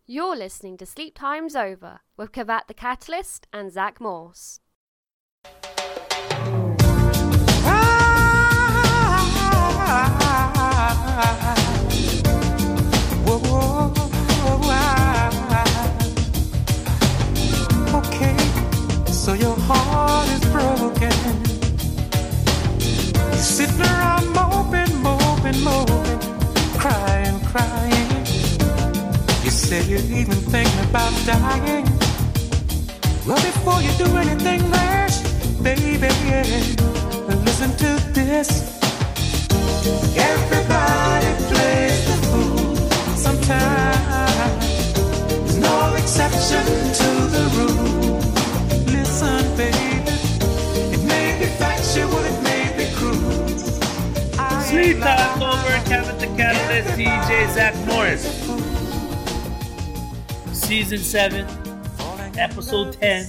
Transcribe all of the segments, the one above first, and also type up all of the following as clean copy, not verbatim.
You're listening to Sleep Time's Over with Kavat the Catalyst and Zach Morse. Okay, so your heart is broken. You're sitting around moping, crying. You say you're even thinking about dying. Well, before you do anything rash, baby, listen to this. Everybody plays the fool sometimes. There's no exception to the rule. Listen, baby, it may be factual, it may be cruel. Sleep Time's Over, Kevin the Catalyst, DJ Zach Morris. Season 7, Episode 10.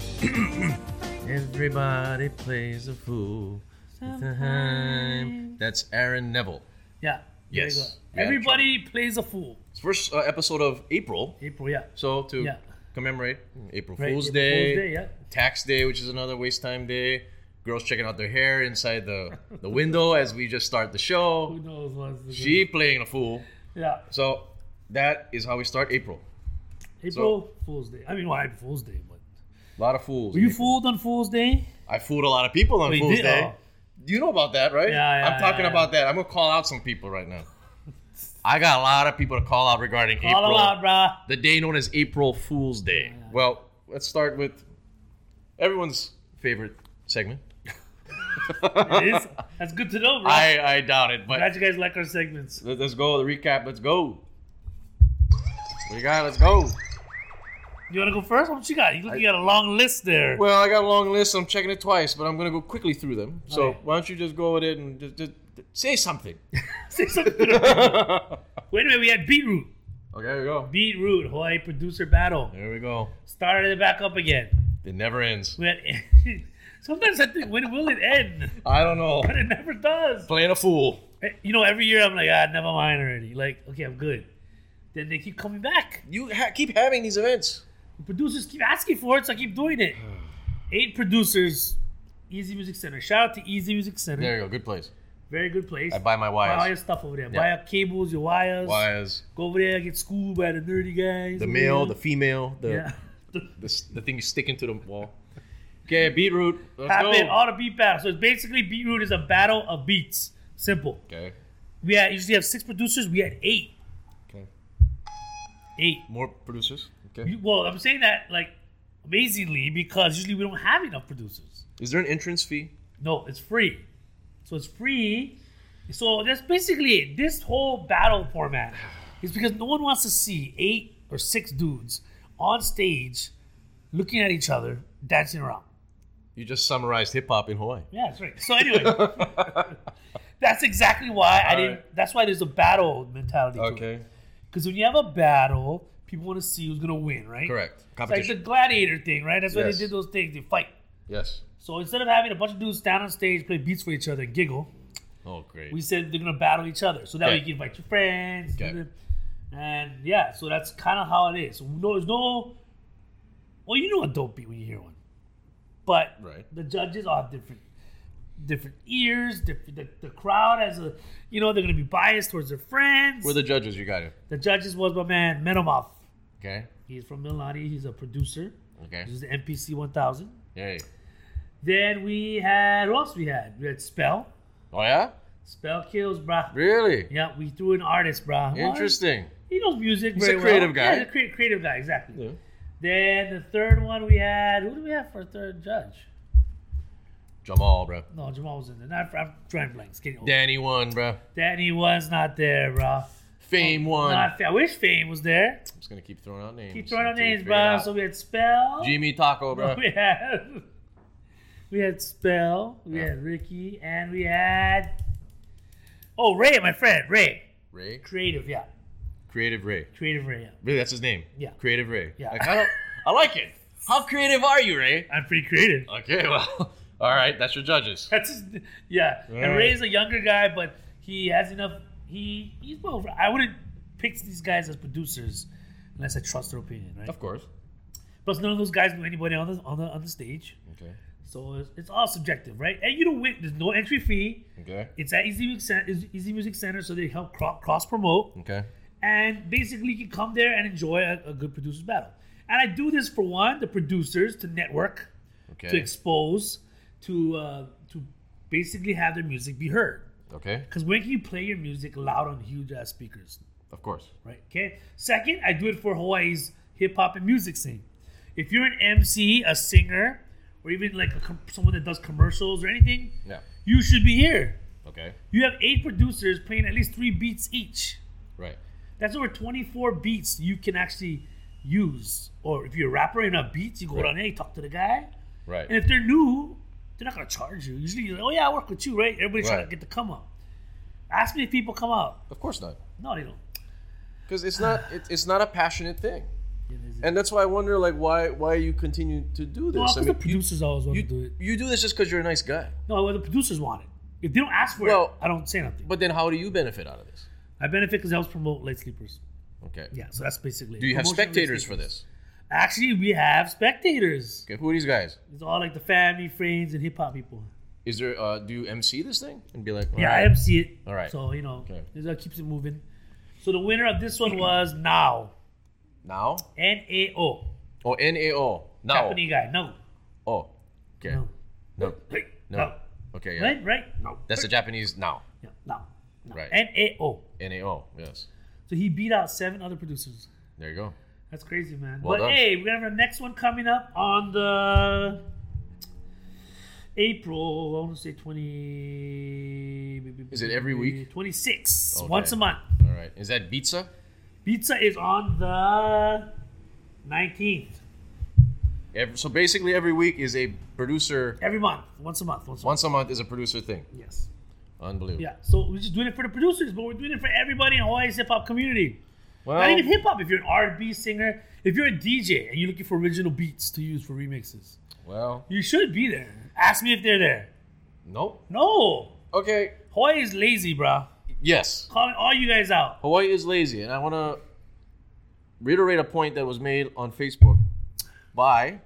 Everybody plays a fool. That's Aaron Neville. Yeah. Yes. There you go. Everybody plays a fool. It's first episode of April. April, yeah. So to commemorate April Fool's April Day, Fool's Day, yeah. Tax Day, which is another waste time day. Girls checking out their hair inside the window as we just start the show. Who knows what's the She playing a fool. Yeah. So that is how we start April. April Fool's Day. I mean, well, April Fool's Day, but A lot of fools. were you fooled on Fool's Day? I fooled a lot of people on Oh, you Fool's did? Day. Oh. You know about that, right? Yeah, I'm talking about that. I'm going to call out some people right now. I got a lot of people to call out regarding April. Call out, brah. The day known as April Fool's Day. Yeah. Well, let's start with everyone's favorite segment. It is? That's good to know, bro. I doubt it, but Glad you guys like our segments. let's go. The recap. Let's go. What you got? Let's go. You want to go first? What you got? You got a long list there. Well, I got a long list. I'm checking it twice, but I'm going to go quickly through them. So Okay. why don't you just go with it and just say something. Say something to the people. Wait a minute, we had Beetroot. Okay, there we go. Beetroot, Hawaii producer battle. There we go. Started it back up again. It never ends. We had, sometimes I think, when will it end? I don't know. But it never does. Playing a fool. You know, every year I'm like, never mind already. Like, okay, I'm good. Then they keep coming back. You keep having these events. The producers keep asking for it, so I keep doing it. 8 producers, Easy Music Center. Shout out to Easy Music Center. There you go. Good place. Very good place. I buy my Buy all wires. your stuff over there. Yeah. Buy your cables, your wires. Wires. Go over there, get schooled by the nerdy guys. The over male, there. the female, Yeah. the thing you stick into the wall. Okay, Beetroot. Let's Happen go. all the beat battles. So it's basically Beetroot is a battle of beats. Simple. Okay. We usually have 6 producers. We had 8. Okay. 8. More producers. Okay. Well, I'm saying that like amazingly because usually we don't have enough producers. Is there an entrance fee? No, it's free. So it's free. So that's basically it. This whole battle format is because no one wants to see 8 or 6 dudes on stage looking at each other dancing around. You just summarized hip hop in Hawaii. Yeah, that's right. So anyway, that's exactly why I didn't. right. That's why there's a battle mentality. Okay. Because when you have a battle, people want to see who's gonna win, right? Correct. It's like Competition. the gladiator thing, right? That's why Yes. they did those things. They fight. Yes. So instead of having a bunch of dudes stand on stage, play beats for each other, and giggle, Oh, great. we said they're gonna battle each other. So that way Okay. you can invite your friends. Okay. And yeah, so that's kind of how it is. So there's no. Well, you know a dope beat when you hear one, but Right. the judges all have different ears. The crowd has a, they're gonna be biased towards their friends. We're the judges. You got it. The judges was my man Metamouth. Okay. He's from Milani. He's a producer. Okay. This is the MPC 1000. Yay. Then we had, who else we had? We had Spell. Oh, yeah? Spell kills, brah. Really? Yeah, we threw an artist, brah. What? Interesting. He knows music He's very a creative well. guy. Yeah, he's a creative guy, exactly. Yeah. Then the third one we had, who do we have for a third judge? Jamal, bro. No, Jamal was in there. I'm drawing blanks. Getting old. Danny won, bro. Danny was not there, bro. Fame won. I wish Fame was there. I'm just going to keep throwing out names. Keep throwing out until you names, figure it bro. out. So we had Spell. Jimmy Taco, bro. We had Spell. We Yeah. had Ricky. And we had... Oh, Ray, my friend. Ray. Ray? Creative, yeah. Creative Ray. Creative Ray, yeah. Really, that's his name? Yeah. Creative Ray. Yeah. I like it. How creative are you, Ray? I'm pretty creative. Okay, well, all right. That's your judges. That's his, yeah. And Right. Ray's a younger guy, but he has enough. He's well. I wouldn't pick these guys as producers unless I trust their opinion, right? Of course. Plus, none of those guys know anybody on the stage, Okay. so it's all subjective, right? And you don't win. There's no entry fee. Okay. It's at Easy Music Center, so they help cross promote. Okay. And basically, you can come there and enjoy a good producers battle. And I do this for one, the producers to network, Okay. to expose, to basically have their music be heard. Okay. Because when can you play your music loud on huge ass speakers, Of course. right? Okay. Second, I do it for Hawaii's hip hop and music scene. If you're an MC, a singer, or even like someone that does commercials or anything, Yeah. you should be here. Okay. You have 8 producers playing at least 3 beats each. Right. That's over 24 beats you can actually use. Or if you're a rapper and have beats, you go down there, you talk to the guy. Right. And if they're new, they're not going to charge you. Usually you're like, oh yeah, I work with you, right? Everybody's trying Right. to get the come up. Ask me if people come out. Of course not. No, they don't. Because it's not a passionate thing. It is- And that's why I wonder, like, why you continue to do this. No, I because mean, the producers always want you, to do it. you do this just because you're a nice guy. No, well, the producers want it. If they don't ask for Well- it, I don't say nothing. But then how do you benefit out of this? I benefit because it helps promote Late Sleepers. Okay. Yeah, so that's basically it. Do you have Promotion of Late spectators for Sleepers. this? Actually, we have spectators. Okay. Who are these guys? It's all like the family, friends, and hip hop people. Is there? Do you MC this thing and be like? Yeah, I alright. MC it. All right. So, you know, Okay. that keeps it moving. So the winner of this one was Now. Now? N-A-O. Oh, N-A-O. Now. Japanese guy. No. Oh. Okay. No. No. Hey, No. no. Okay. Yeah. Right? No. That's the Japanese now. Yeah, no. Right. N-A-O. N-A-O. Yes. So he beat out 7 other producers. There you go. That's crazy, man. Well but done. hey, we're gonna have our next one coming up on the April. I want to say 20. Is it every week? 26. Okay. Once a month. All right. Is that pizza? Pizza is on the 19th. So basically, every week is a producer. Every month. Once a month. Once a month is a producer thing. Yes. Unbelievable. Yeah. So we're just doing it for the producers, but we're doing it for everybody in Hawaii's hip hop community. Well, Not even hip hop. If you're an R&B singer, if you're a DJ and you're looking for original beats to use for remixes, well, you should be there. Ask me if they're there. nope. No. Okay. Hawaii is lazy, bruh. Yes. Calling all you guys out. Hawaii is lazy, and I want to reiterate a point that was made on Facebook by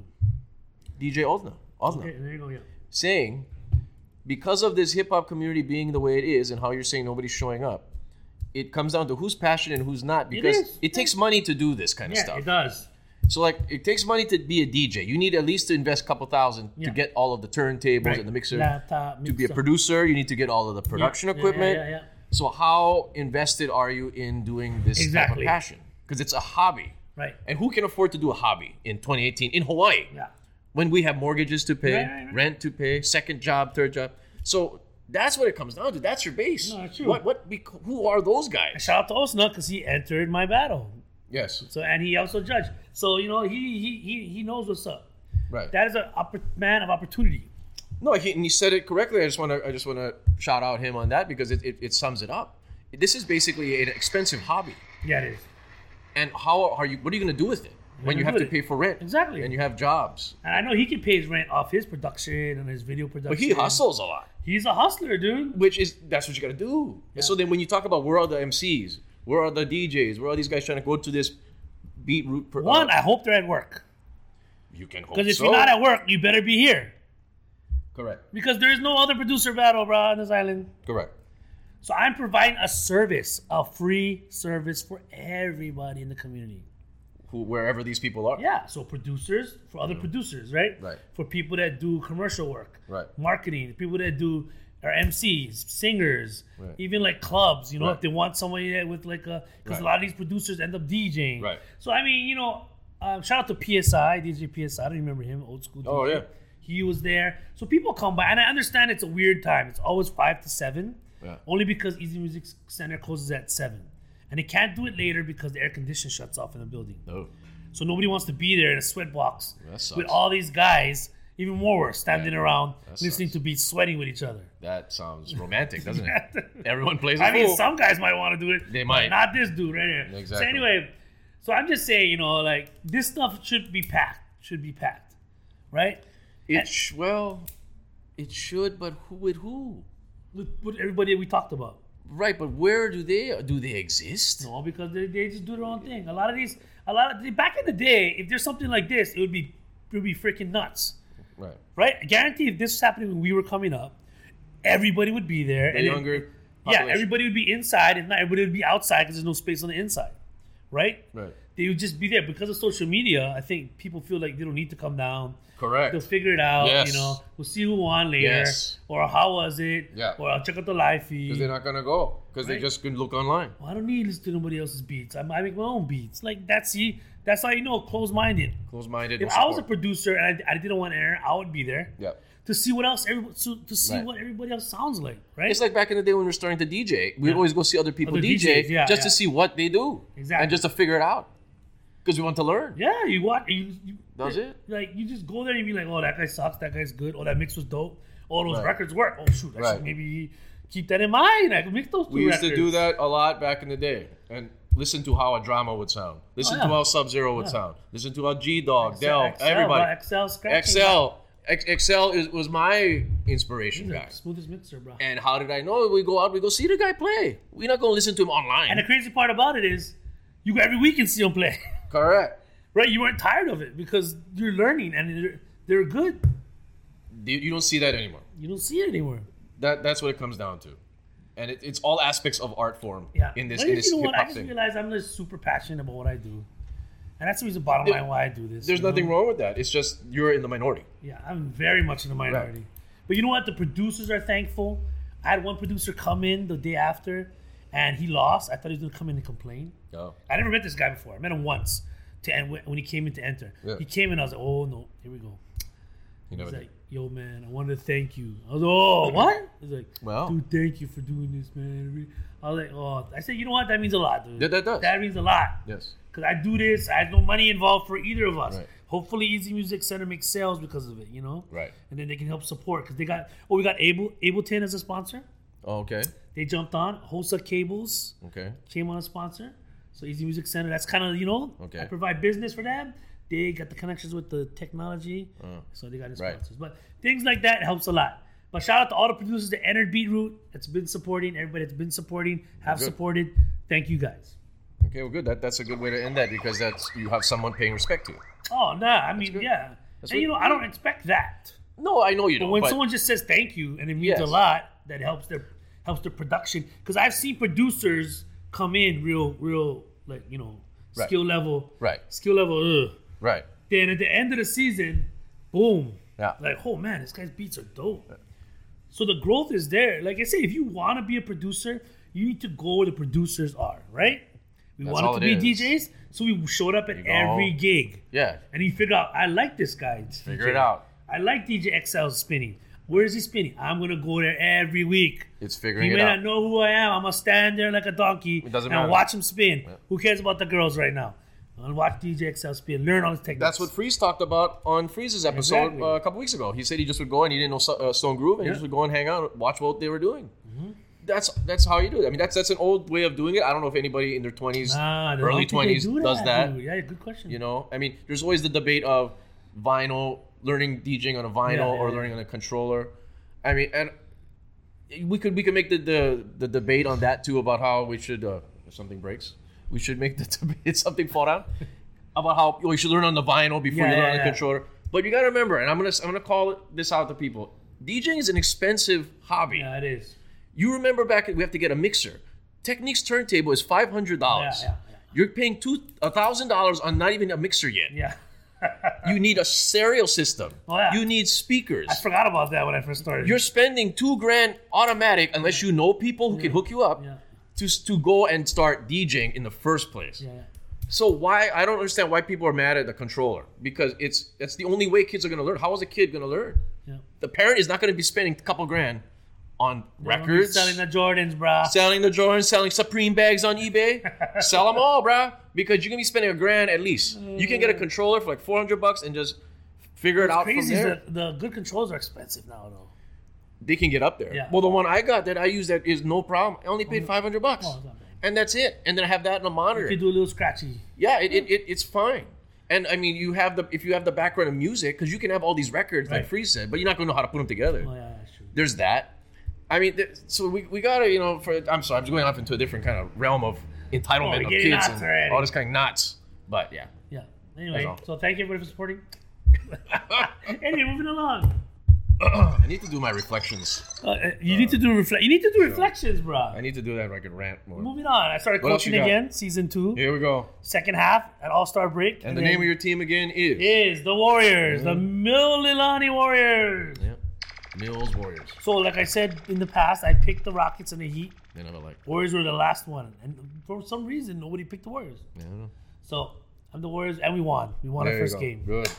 DJ Ozna. Okay, there you go. Yeah. Saying, because of this hip hop community being the way it is, and how you're saying nobody's showing up, it comes down to who's passionate and who's not. Because is. it takes money to do this kind of Yeah, stuff. it does. So, like, it takes money to be a DJ. You need at least to invest a couple thousand Yeah. to get all of the turntables Right. and the mixer. Laptop, To be a mixer. producer, you need to get all of the production equipment. Yeah. So, how invested are you in doing this Exactly. type of passion? Because it's a hobby. Right. And who can afford to do a hobby in 2018 in Hawaii? Yeah. When we have mortgages to pay, Right. rent to pay, second job, third job. So that's what it comes down to. That's your base. No, that's true. Who are those guys? Shout out to Osna because he entered my battle. Yes. So and he also judged. So you know he knows what's up. Right. That is a man of opportunity. No, and he said it correctly. I just want to shout out him on that because it sums it up. This is basically an expensive hobby. Yeah, it is. And what are you going to do with it when you gonna have do to it? pay for rent? Exactly. And you have jobs. And I know he can pay his rent off his production and his video production. But he hustles a lot. He's a hustler, dude. That's what you got to do. And so then when you talk about where are the MCs, where are the DJs, where are these guys trying to go to this beat route? One, I hope they're at work. You can hope Because if so. you're not at work, you better be here. Correct. Because there is no other producer battle, bro, on this island. Correct. So I'm providing a service, a free service for everybody in the community. Wherever these people are. Yeah, so producers for other producers, right? Right. For people that do commercial work, Right. marketing, people that do are MCs, singers, Right. even like clubs. You know, Right. if they want somebody that with like a because Right. a lot of these producers end up DJing. Right. So I mean, you know, shout out to PSI, DJ PSI. I don't remember him, old school. DJ. Oh, yeah. He was there. So people come by, and I understand it's a weird time. It's always 5 to 7. Yeah. Only because Easy Music Center closes at 7. And they can't do it later because the air conditioner shuts off in the building. No. So nobody wants to be there in a sweat box That sucks. with all these guys, even more worse, standing around That listening sucks. to beats, sweating with each other. That sounds romantic, doesn't it? Everyone plays a I mean, fool. some guys might want to do it. They but might. not this dude right here. Exactly. So anyway, so I'm just saying, you know, like this stuff should be packed. Right? It should, but who with who? With everybody we talked about. Right, but where do they exist? No, because they just do their own thing. Back in the day, if there's something like this, it would be freaking nuts. Right? I guarantee if this was happening when we were coming up, everybody would be there. The younger population. Yeah, everybody would be inside and not everybody would be outside because there's no space on the inside. Right? Right. They would just be there. Because of social media, I think people feel like they don't need to come down. Correct. They'll figure it out. Yes. You know, we'll see who won later. Yes. Or how was it? Yeah. Or I'll check out the live feed. Because they're not gonna go. Because they Right. just can look online. Well, I don't need to listen to nobody else's beats. I make my own beats. Like that's how you know closed-minded. Close-minded. If no I was a support. producer and I didn't want to air, I would be there Yeah. to see what else Right. what everybody else sounds like. Right? It's like back in the day when we were starting to DJ. We'd Yeah. always go see other people Other DJ DJs, yeah, just yeah. to see what they do. Exactly. And just to figure it out. Because we want to learn. Yeah, you watch. You, That's it. Like you just go there and be like, oh, that guy sucks. That guy's good. Oh, that mix was dope. Oh, those Right. records work. Oh shoot, I Right. should maybe keep that in mind. I can mix those two We used records. to do that a lot back in the day. And listen to how a drama would sound. Listen Oh, yeah. to how Sub-Zero would Yeah. sound. Listen to how G-Dog, Del, XL, everybody. XL scratching. XL was my inspiration He's guy. the smoothest mixer, bro. And how did I know? We go out, we go see the guy play. We're not going to listen to him online. And the crazy part about it is, you go every week and see them play. Correct. Right? You weren't tired of it because you're learning and they're good. You don't see that anymore. You don't see it anymore. That's what it comes down to. And it's all aspects of art form Yeah. in this But you know what? I hip-hop just thing. realized I'm just super passionate about what I do. And that's the reason, bottom line, why I do this. There's you know? nothing wrong with that. It's just you're in the minority. Yeah, I'm very much in the minority. But you know what? The producers are thankful. I had one producer come in the day after, and he lost. I thought he was going to come in and complain. Oh. I never met this guy before. I met him once when he came in to enter. Yeah. He came in, I was like, oh, no, here we go. You He's know, like, yo, man, I wanted to thank you. I was like, oh, what? He's like, Wow. dude, thank you for doing this, man. I was like, oh. I said, you know what? That means a lot, dude. Yeah, that does. That means a lot. yes. Because I do this. I have no money involved for either of us. Right. Hopefully, Easy Music Center makes sales because of it, you know? Right. And then they can help support. Because we got Ableton as a sponsor. Oh, okay. They jumped on. Hosa Cables Okay. came on a sponsor. So Easy Music Center, that's kind of, you know, Okay. I provide business for them. They got the connections with the technology. So they got the Right. sponsors. But things like that helps a lot. But shout out to all the producers that entered Beatroot. That's been supporting. Everybody that's been supporting, have Good. supported. Thank you guys. Okay, well, good. That's a good way to end that because you have someone paying respect to you. Oh, nah. I mean, good. yeah. That's And, good. you know, I don't expect that. No, I know you But don't. when but someone just says thank you and it means Yes. a lot, that helps their production. Because I've seen producers come in real like, you know, Right. skill level. Right. Skill level, ugh. right. Then at the end of the season, boom. Yeah. Like, oh man, this guy's beats are dope. So the growth is there. Like I say, if you want to be a producer, you need to go where the producers are, right? We That's wanted all to be it is. DJs, so we showed up at go. every gig. Yeah. And you figure out, I like this guy. Figure it out. I like DJ XL's spinning. Where is he spinning? I'm going to go there every week. It's He figuring may it not out. know who I am. I'm going to stand there like a donkey It doesn't and matter. watch him spin. Who cares about the girls right now? I'll watch DJ XL spin. Learn all his techniques. That's what Freeze talked about on Freeze's episode Exactly. a couple weeks ago. He said he just would go and he didn't know Stone Groove and he Yeah. just would go and hang out, watch what they were doing. That's how you do it. I mean, that's an old way of doing it. I don't know if anybody in their 20s, Nah, I don't early think they 20s do does that. dude. Yeah, good question. You know, I mean, there's always the debate of vinyl, learning DJing on a vinyl Yeah, or yeah. learning on a controller. I mean, and we could make the debate on that too about how we should if something breaks, we should make the debate something fall down about how we should learn on the vinyl before you learn on the controller. But you got to remember, and I'm gonna call this out to people. DJing is an expensive hobby. Yeah, it is. You remember back, we have to get a mixer. Technique's turntable is $500. Yeah. You're paying $1,000 on not even a mixer yet. Yeah. You need a stereo system. Oh, yeah. You need speakers. I forgot about that when I first started. You're spending $2,000 automatic unless you know people who can hook you up Yeah. to go and start DJing in the first place. Yeah. So why I don't understand why people are mad at the controller because that's the only way kids are going to learn. How is a kid going to learn? Yeah. The parent is not going to be spending a couple grand on records, Selling the Jordans, brah. selling the Jordans, selling Supreme bags on eBay. Sell them all, bruh, because you're gonna be spending $1,000 at least. You can get a controller for like $400 and just figure it out from Crazy is there. that the good controls are expensive now, though. They can get up there. Yeah. Well, the one I got that I use that is no problem. I only paid $500, Oh, it's not bad. and that's it. And then I have that on a monitor. You could do a little scratchy. Yeah, it's fine. And I mean, if you have the background of music, because you can have all these records like Right. Freeze said, but you're not gonna know how to put them together. Oh, yeah, that's true. There's that. I mean, so we gotta, you know, I'm sorry, I'm just going off into a different kind of realm of entitlement of getting kids nuts and already. all this kind of knots. But yeah. Yeah. Anyway, That's all. so thank you everybody for supporting. Anyway, moving along. I need to do my reflections. You need to do reflections, bro. I need to do that so I can rant more. Moving on. I started What else coaching you got? again, season 2, Here we go. second half at All-Star break. And the name of your team again is? is the Warriors, the Mililani Warriors. Yeah. Mills Warriors. So, like I said in the past, I picked the Rockets and the Heat. They never like. Warriors were the last one, and for some reason, nobody picked the Warriors. I don't know. So I'm the Warriors, and we won. We won There our you first go. game. Good.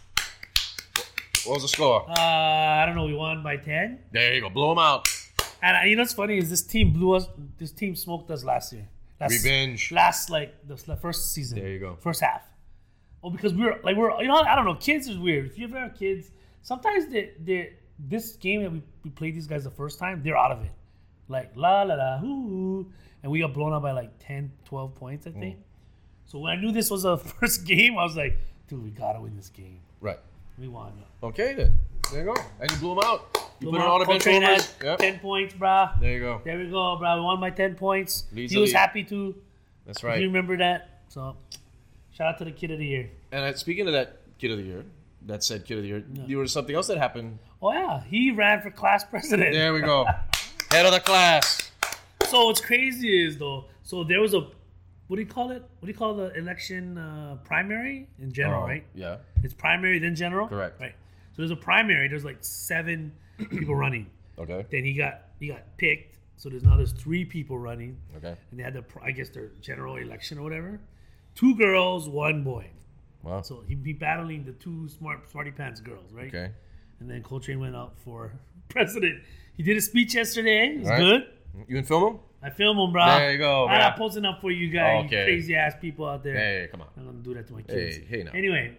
What was the score? I don't know. We won by 10. There you go. Blow them out. And you know what's funny is this team blew us. This team smoked us last year. Revenge. Last the first season. There you go. First half. Oh, because we're you know, I don't know. Kids is weird. If you ever have kids, sometimes this game that we played these guys the first time, they're out of it. Like la la la hoo, and we got blown out by like 10, 12 points, I think. So when I knew this was the first game, I was like, dude, we gotta win this game. Right. We won. Okay then. There you go. And you blew them out. You put it on the bench Coltrane had overs. Yep. 10 points, brah. There you go. There we go, brah. We won by 10 points. Leads He the was league. happy too. That's You right. remember that? So, shout out to the kid of the year. And speaking of that kid of the year, that said kid of the year, there was something else that happened. Oh yeah, he ran for class president. There we go. Head of the class. So what's crazy is though, so there was a, what do you call it? What do you call the election primary in general, right? Yeah. It's primary then general. Correct. Right. So there's a primary. There's like 7 people running. Okay. Then he got picked. So there's 3 people running. Okay. And they had I guess their general election or whatever. 2 girls, 1 boy. Wow. So he'd be battling the 2 smarty pants girls, right? Okay. And then Coltrane went out for president. He did a speech yesterday. It was Right. good. You can film them? I film him, bro. There you go, I'm not bro. posting up for you guys, Okay. you crazy ass people out there. Hey, come on. I'm gonna do that to my kids. Hey now. Anyway,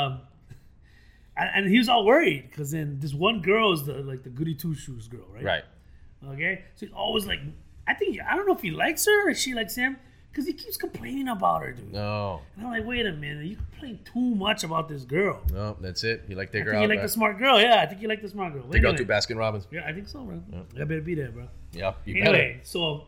and he was all worried because then this one girl is the goody two shoes girl, right? Right. Okay. So he's always like, I don't know if he likes her or she likes him because he keeps complaining about her, dude. No. And I'm like, wait a minute, you complain too much about this girl. No, that's it. You like take I her think out. you like right? the smart girl. Yeah, I think you like the smart girl. Take her Anyway. out to Baskin Robbins. Yeah, I think so, bro. I better be there, bro. Yeah. You Anyway, so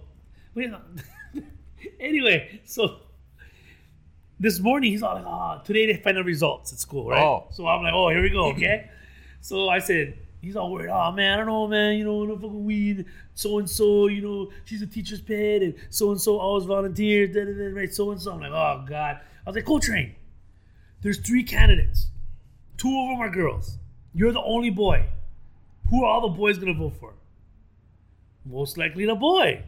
this morning he's all like, today they find the results at school, right? Oh. So I'm like, here we go, okay? So I said, he's all worried, man, I don't know, man, no fucking weed, so-and-so, she's a teacher's pet, and so-and-so always volunteered, right, so-and-so. I'm like, oh, God. I was like, Coltrane, there's 3 candidates. 2 of them are girls. You're the only boy. Who are all the boys going to vote for? Most likely the boy.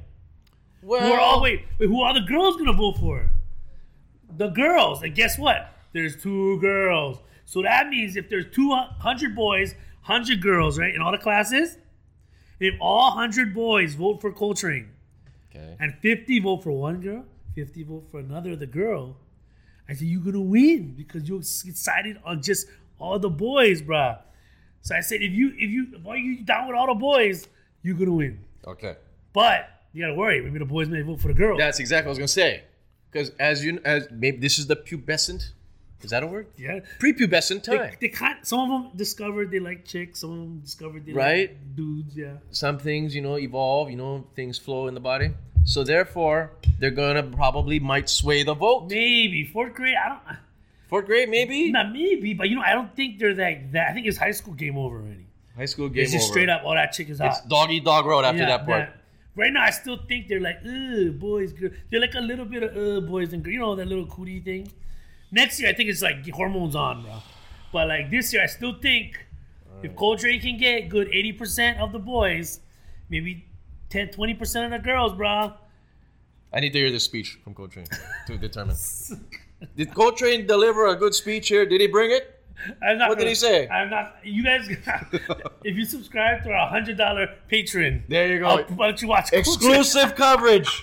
Well, Who are the girls gonna vote for? The girls. And guess what? There's 2 girls. So that means if there's 200 boys, 100 girls, right, in all the classes, if all 100 boys vote for Coltrane, okay. and 50 vote for one girl, 50 vote for another of the girl, I said, you're gonna win because you decided on just all the boys, bruh. So I said, if you down with all the boys, you're gonna win. Okay. But you gotta worry. Maybe the boys may vote for the girl. That's exactly what I was gonna say. Because as maybe this is the pubescent. Is that a word? Yeah. Prepubescent time. They some of them discovered they like chicks. Some of them discovered they Right. like dudes. Yeah. Some things, evolve. Things flow in the body. So therefore, they're gonna might sway the vote. Maybe 4th grade. I don't. 4th grade, maybe. Not maybe, but I don't think they're that. I think it's high school game over already. High school game It's just over. straight up. Oh, that chick is hot. It's dog eat dog road after that part. Right now, I still think they're like, boys, girls. They're like a little bit of boys and girls. That little cootie thing. Next year, I think it's like hormones on, bro. But like this year, I still think if Coltrane can get good 80% of the boys, maybe 20% of the girls, bro. I need to hear this speech from Coltrane to determine. Did Coltrane deliver a good speech here? Did he bring it? What did he say? I'm not. You guys, if you subscribe to our $100 Patreon, There you go. why don't you watch Exclusive coverage.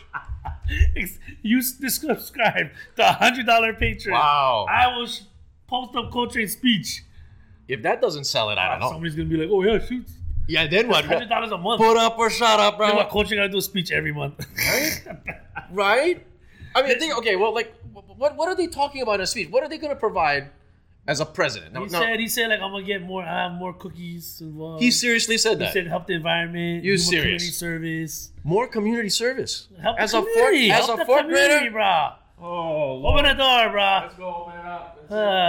You subscribe to $100 Patreon. Wow. I will post up Coltrane's speech. If that doesn't sell it, I don't know. Somebody's gonna be like, "Oh yeah, shoot, Yeah, then what? $100 a month." Put up or shut up, You know bro. what? Coltrane gotta do a speech every month. Right? I mean, I think, okay, well, like, what are they talking about in a speech? What are they going to provide as a president. Now, He said like I'm gonna get more. I have more cookies involved. he seriously said He that. said help the environment. You do more serious? Community service. More community service. Help as the community. as help a the fourth community, grader. bro. Oh, Open the door, bro. Let's go open it up.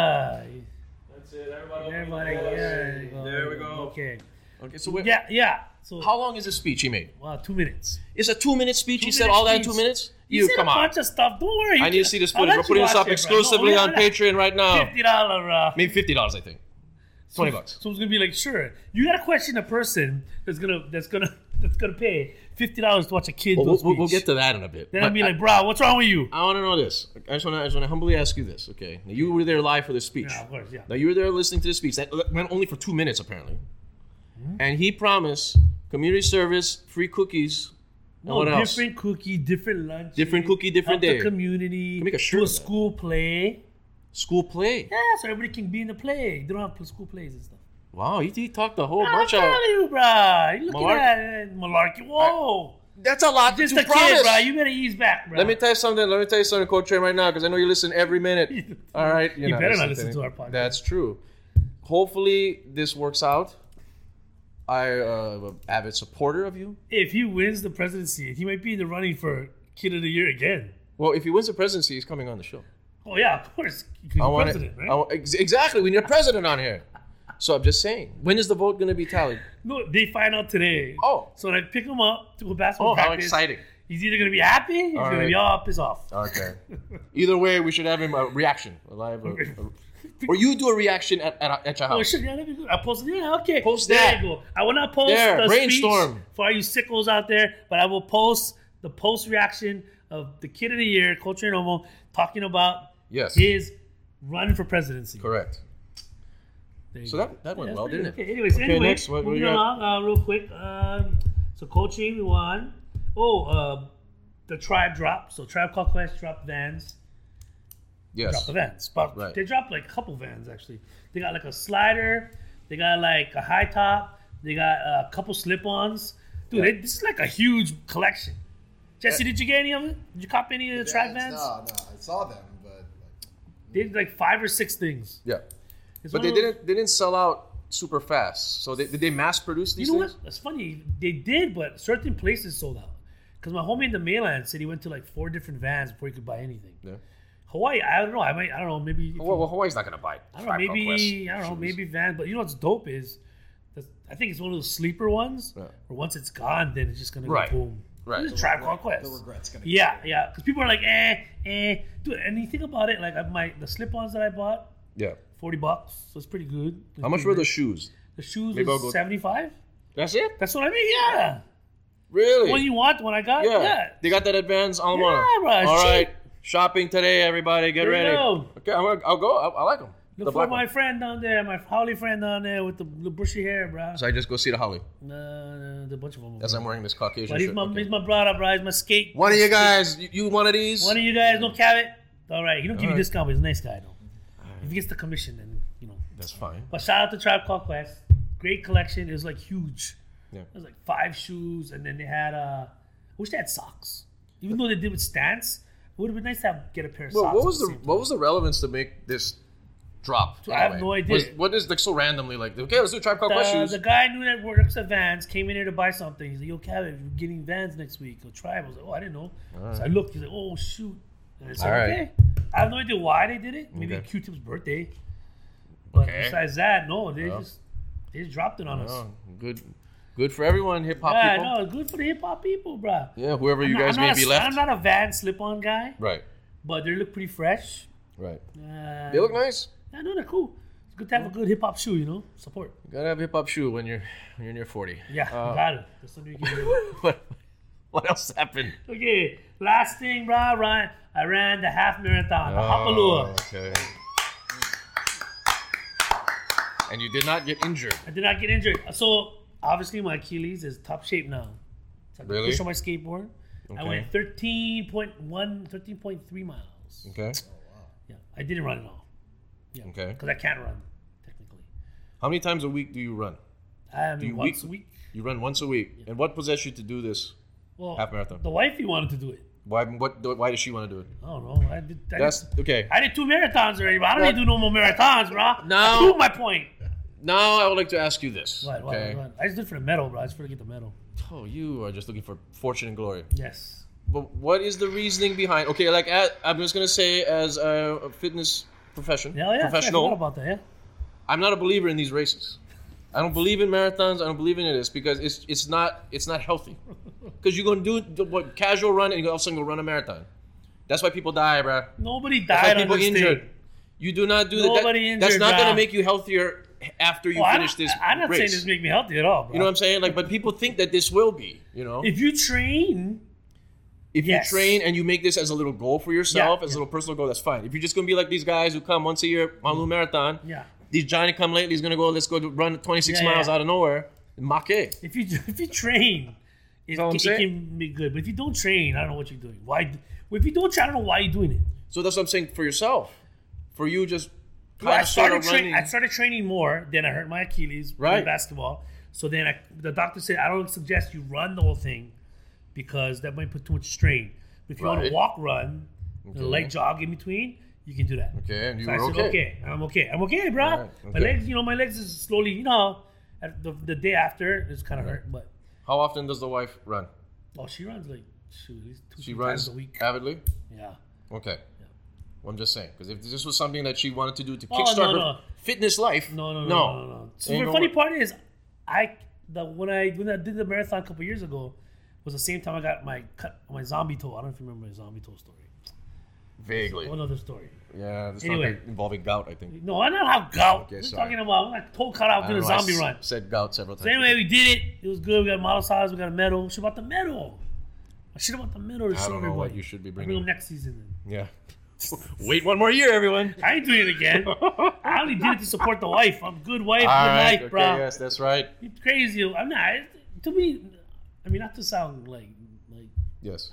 That's That's it. Everybody. everybody, there you go. There we go. Okay. Okay, so Yeah. So how long is the speech he made? 2 minutes. It's a 2-minute speech. He said 2-minute all that in speech. 2 minutes. He You said come a on. bunch of stuff. Don't worry. I need to see this I'll footage. let We're you putting this watch up it, bro. exclusively No, on Patreon right now. $50, bro. Maybe $50, I think. $20. Someone's gonna be like, sure. You gotta question a person that's gonna pay $50 to watch a kid. Well, do a speech. we'll get to that in a bit. Then But I'll be like, bro, what's wrong with you? I want to know this. I just want to humbly ask you this. Okay, now you were there live for the speech. Yeah, of course, yeah. Now you were there listening to the speech. That went only for 2 minutes apparently. Hmm? And he promised community service, free cookies, and what else? Different cookie, different lunch. Different cookie, different help day. the community. Can make a shirt Do a of that. school play. School play. Yeah, so everybody can be in the play. They don't have school plays and stuff. Wow, he talked a whole I'm bunch of. telling you, bro. You looking Malarkey. at malarkey. Whoa. That's a lot Just to a promise. kid, bro. You better ease back, bro. Let me tell you something, Coach Trey, right now, because I know you listen every minute. All right, You better not listen to our podcast. That's true. Hopefully, this works out. I'm an avid supporter of you. If he wins the presidency, he might be in the running for Kid of the Year again. Well, if he wins the presidency, he's coming on the show. Oh, yeah, of course. He's I want president, it. right? Exactly. We need a president on here. So I'm just saying. When is the vote going to be tallied? No, they find out today. Oh. So when I pick him up to a basketball Oh, how practice, exciting. he's either going to be happy or he's going to right. be all pissed off. Okay. Either way, we should have him a reaction. Or you do a reaction at your Oh, house. shit, yeah, that'd be good. I posted, yeah, okay. Post there that. you go. I will not post There, the brainstorm. speech for all you sickos out there, but I will post the post reaction of the Kid of the Year, Coach Nomo, talking about Yes. his run for presidency. Correct. There you So go. that went Yeah, well, that's didn't good. it? Okay, anyways, Okay, next, what moving we got? along real quick. So coaching, we won. The Tribe dropped. So Tribe Called Quest dropped Vans. Dropped Yes. the Vans. But Right. they dropped like a couple Vans, actually. They got like a slider. They got like a high top. They got a couple slip-ons. Dude, this is like a huge collection. Jesse, did you get any of it? Did you cop any of the Tribe Vans? No, I saw them, but They did like 5 or 6 things. Yeah. It's But one they of those- didn't sell out super fast. So did they mass produce these You know things? what? That's funny. They did, but certain places sold out. Because my homie in the mainland said he went to like 4 different Vans before he could buy anything. Yeah. Hawaii, I don't know. I don't know. Maybe. Well, Hawaii's not gonna buy. I don't know. Maybe I don't know. Maybe Vans. But you know what's dope is, I think it's one of those sleeper ones. Yeah. Where once it's gone, then it's just gonna Right. go boom. Right. This is Tribe Called the Quest. regret's gonna. Yeah. Because people are like, dude. And you think about it, like the slip-ons that I bought, Yeah. $40, so it's pretty good. How much were the shoes? The shoes Maybe I'll go- was $75. That's it? That's what I mean. Yeah. Really? What you want? What I got? Yeah. They got that Advance Almana. Yeah, bro, All it's right. cheap. Shopping today, everybody. Get There you ready. go. Okay, I'll go. I like them. Look for my friend down there, my Holly friend down there with the bushy hair, bro. So I just go see the Holly The bunch of them. as I'm wearing this Caucasian But he's shirt. my, Okay. he's my brother, bro. He's my skate. One of you guys, you one of these? One of you guys, no cabot. All right, he don't give you All right. discount, but he's a nice guy, though. If he gets the commission, then, you know. That's fine. But shout out to Tribe Called Quest. Great collection. It was, like, huge. Yeah. It was, like, 5 shoes, and then they had, I wish they had socks. Even though they did with stance, it would have been nice to get a pair of Well, socks. what at was the the same time. what was the relevance to make this drop? I have anyway? no idea. What is like so randomly like? Okay, let's do Tribe Called Quest shoes. The guy I knew that works at Vans came in here to buy something. He's like, "Yo, Kevin, we're getting Vans next week. Go try." I was like, "Oh, I didn't know." So I looked. He's like, "Oh, shoot." And I said, All right. "Okay." I have no idea why they did it. Maybe Okay. Q-Tip's birthday. But Okay. besides that, no, they Well. just dropped it on us. Oh, good for everyone, hip hop Yeah, people. no, good for the hip hop people, bro. Yeah, whoever you guys I'm may not be a, left. I'm not a Vans slip-on guy, Right, but they look pretty fresh. right. Uh, They look nice. Yeah, no, they're cool. It's good to have a good hip hop shoe, you know. Support. You gotta have hip hop shoe when you're near 40. Yeah, got it. That's something you can do. What else happened? Okay, last thing, bro. I ran the half marathon, the Hapalua. Okay. And you did not get injured. I did not get injured. So, obviously, my Achilles is top shape now. So I can Really? push on my skateboard. I Okay. went 13.3 miles. Okay. Yeah, I didn't run at all. Yeah, Okay. because I can't run, technically. How many times a week do you run? I Do you once a week. You run once a week. And what possessed you to do this Well, half marathon? the wifey wanted to do it. Why? Why does she want to do it? I don't know. Okay. I did 2 marathons already, but I don't need to do no more marathons, bro. No. I proved my point. Now I would like to ask you this. What? Okay. I just did it for the medal, bro. I just want to get the medal. Oh, you are just looking for fortune and glory. Yes. But what is the reasoning behind? Okay, like I'm just gonna say, as a fitness professional, I forgot about that. Yeah. I'm not a believer in these races. I don't believe in marathons. I don't believe in this because it's not healthy. Because you're gonna do what casual run and you all of a sudden go run a marathon. That's why people die, bro. Nobody That's why died on people this injured. thing. You do not do Nobody that. That's injured, not bro. gonna make you healthier after you finish this I'm not saying race. this make me healthy at all, bro. You know what I'm saying? Like, but people think that this will be. You know, If you train, if yes. you train and you make this as a little goal for yourself, Yeah, as a little personal goal, that's fine. If you're just gonna be like these guys who come once a year on a marathon, yeah. these Johnny come lately is gonna go. Let's go to run 26 Yeah, miles yeah. out of nowhere. Make. If you train, it all I'm saying. can be good. But if you don't train, I don't know what you're doing. Why? If you don't train, I don't know why you're doing it. So that's what I'm saying for yourself. For you, just Well, I started running. training more. Then I hurt my Achilles Right. in basketball. So then the doctor said, I don't suggest you run the whole thing because that might put too much strain. If you want Right. to walk, run, and a light jog in between, you can do that. Okay, and you So were I said, okay. I'm okay, bro. Right, My okay. legs, my legs is slowly, at the day after, it's kind of hurt. But, How often does the wife run? she runs like, at least two, She 3 runs times a week. avidly. Yeah. Okay. Well, I'm just saying because if this was something that she wanted to do to Oh, kickstart no. her fitness life, No. So Ain't the no funny way. part is, when I did the marathon a couple years ago, was the same time I got my zombie toe. I don't know if you remember my zombie toe story. Vaguely. One other story. Yeah, this Anyway. one involving gout, I think. No, I don't have gout. Okay, I'm sorry. talking about my toe cut out I doing a don't know, I zombie run. Said gout several times. So anyway, we did it. It was good. We got a model size. We got a medal. What about the medal? I should have bought the medal to I show don't know what everybody. you should be I'll bring bringing. them next season. Then. Yeah. Wait one more year, everyone. I ain't doing it again. I only did it to support the wife. I'm a good wife, All good right. life, Okay. bro. Yes, that's right. You're crazy. I'm not. To me, I mean, not to sound like Yes.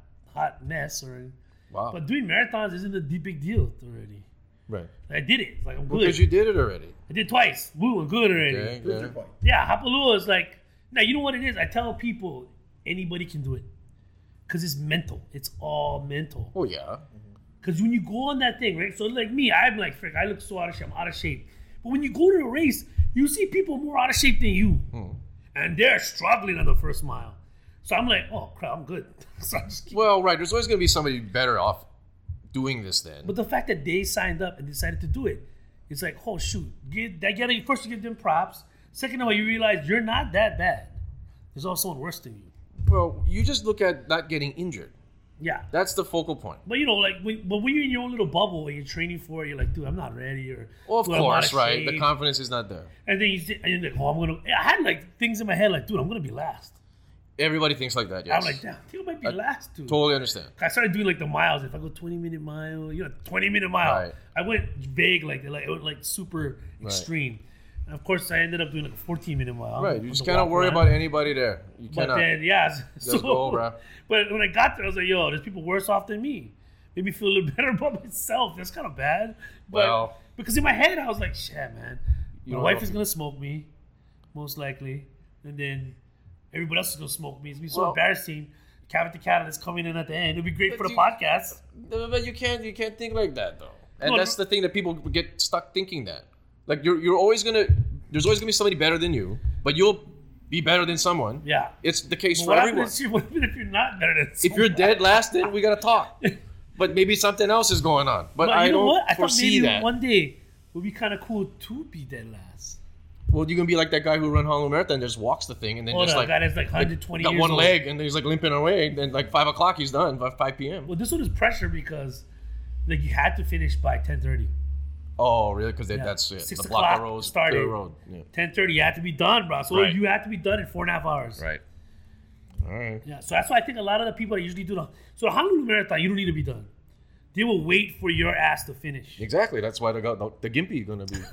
hot mess or. Wow. But doing marathons isn't a big deal already. Right. I did it. It's like I'm good. Because you did it already. I did twice. Woo, I'm good already. Okay. Yeah. Yeah, Hapalua is like. Now you know what it is. I tell people anybody can do it because it's mental. It's all mental. Oh yeah. Because when you go on that thing, right? So like me, I'm like, frick, I look so out of shape. I'm out of shape. But when you go to a race, you see people more out of shape than you. And they're struggling on the first mile. So I'm like, oh, crap, I'm good. So I just keep... Well, right. There's always going to be somebody better off doing this then. But the fact that they signed up and decided to do it, it's like, oh, shoot. First, you give them props. Second of all, you realize you're not that bad. There's always someone worse than you. Well, you just look at not getting injured. Yeah. That's the focal point. But like when you're in your own little bubble and you're training for it, you're like, dude, I'm not ready. Or Well, of dude, I'm out course, of right. shape. The confidence is not there. And then you're like, oh, I had like things in my head like, dude, I'm gonna be last. Everybody thinks like that, yes. I'm like, damn, I think I might be last, dude. Totally understand. I started doing like the miles. If I go 20-minute mile, 20-minute mile. Right. I went vague, like super extreme. And of course, I ended up doing like a 14-minute mile. Right. You on just the cannot walk worry around. about anybody there. You But cannot. then, yeah. Just go, bro. But when I got there, I was like, yo, there's people worse off than me. Made me feel a little better about myself. That's kind of bad. But Well- because in my head, I was like, shit, man. My don't wife know. is going to smoke me, most likely. And then everybody else is going to smoke me. It's going to be so Well- embarrassing. Cavity Catalyst coming in at the end. It'll be great But for the you- podcast. But you can't think like that though. And No, that's the thing that people get stuck thinking that. Like you're always gonna there's always gonna be somebody better than you, but you'll be better than someone. Yeah. It's the case But for what everyone. happens if you're not better than If someone? you're dead last, then we gotta talk. But maybe something else is going on. But I you know don't what? I thought foresee maybe that. one day it would be kind of cool to be dead last. Well, you're gonna be like that guy who run Honolulu Marathon, just walks the thing and then Oh, just no, like guy that's like 120 got years one old. leg and then he's like limping away. And then like 5 o'clock he's done by 5 p.m. Well, this one is pressure because like you had to finish by 10:30. Oh, really? Because Yeah. that's it. 6 The block the o'clock roads, started. clear the road. Yeah. 10:30, you had to be done, bro. So Right. you had to be done in 4.5 hours. Right. All right. Yeah. So that's why I think a lot of the people that usually do the Honolulu Marathon, you don't need to be done. They will wait for your ass to finish. Exactly. That's why the gimpy gonna be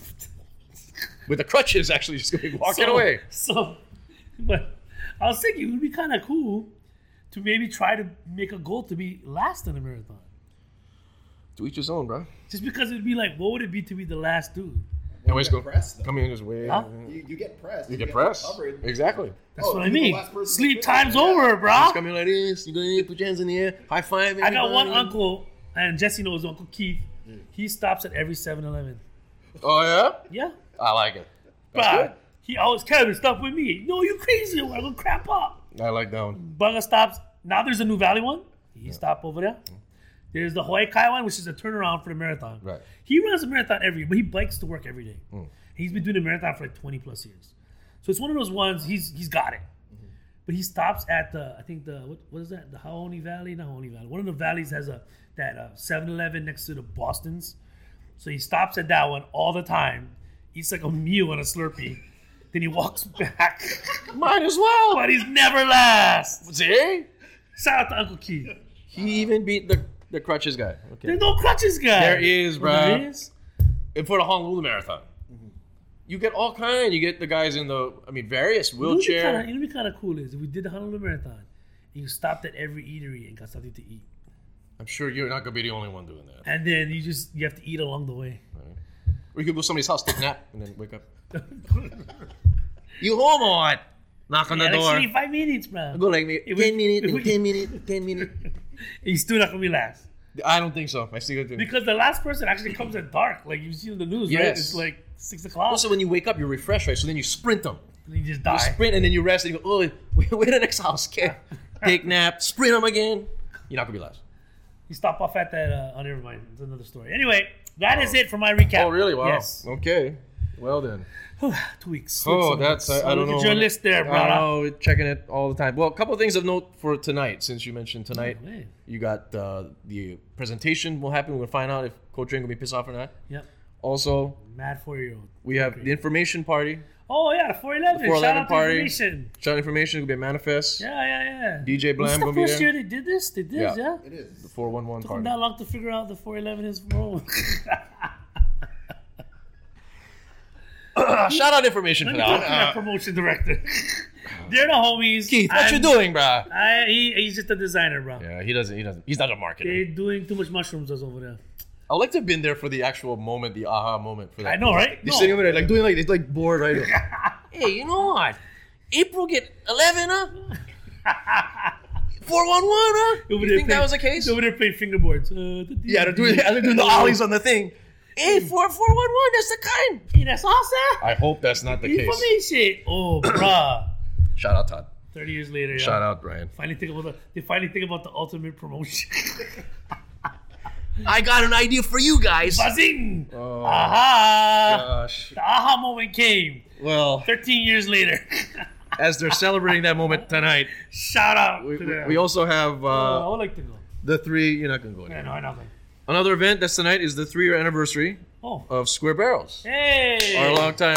with the crutches. Actually, just gonna be walking away. So, but I was thinking it would be kind of cool to maybe try to make a goal to be last in a marathon. To each his own, bro. Just because it'd be like, what would it be to be the last dude? Anyways, You go. get pressed, though. Come in this way. Huh? You get pressed. You get pressed. covered. Exactly. That's Oh, what I you're the mean. last person to Sleep fit time's in. over, Just bro. come in like this. You go, put your hands in the air. High five. I got one everybody. uncle, and Jesse knows Uncle Keith. He stops at every 7-Eleven. Oh yeah. Yeah. I like it. That's Bruh, he always, Kevin, stop with me. No, you crazy. I'm going to crap up. good. I like that one. Bunga stops. Now there's a new Valley one. He stopped over there. There's the Hawaii Kai one, which is a turnaround for the marathon. Right. He runs a marathon but he bikes to work every day. He's been doing a marathon for like 20 plus years. So it's one of those ones, he's got it. But he stops at what is that? The Haoni Valley? Not Haoni Valley. One of the valleys has that 7-Eleven next to the Boston's. So he stops at that one all the time. Eats like a meal on a Slurpee. Then he walks back. Might as well. But he's never last. See? Shout out to Uncle Keith. He even beat the crutches guy. Okay. There's no crutches, guy. There is, Oh, bro. there is? And for the Honolulu Marathon, you get all kind. You get the guys in various wheelchair. You know what kind of cool is if we did the Honolulu Marathon, and you stopped at every eatery and got something to eat, I'm sure you're not gonna be the only one doing that. and then you have to eat along the way. Or you could go to somebody's house, take a nap, and then wake up. You home or what? Knock on the Yeah, door. like 5 minutes, bro. Go like me. If 10 we- minutes, if we- 10 minutes, 10 minutes. He's still not gonna be last I don't think so. I see what you're doing. because the last person actually comes at dark, like you see in the news, right? Yes. It's like 6 o'clock, Also, when you wake up, you're refreshed, right? So then you sprint them. and you just You die. sprint and then you rest and you go, oh, wait the next house. Okay. Take nap, sprint them again. You're not gonna be last. You stop off at that. Oh, never mind. It's another story. Anyway, that is it for my recap. Oh, really? Wow. Yes. Okay. Well then. 2 weeks. Oh, So that's I don't look know. at your list there, I brother. know, we're checking it all the time. Well, a couple of things of note for tonight, since you mentioned tonight. Oh, man. You got the presentation will happen. We'll find out if Coach Ring will be pissed off or not. Yep. Also, Mad 4-year-old. we have the information party. Oh yeah, the 411. The 411 Shout out to party. information. Shout information will be a manifest. Yeah. DJ This Blam is the gonna be first there. year they did this. They did, Yeah. yeah. It is. The 411 Took them party. that long to figure out the 411 is wrong. Shout out information Let for me talk to that that. promotion director. They're the homies. Keith, what you doing, bro? He's just a designer, bro. Yeah, he doesn't. He's not a marketer. They're doing too much mushrooms us over there. I would like to have been there for the actual moment, the aha moment for that. I know, right? They're No. sitting over there, like doing like it's like bored, right? Hey, you know what? April get 11, huh? 411, huh? Over You there think that playing- was the case? Over there playing fingerboards. Yeah, they're doing the ollies on the thing. Hey, 4411, that's the kind. Hey, that's awesome. I hope that's not the case. Information. Oh, bruh. Shout out, Todd. 30 years later, yeah. Shout out, Brian. They finally think about the ultimate promotion. I got an idea for you guys. Buzzing! Oh, Aha! gosh. The aha moment came Well, 13 years later. as they're celebrating that moment tonight, Shout out to we them. also have I would like to go. the three. You're not gonna go Yeah, anywhere. no, I know. Another event that's tonight is the 3-year anniversary Oh. of Square Barrels, Hey! our long time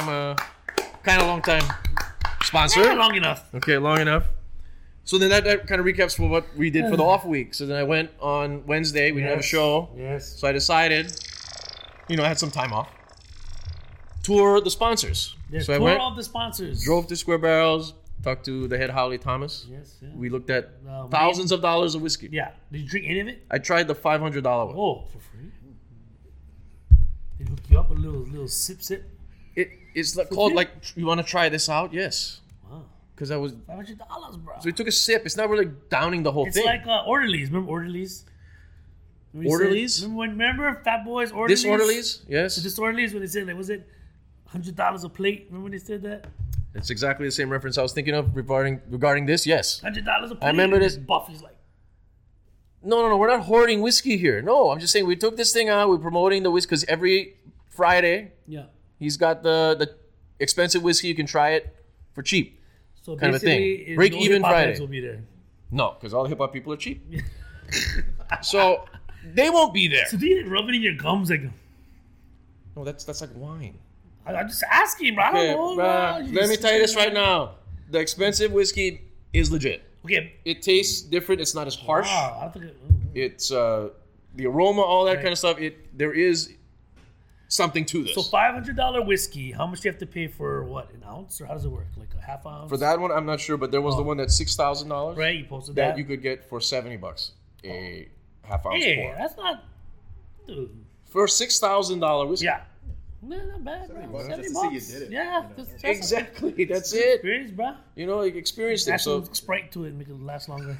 sponsor. Yeah, long enough. Okay, long enough. So then that kind of recaps for what we did for the off week. So then I went on Wednesday. We didn't have a Yes. show. Yes. So I decided, I had some time off. Tour the sponsors. Yes. So I Tour went, of the sponsors. drove to Square Barrels, talked to the head Holly Thomas. Yes. Yeah. We looked at Main- thousands of dollars of whiskey. Yeah. Did you drink any of it? I tried the $500 one. Oh, for free. They hook you up with a little sip. It's called you want to try this out? Yes. Wow. Because I was. $500, bro. So we took a sip. It's not really downing the whole It's thing. like orderlies. Remember orderlies? When you Orderlies? said- remember Fat Boys orderlies? Disorderlies? Yes. Disorderlies when they said was it $100 a plate? Remember when they said that? It's exactly the same reference I was thinking of regarding this. Yes. $100 a plate. remember this- Buffy's like, No. We're not hoarding whiskey here. No, I'm just saying we took this thing out. We're promoting the whiskey because every Friday yeah. he's got the expensive whiskey. You can try it for cheap. So Kind of a basically, thing. Break no even hip-hop Friday. heads will be there. No, because all the hip hop people are cheap. So they won't be there. So do you rub it in your gums? Like, No, that's like wine. I'm just asking, bro. I Okay, don't know. bruh, bro. let me tell you this right now. The expensive whiskey is legit. Okay. It tastes different. It's not as harsh. Wow, I don't think It's the aroma, all that Right. kind of stuff. There is something to this. So $500 whiskey. How much do you have to pay for what? An ounce, or how does it work? Like a half ounce? For that one, I'm not sure, but there was the one that's $6,000 right? You posted that that. you could get for $70 a half ounce Hey, pour. that's not. Dude. For $6,000 whiskey. Yeah. No, not bad, bro. $70 $70 just to see you did it, Yeah, you know. that's Exactly. That's it. experience, bro. You know, you experienced it. Add So some Sprite to it and make it last longer.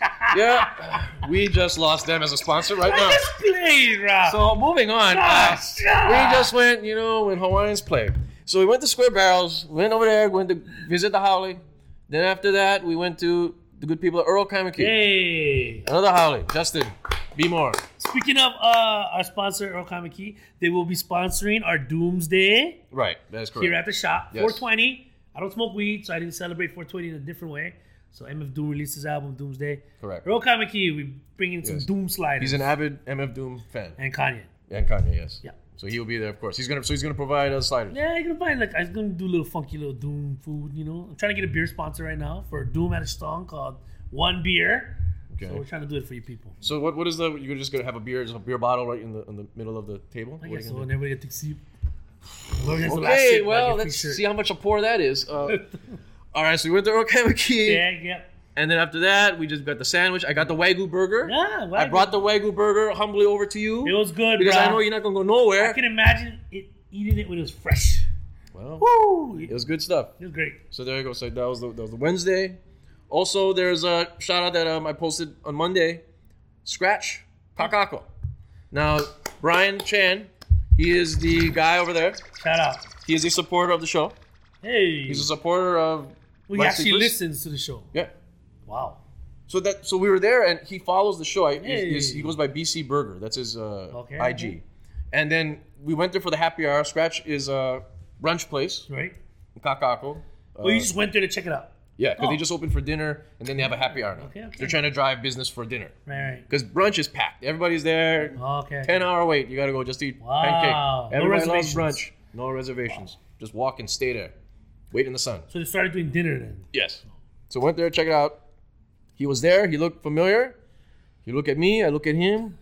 yeah, we just lost them as a sponsor right now. Just play, bro. So moving on, we just went, you know, when Hawaiians play. So we went to Square Barrels, went over there, went to visit the Howley. Then after that, we went to the good people at Earl Kamaki. Hey. Another Howley. Justin, be more. Speaking of our sponsor, Earl Kamaki, they will be sponsoring our Doomsday Right, that's correct. here at the shop. Yes. 420. I don't smoke weed, so I didn't celebrate 420 in a different way. So MF Doom released his album Doomsday. Correct. Earl Kamaki, we bring in some Yes. Doom sliders. He's an avid MF Doom fan. And Kanye. And Kanye, yes. Yeah. So he'll be there, of course. He's gonna provide us sliders. Yeah, you're gonna find like I'm gonna do a little funky little Doom food, you know. I'm trying to get a beer sponsor right now for Doom at a Strong called One Beer. Okay. So we're trying to do it for you people. So what is you're just gonna have a beer bottle right in the middle of the table? I What are guess you so, gonna and do? everybody gets to see. Whoever gets the last Okay, sip, well, like, let's free shirt. see how much a pour that is. All right, so we went to Earl Kamaki. Yeah. And then after that, we just got the sandwich. I got the Wagyu burger. Yeah, I brought the Wagyu burger humbly over to you. It was good, because bro. I know you're not going to go I nowhere. can imagine eating it when it was fresh. Well, Woo! it was good stuff. It was great. So there you go. So that was the Wednesday. Also, there's a shout out that I posted on Monday. Scratch Kakako. Now, Brian Chan, he is the guy over there. Shout out. He is a supporter of the show. Hey. He's a supporter of. he Light actually Sleepers. listens to the show. Yeah. Wow. So we were there, and he follows the show. Hey. He goes by BC Burger. That's his IG. Okay. And then we went there for the happy hour. Scratch is a brunch place Right? in Kakako. Well, you just went there to check it out. Yeah, because Oh. they just opened for dinner, and then they have a happy hour now. Okay. They're trying to drive business for dinner. Right. Because brunch is packed. Everybody's there. Okay. 10-hour wait. You got to go just eat Wow. pancake. No Everybody loves reservations. brunch. No reservations. Just walk and stay there. Wait in the sun. So they started doing dinner then. Yes. So went there, check it out. He was there. He looked familiar. He looked at me. I look at him.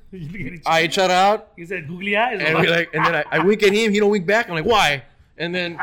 I each other out. He said googly eyes. And and then I wink at him. He don't wink back. I'm like, why? And then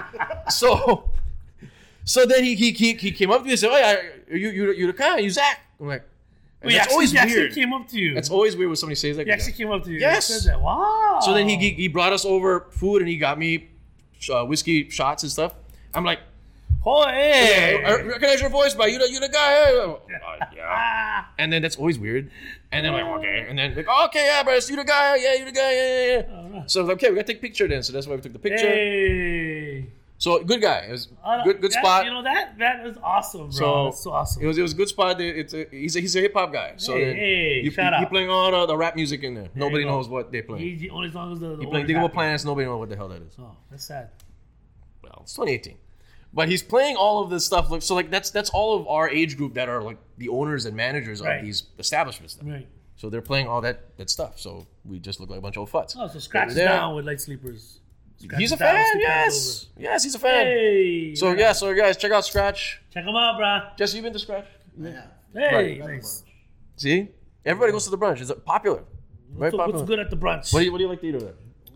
so then he came up to me and said, "Oh, you the guy? You Zach?" I'm like, and that's always he actually weird. came up to you. That's always weird when somebody says that. He actually came up to you. Yes. He said that. Wow. So then he brought us over food and he got me whiskey shots and stuff. I'm like, Oh, hey. I recognize your voice, but you the guy. Yeah. And then that's always weird. And then I'm like, okay. And then like, okay, yeah, bro, you the guy. Yeah, you the guy. Yeah. So I was like, okay, we gotta take a picture then. So that's why we took the picture. Hey. So good guy. It was good that, spot. You know that was awesome, bro. So That's so awesome. It was a good spot. He's a hip hop guy. So Hey, then hey, he shout out. playing all the rap music in there. Nobody you go. knows what they play. He only as long as the He playing owner's Diggable happy. Planets. Nobody knows what the hell that is. Oh, that's sad. Well, it's 2018. But he's playing all of this stuff. So like that's all of our age group that are like the owners and managers Right. of these establishments. Now. Right. So they're playing all that stuff. So we just look like a bunch of old futs. Oh, so Scratch is There. down with Light Sleepers. Scratch He's a is down with fan, Sleep yes. Over. Yes, he's a fan. Hey. So yeah, so guys, check out Scratch. Check them out, bro. Jesse, you been to Scratch? Yeah. Hey. Right. Nice. See? Everybody goes to the brunch. It's popular. Very So popular. what's good at the brunch? What do you like to eat over there?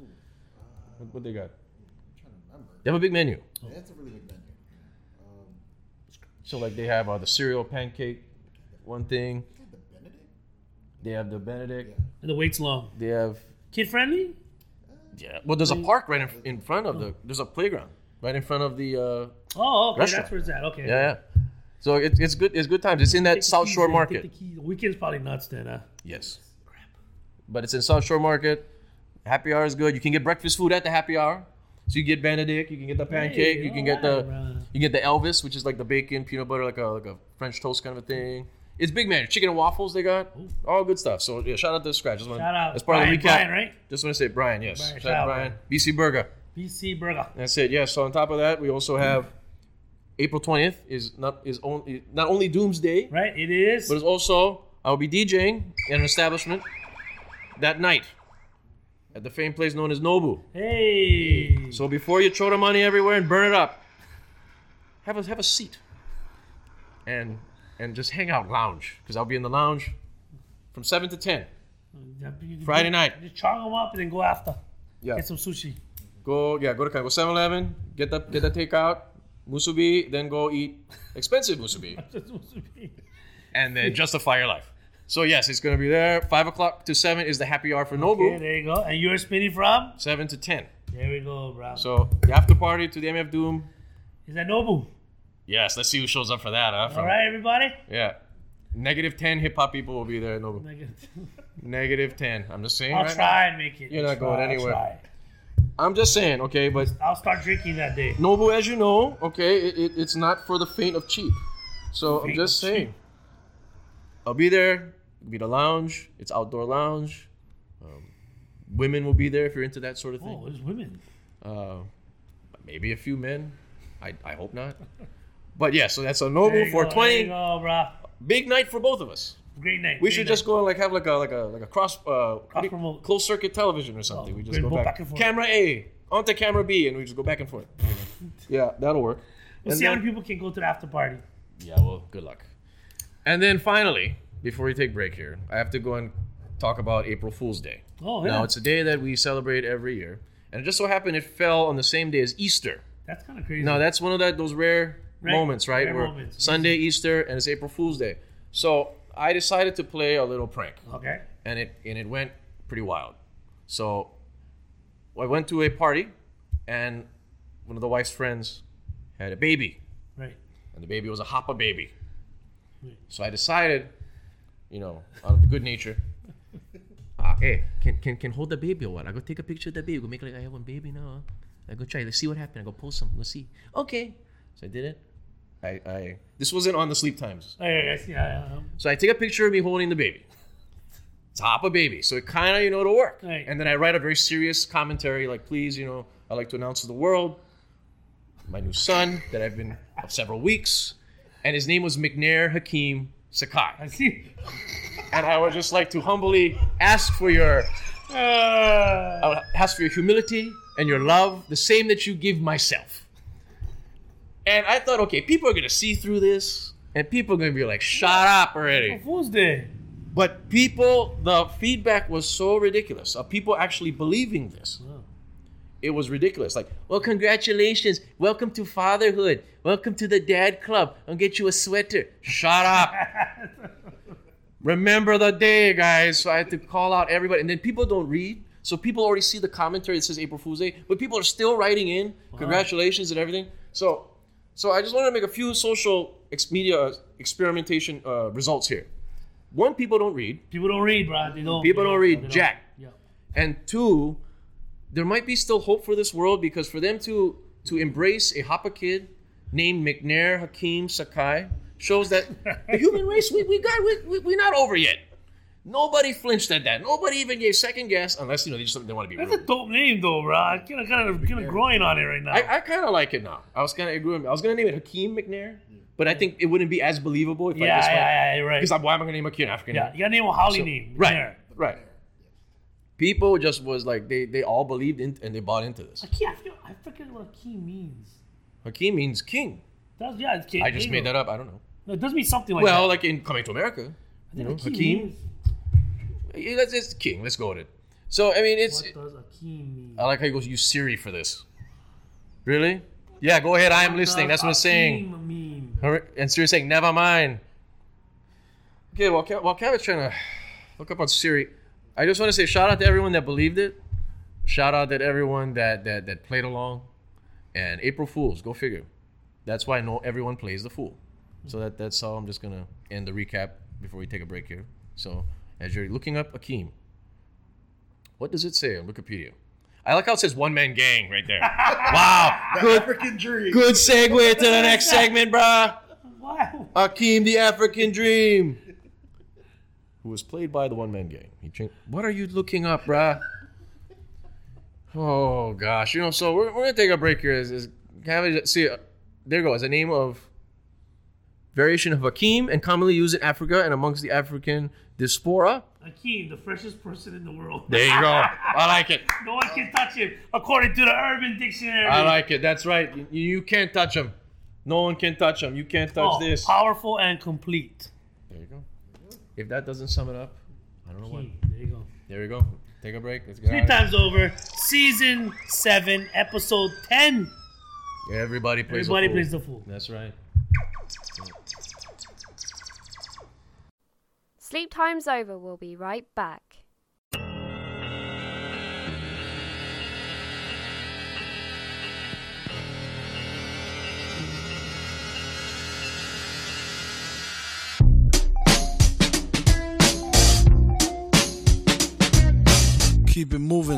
What they got? I'm trying to remember. They have a big menu. Yeah, it's a really big menu. So like they have the cereal pancake, one thing. The Benedict? They have the Benedict. And the wait's long. They have Kid friendly? well, there's a park right in front of there's a playground right in front of the Oh, okay. Restaurant. That's where it's at. Okay. yeah. So it's good. It's good times. It's in that Take the South keys, Shore man. Market. Take the keys. Weekend's probably nuts then, huh? Yes. But it's in South Shore Market. Happy hour is good. You can get breakfast food at the happy hour. So you get Benedict, you can get the pancake, Hey, you can get alright, the bro. you get the Elvis, which is like the bacon, peanut butter, like a French toast kind of a thing. It's big man. Chicken and waffles they got. All good stuff. So yeah, shout out to Scratch. Shout out. That's part of the recap. Brian, right? Just want to say Brian, yes. Brian, Shout out shout out, Brian. BC Burger. BC Burger. That's it. Yeah. So on top of that, we also have April 20th is not only Doomsday, Right? It is. but it's also I'll be DJing at an establishment that night at the famed place known as Nobu. Hey. So before you throw the money everywhere and burn it up, have a seat and just hang out, lounge, because I'll be in the lounge from 7 to 10 Friday night. Just chong them up and then go after. Yeah. Get some sushi. Go to 7-Eleven, get the takeout, musubi, then go eat expensive musubi, and then justify your life. So yes, it's gonna be there. 5 o'clock to 7 is the happy hour for Nobu. Okay, there you go. And you're spinning from? 7 to 10. There we go, bro. So the after party to the MF Doom. Is that Nobu? Yes, let's see who shows up for that. Huh? All right, everybody. Yeah. -10 hip hop people will be there. No. -10. I'm just saying. I'll right try and make it. You're not going anywhere. I'll try. I'm just saying, okay, but I'll start drinking that day. Nobu, as you know, okay, it's not for the faint of cheap. So I'm Faint just of saying. I'll be there. It'll be the lounge. It's outdoor lounge. Women will be there if you're into that sort of thing. Oh, there's women. Maybe a few men. I hope not. But yeah, so that's a There Nobu you for go, 20. There you go, bro. Big night for both of us. Great night. We great should night. just go and like have like a cross promote. closed circuit television or something. Oh, We just great, go both back. back and forth. Camera A onto camera B, and we just go back and forth. Yeah, that'll work. We'll And see how then- many people can go to the after party. Yeah, well, good luck. And then finally, before we take break here, I have to go and talk about April Fool's Day. Oh, yeah. Now, it's a day that we celebrate every year, and it just so happened it fell on the same day as Easter. That's kind of crazy. Now, that's one of those rare moments, right? rare Where moments. Sunday, Easter, and it's April Fool's Day. So I decided to play a little prank, Okay. and it went pretty wild. So I went to a party, and one of the wife's friends had a baby, Right. and the baby was a Hapa baby. Right. So I decided, out of good nature, hey, can hold the baby or what? I go take a picture of the baby. Go make like I have one baby now. Huh? I go try. Let's see what happened. I go post some. Let's see. Okay. So I did it. I this wasn't on the sleep times. Oh, yeah, yeah. So I take a picture of me holding the baby. It's a Hapa baby. So it kind of, it'll work. Right. And then I write a very serious commentary like, please, I'd like to announce to the world my new son that I've been of several weeks. And his name was McNair Hakeem Sakai. I see. And I would just like to humbly ask for your humility and your love, the same that you give myself. And I thought, okay, people are going to see through this, and people are going to be like, shut up already. Fool's Day. But the feedback was so ridiculous of people actually believing this. Oh. It was ridiculous. Like, well, congratulations. Welcome to fatherhood. Welcome to the dad club. I'll get you a sweater. Shut up. Remember the day, guys. So I had to call out everybody. And then people don't read. So people already see the commentary that says April Fool's Day. But people are still writing in congratulations and everything. So I just wanted to make a few social media experimentation results here. One, people don't read. People don't read, bro. They don't. People don't read They jack. Yeah. And two, there might be still hope for this world because for them to embrace a Hapa kid named McNair Hakeem Sakai shows that the human race, we're not over yet. Nobody flinched at that. Nobody even gave second guess unless, they just they want to be That's a rude. dope name, though, bro. I'm kind of growing on it right now. I kind of like it now. I was going to name it Hakeem McNair, but I think it wouldn't be as believable if I just went. Yeah, you're right. Because why am I going to name a kid an African Yeah, name? you gotta name a Holly name. Right, There. right. People just was like, they all believed in and they bought into this. I forget what Hakeem means. Hakeem means king. It's King. I just made that up. I don't know. No, it does mean something like Well, that. like in Coming to America, Hakeem. means- Yeah, that's king. Let's go with it. So, I mean, What does Hakeem mean? I like how he goes, use Siri for this. Really? Yeah, go ahead. I am listening. That's what it's saying. Hakeem mean? And Siri's saying, never mind. Okay, while Kevin's trying to look up on Siri, I just want to say shout out to everyone that believed it. Shout out to everyone that played along. And April Fools, go figure. That's why everyone plays the fool. So that's how I'm just going to end the recap before we take a break here. So as you're looking up Hakeem, what does it say on Wikipedia? I like how it says one man gang right there. Wow. Good, African dream. good segue to the next segment, bruh. Wow. Hakeem the African Dream, who was played by the one man gang. What are you looking up, bruh? Oh gosh, so we're gonna take a break here. See, there you go. As a name of variation of Hakeem and commonly used in Africa and amongst the African diaspora. Hakeem, the freshest person in the world. There you go. I like it. No one can touch him, according to the Urban Dictionary. I like it. That's right. You can't touch him. No one can touch him. You can't touch this. Powerful and complete. There you go. If that doesn't sum it up, I don't know what. Hakeem, there you go. There we go. Take a break. Let's go. 3 times over. Season 7, episode 10. Everybody plays Everybody the fool. plays the fool. That's right. Sleep time's over. We'll be right back. keep it moving.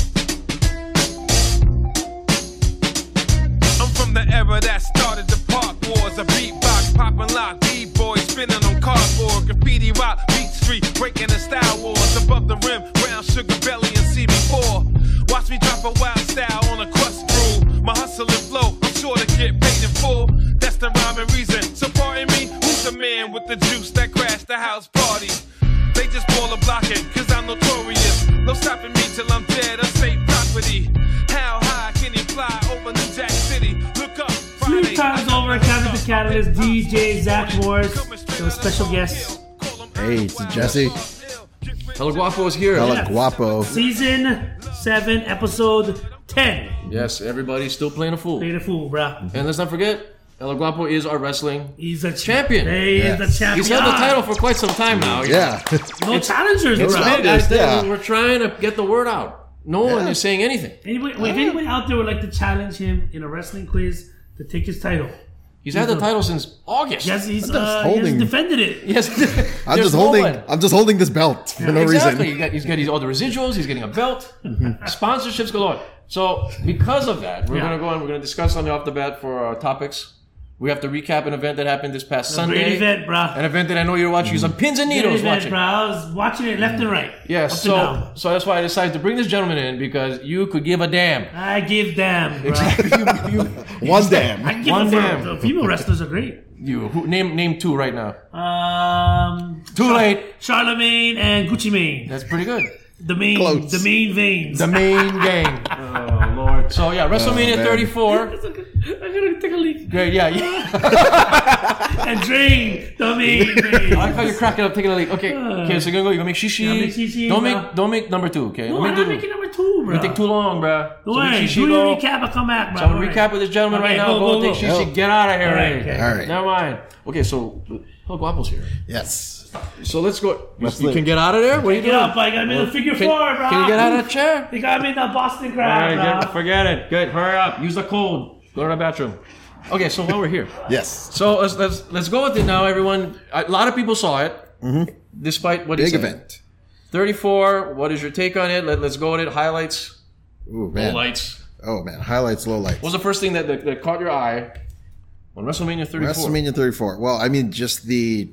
I'm from the era that started the park wars. A beatbox, poppin' lock, B-boys spinning on cardboard. Graffiti rock, beat street, breaking the style wars. Above the rim, brown sugar belly and CB4. Watch me drop a wild style on a crust crew. My hustle and flow, I'm sure to get paid in full. That's the rhyme and reason. So pardon me, who's the man with the juice that crashed the house party? They just ball a blocking, cause I'm notorious. No stopping me till I'm dead, unsafe property. How high can he fly over New Jack City? Look up, Friday. 2 times over, Captain the Catalyst, DJ Zach Morris. There was special guests. Hey, it's Jesse. El Guapo is here. Hella Yes. guapo. Season 7, episode 10. Yes, everybody's still playing a fool. Play the fool, bruh. And let's not forget, El Guapo is our wrestling. He's a Champion. He is the champion. He's held the title for quite some time now. Yeah. No challengers, It's bruh. big, guys. Yeah. We're trying to get the word out. No one Yeah. is saying anything. If anyone out there would like to challenge him in a wrestling quiz to take his title, He's had the title since August. yes, he holding- has defended it. Yes. I'm There's just no holding. one. I'm just holding this belt for no Exactly. reason. He's got all the residuals. He's getting a belt. Sponsorships galore. So because of that, we're Yeah. going to go on. We're going to discuss on the off the bat for our topics. We have to recap an event that happened this past Sunday. Great event, bruh. An event that I know you're watching. He's on pins and Great needles event, watching. bruh. I was watching it left and right. Yeah, Up and so down. that's why I decided to bring this gentleman in, because you could give a damn. I give damn, bruh. One damn. I give One a damn. The female wrestlers are great. Name 2 right now. Too late. Charlemagne and Gucci Mane. That's pretty good. The main veins. The main gang. Oh Lord. So yeah, WrestleMania man. 34. I'm gonna take a leak Great, yeah. and drain the main I like veins. how you're cracking up, taking a leak. Okay, so you're gonna make shishi. Yeah, make shishi, Don't make number 2. Okay, No, let I'm me not making number 2, bro. It'll take too long, bro. Don't So make worry. shishi Do go. your recap. I'll come back, bro. So I'm gonna recap with this gentleman right now. Go take shishi. Get out of here. All right, Ray. okay. All right. Never mind. Okay, so El Guapo's here. Yes. So let's go. You Wrestling. can get out of there. What are you Get doing? up, I got me in the figure 4, bro. Can you get out of that chair? They got me in the Boston crowd, bro. Forget it. Good. Hurry up. Use the code. Go to the bathroom. Okay, so while we're here, Yes. so let's go with it now, everyone. A lot of people saw it, despite what he Big said. event. 34. What is your take on it? Let's go with it. Highlights. Ooh, man. Lowlights. Oh man. Highlights, lowlights. What was the first thing that caught your eye on WrestleMania 34? WrestleMania 34. Well, I mean, just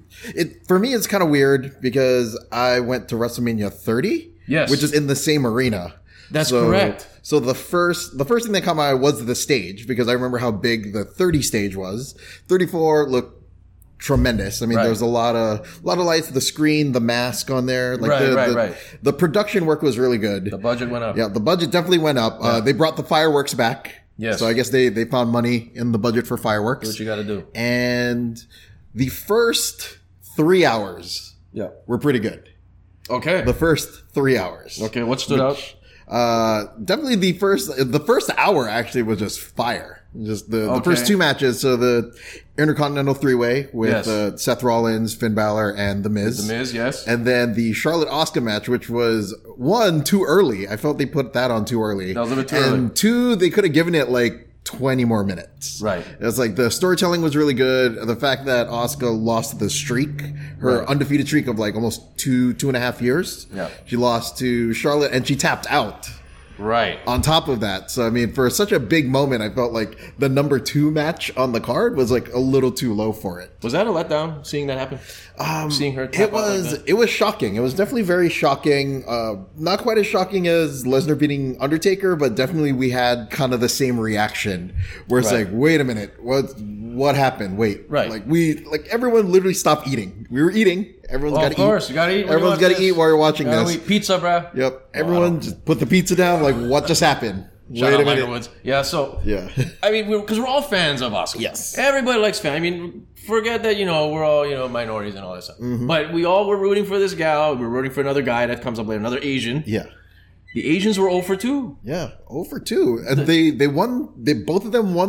for me, it's kind of weird because I went to WrestleMania 30, Yes. which is in the same arena. That's correct. So the first thing that caught my eye was the stage, because I remember how big the 30 stage was. 34 looked tremendous. I mean, Right. there was a lot of lights, the screen, the mask on there. Like Right. The production work was really good. The budget went up. Yeah, the budget definitely went up. They brought the fireworks back. Yes. So I guess they found money in the budget for fireworks. Do what you got to do. And the first 3 hours were pretty good. Okay. The first 3 hours. Okay. What stood out? Definitely the first hour actually was just fire. Just the first 2 matches. So the Intercontinental 3-Way with Yes. Seth Rollins, Finn Balor, and The Miz. The Miz, yes. And then the Charlotte Asuka match, which was 1, too early. I felt they put that on too early. That was a bit too and early. 2, they could have given it like 20 more minutes. Right. It's like the storytelling was really good. The fact that Asuka lost the streak, her undefeated streak of like almost 2.5 years. Yeah. She lost to Charlotte and she tapped out. Right. On top of that. So, I mean, for such a big moment, I felt like the number 2 match on the card was like a little too low for it. Was that a letdown, seeing that happen? Seeing her tap It out like was that? it was shocking. It was definitely very shocking. Not quite as shocking as Lesnar beating Undertaker, but definitely we had kind of the same reaction where it's Right. like, wait a minute, what happened? Wait, Right. Like everyone literally stopped eating. We were eeating. Everyone's Well, got of to eat. course, you gotta eat. when you Everyone's watch got to this. eat while you're watching Gotta this. eat pizza, bruh. Yep. Everyone just put the pizza down. Like, what just happened? Shout Wait out a minute. Michael Woods. Yeah, so Yeah. I mean, because we're all fans of Asuka. Yes. Everybody likes fans. I mean, forget that, we're all, minorities and all that stuff. Mm-hmm. But we all were rooting for this gal. We're rooting for another guy that comes up later, another Asian. Yeah. The Asians were 0 for 2. Yeah. 0 for 2. And they won. Both of them won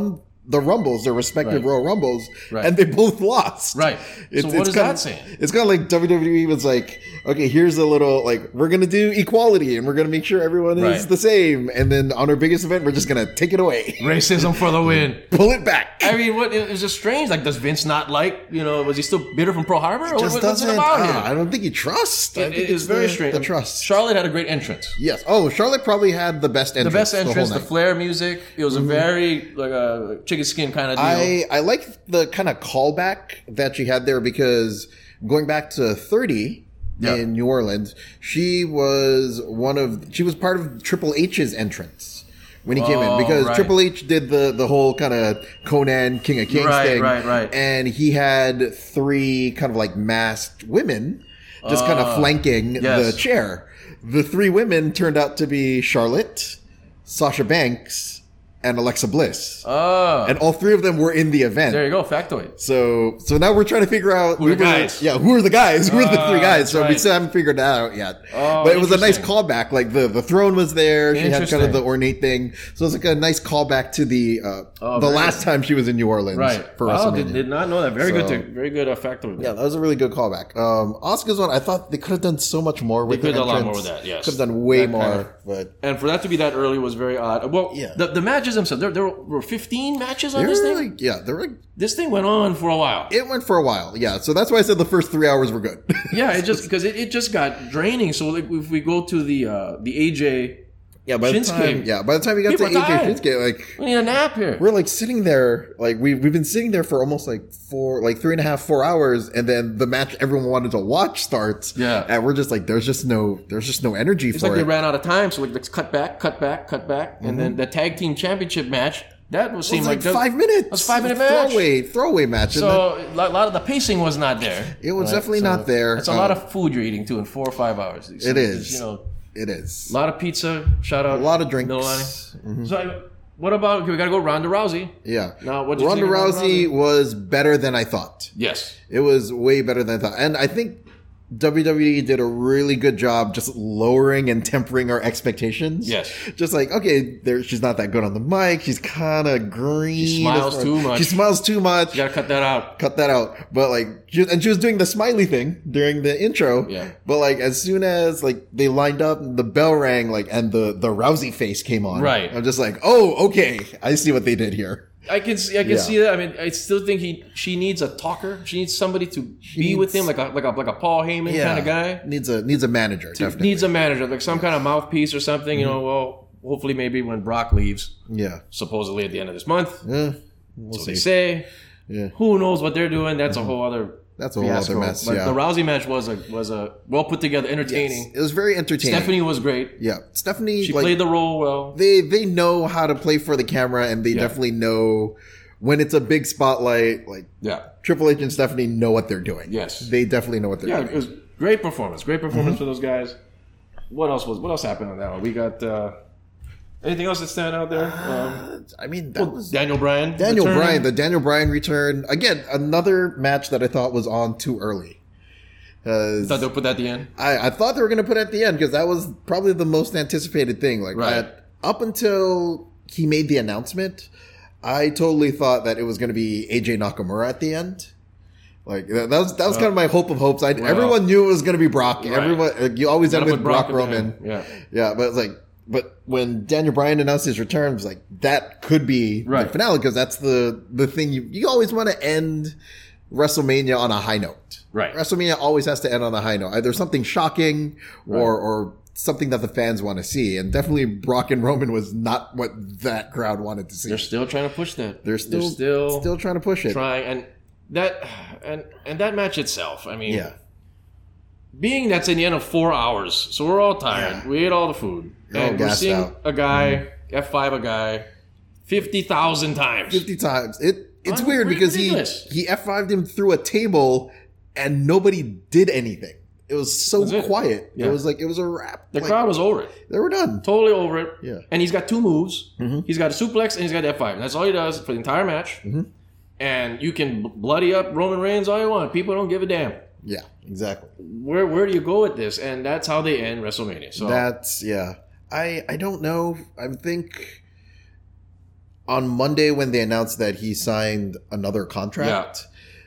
the Rumbles, their respective Right. Royal Rumbles, Right. and they both lost. Right. So what is that saying? It's kind of like WWE was like, okay, here's a little, like, we're going to do equality and we're going to make sure everyone is Right. the same. And then on our biggest event, we're just going to take it away. Racism for the win. Pull it back. I mean, what? It was just strange. Like, does Vince not like? Was he still bitter from Pearl Harbor? Or Just what's it doesn't, about here? I don't think he trusts. I It think is very the, strange. The trust. Charlotte had a great entrance. Yes. Oh, Charlotte probably had the best The entrance. best entrance, whole the night. flare music. It was a very like a chicken skin kind of deal. I like the kind of callback that she had there because going back to 30 Yeah. in New Orleans, she was part of Triple H's entrance when he came in because right. Triple H did the whole kind of Conan King of Kings Right, thing. right. And he had 3 kind of like masked women just kind of flanking yes. the chair. The 3 women turned out to be Charlotte, Sasha Banks, and Alexa Bliss. Oh, And all 3 of them were in the event. there you go, factoid. So now we're trying to figure out Who are the guys? Who are the guys? Who are the 3 guys? So we right. still haven't figured that out yet. Oh, but it was a nice interesting. callback. Like the throne was there. She had kind Interesting. of the ornate thing. So it was like a nice callback to the very last time she was in New Orleans Right. for Wow, WrestleMania. did not know that. Very So- good. Very good factoid. Yeah, that was a really good callback. Asuka's one, I thought they could have done so much more with They the could have done a lot entrance. more with that, yes. Could have done way That kind more. of- But And for that to be that early was very odd. Well, Yeah. the matches themselves, there were 15 matches on they this were thing? like, yeah, they were like, This thing went on for a while. it went for a while. Yeah, so that's why I said the first 3 hours were good. Yeah, it just because it just got draining. So like, if we go to the AJ, Yeah, by the Shinsuke. time by the time we got to People are AJ tired. Shinsuke, like we need a nap here. we're like sitting there, like we've been sitting there for almost like 3.5-4 hours, and then the match everyone wanted to watch starts. Yeah. and we're just like, there's just no energy It's for like they it. ran out of time, so like let's cut back, and then the tag team championship match that was It seemed was like that- 5 minutes. It was a 5-minute match. Throwaway match. and So a lot of the pacing was not there. It was definitely not there. It's a lot of food you're eating too in 4 or 5 hours. So It is. a it is. lot of pizza. Shout out. A lot of drinks. Mililani. So what about? Okay, we got to go Ronda Rousey. Yeah. Now, what'd you Ronda think of Ronda Rousey Rousey? was better than I thought. Yes. It was way better than I thought. And I think WWE did a really good job just lowering and tempering our expectations. Yes. Just like, okay, she's not that good on the mic. She's kind of green. She smiles too much. She smiles too much. You got to cut that out. Cut that out. But like, she was doing the smiley thing during the intro. Yeah. But like, as soon as like they lined up, the bell rang, like, and the Rousey face came on. Right. I'm just like, oh, okay. I see what they did here. I can see that. I mean, I still think she needs a talker. She needs somebody to be with him, like a Paul Heyman kind of guy. Needs a manager, definitely. Needs a manager, like some kind of mouthpiece or something. You know, well, hopefully maybe when Brock leaves, Yeah. supposedly at the end of this month. We'll So see. they say. Yeah. Who knows what they're doing? That's a whole other. That's a whole fiasco. other mess. But Yeah. the Rousey match was a well put together, entertaining. It was very entertaining. Stephanie was great. Yeah. Stephanie, She like, played the role well. they know how to play for the camera, and they definitely know when it's a big spotlight. Like Yeah. Triple H and Stephanie know what they're doing. Yes. They definitely know what they're Yeah, doing. it was great performance. Great performance for those guys. What else happened on that one? We got anything else that stand out there? I mean, that was Daniel Bryan. Daniel returning. Bryan. The Daniel Bryan return. Again, another match that I thought was on too early. Thought they'll put that at the end. I thought they were going to put it at the end because that was probably the most anticipated thing. Like Right. up until he made the announcement, I totally thought that it was going to be AJ Nakamura at the end. Like that was kind of my hope of hopes. Everyone knew it was going to be Brock. Right. Everyone, like, you always end Gotta with put Brock at the Roman. end. Yeah. Yeah, but when Daniel Bryan announced his return, it was like that could be Right. the finale because that's the thing you always want to end WrestleMania on a high note. Right. WrestleMania always has to end on a high note. Either something shocking or something that the fans want to see. And definitely Brock and Roman was not what that crowd wanted to see. They're still trying to push that. They're still trying to push it. trying, and that match itself. I mean, Yeah. being that's in the end of 4 hours, so we're all tired. Yeah. We ate all the food, You're all and we're gassed seeing out. a guy F5 a guy 50,000 times. 50 times. It's Oh, weird because ridiculous. he F5'd him through a table and nobody did anything. It was so That's it. quiet. Yeah. It was like it was a wrap. The Like, crowd was over it. They were done. Totally over it. Yeah. And he's got 2 moves. He's got a suplex and he's got F5. And that's all he does for the entire match. And you can bloody up Roman Reigns all you want. People don't give a damn. Yeah, exactly. Where do you go with this? And that's how they end WrestleMania. So That's I don't know. I think on Monday when they announced that he signed another contract,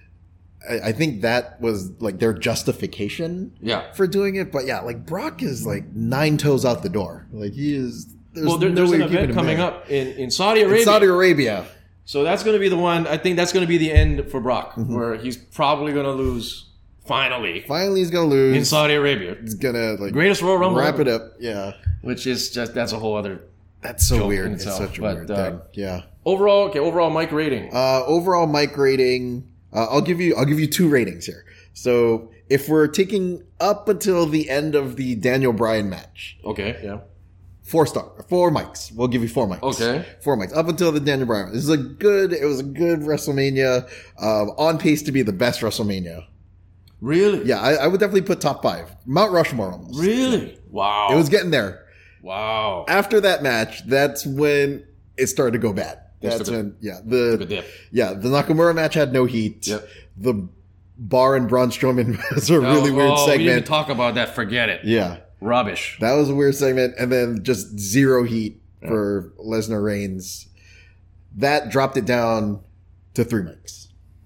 I think that was like their justification Yeah. for doing it. But yeah, like Brock is like 9 toes out the door. Like he is. There's Well, no there's way an of keeping event him coming there. up in Saudi Arabia. In Saudi Arabia. So that's going to be the one. I think that's going to be the end for Brock, Mm-hmm. where he's probably going to lose finally Finally, he's gonna lose. in Saudi Arabia. He's gonna like Greatest Royal Rumble wrap ever. it up. Yeah, Which is just, that's a whole other. that's so Joke weird. in It's itself, such a but, weird thing. Yeah. Overall mic rating. Overall mic rating. I'll give you 2 ratings here. So if we're taking up until the end of the Daniel Bryan match, Okay, yeah. 4 mics. We'll give you 4 mics. Okay. 4 mics up until the Daniel Bryan. It was a good WrestleMania. On pace to be the best WrestleMania. Really? Yeah, I would definitely put top 5. Mount Rushmore almost. Really? Wow. It was getting there. Wow. After that match, that's when it started to go bad. That's took a- when, Took a dip. the Nakamura match had no heat. Yep. The Bar and Braun Strowman was a really weird We didn't even segment. talk about that. Forget it. Yeah, Rubbish. that was a weird segment. And then just 0 heat for Lesnar Reigns. That dropped it down to 3 mics.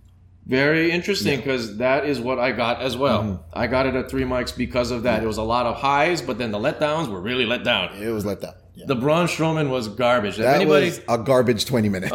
Very interesting, because that is what I got as well. Mm-hmm. I got it at 3 mics because of that. It was a lot of highs, but then the letdowns were really let down. It was let down. Yeah. The Braun Strowman was garbage. If That anybody, was a garbage 20 minutes.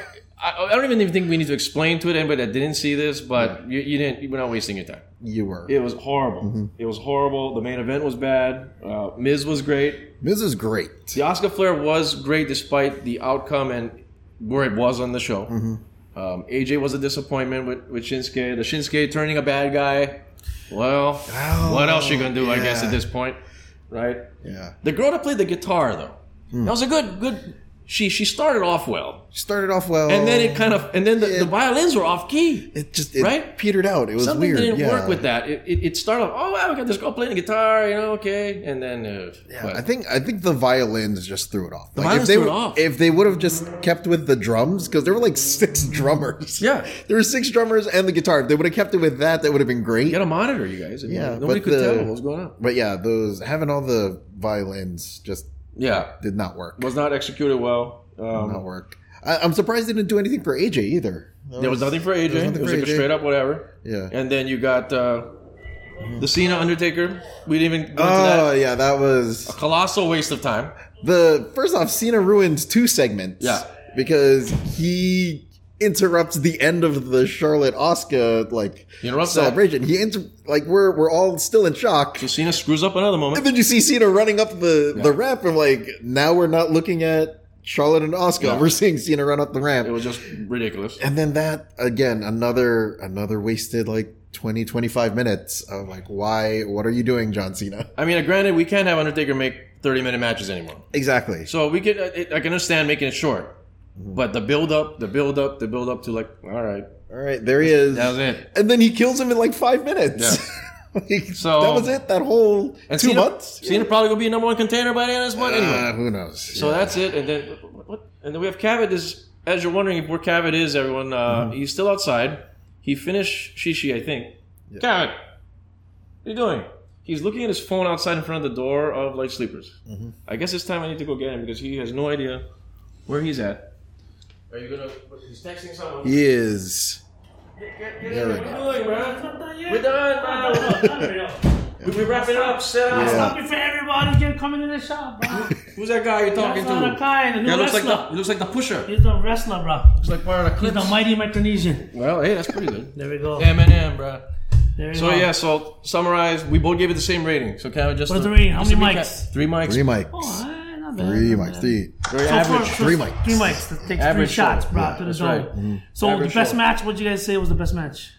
I don't even think we need to explain to it anybody that didn't see this, but you didn't. You're not wasting your time. You were. It was horrible. Mm-hmm. It was horrible. The main event was bad. Miz was great. Miz is great. The Oscar Flair was great despite the outcome and where it was on the show. Mm-hmm. AJ was a disappointment with Shinsuke. The Shinsuke turning a bad guy. Well, what else you gonna do? I guess yeah. at this point, right? Yeah. The girl that played the guitar though, Hmm. that was a good. She started off well, Started off well. and then it kind of, and then the violins were off key. It just Right? petered out. It was Something weird. didn't yeah. work with that. It started off, oh wow, we got this girl playing the guitar, okay, and then Yeah, but- I think the violins just threw it off. violins if they threw it would- off. If they would have just kept with the drums, because there were like 6 drummers. Yeah. there were 6 drummers and the guitar. If they would have kept it with that, that would have been great. get a monitor, you guys. I mean, Yeah, nobody but could the- tell what was going on. But yeah, those having all the violins just Yeah, did not work. was not executed well. Not work. I'm surprised they didn't do anything for AJ either. There was nothing for AJ. There was nothing It was for like a AJ. straight up whatever. Yeah. And then you got the Cena Undertaker. We didn't even go into Oh that. yeah, that was Colossal waste of time. first off, Cena ruins 2 segments. Yeah. Because he interrupts the end of the Charlotte Asuka He interrupts that. celebration. We're all still in shock. So Cena screws up another And moment. then you see Cena running up the ramp and now we're not looking at Charlotte and Asuka. Yeah. We're seeing Cena run up the ramp. It was just ridiculous. And then that again, another wasted 20, 25 minutes of why, what are you doing, John Cena? I mean, granted, we can't have Undertaker make 30-minute matches anymore. Exactly. So we could, I can understand making it short. But the build up to all right, All right, there he is. that was it. And then he kills him in 5 minutes. So- that was it. That whole And 2 Cena, months. Cena probably gonna be a number 1 contender by the end of this month anyway. Who knows? So that's it. And then what? And then we have Kavit. As you're wondering where Kavit is, everyone, he's still outside. He finished Shishi, I think. Kavit, what are you doing? He's looking at his phone outside in front of the door of Sleepers. I guess it's time I need to go get him because he has no idea where he's at. Are you gonna? He's texting someone. He is. Get There we what go. are you doing, bro? We're done, bro. We're wrapping up. Sit down. Yeah. Stop it for everybody get coming in the shop, bro. Who's that guy you're talking That's not to? a guy, the new Yeah, wrestler. he looks like the pusher. He's the wrestler, bro. Looks like part of the He's clips. the mighty Micronesian. Well, hey, that's pretty good. There we go. Eminem, bro. There we So go. yeah, so summarize. We both gave it the same rating. So Kevin, just What is the rating? How just many to recap, mics? 3 mics. 3 mics. Oh, not bad. 3 not mics. bad. 3. Very So average. for 3 mics. 3 mics. That takes Average 3 shots, show. bro, Yeah, to the that's dome. right. So Average the best show. match, what'd you guys say was the best match?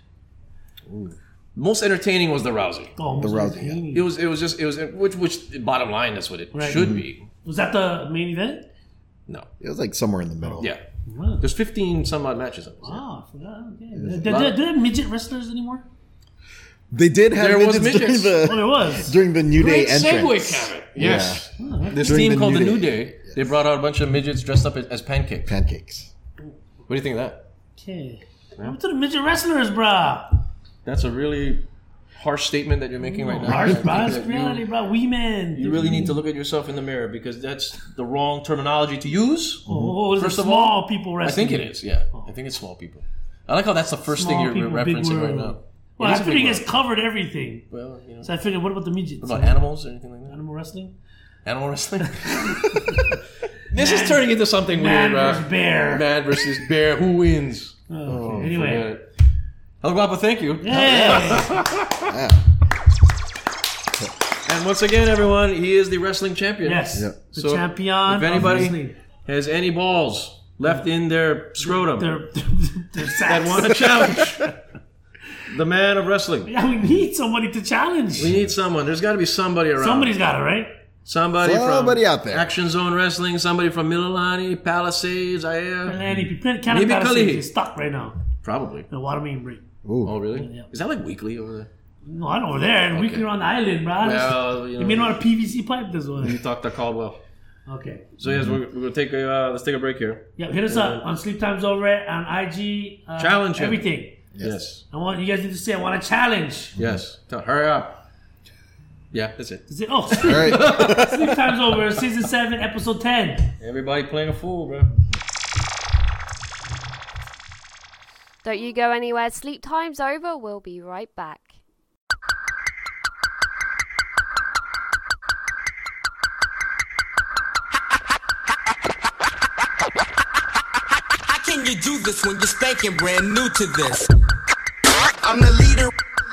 Most entertaining was the Rousey. Oh, The most Rousey, entertaining. It was which bottom line that's what it Right. should be. Was that the main event? No. It was somewhere in the middle. Yeah. Wow. There's 15 some odd matches up. Oh, I forgot. Okay. Do they have midget wrestlers anymore? They did have There was midgets during midgets. Oh, there was. during the New Day Great segue, entrance. Kevin. Yes. This During team the called New the New Day. Day. They brought out a bunch of midgets dressed up as pancakes. Pancakes. What do you think of that? Okay. What to the midget wrestlers, bruh? That's a really harsh statement that you're making right now. Harsh, I think bro. It's that reality, bro. We men. You really need to look at yourself in the mirror because that's the wrong terminology to use. Oh, First of small all, people I wrestling. think it is. Yeah, I think it's small people. I like how that's the first Small thing you're people, big referencing right world. now. Well, It I is a figured big you guys word. covered everything. Well, you know, So I figured, what about the midgets? what about animals or anything like that? Animal wrestling? Animal wrestling. This is turning into something Man weird, versus bear. Man versus bear. Who wins? Okay, anyway. Forget it. Hello, Guapo. Thank you. Yeah. And once again, everyone, he is the wrestling champion. Yes. Yeah. The So, champion. if anybody- of wrestling. Has any balls left in their scrotum They're that sacks. want to challenge the man of wrestling? Yeah, we need somebody to challenge. We need someone. There's got to be somebody around. Somebody's got it, right? Somebody Somebody from out there. Action Zone Wrestling. Somebody from Mililani, Palisades, Aya. Lanny, Canada Maybe Palisades Kalihi. is stuck right now. Probably. The water main break. Oh, really? Yeah. Is that like weekly over there? No, I know over there. And we can on the island, bro. Well, you You know, mean on a PVC pipe this you one? talked to Caldwell. Okay. So yes, we're gonna take a let's take a break here. Yeah, hit us up on Sleep Times Over on IG. Challenge him. everything. Yes. I want you guys need to say I want a challenge. Yes. Hurry up. Yeah, that's it. Is it, oh, All right. Sleep Times Over, season 7, episode 10. Everybody playing a fool, bro. Don't you go anywhere. Sleep time's over. We'll be right back. How can you do this when you're spanking brand new to this? I'm the leader.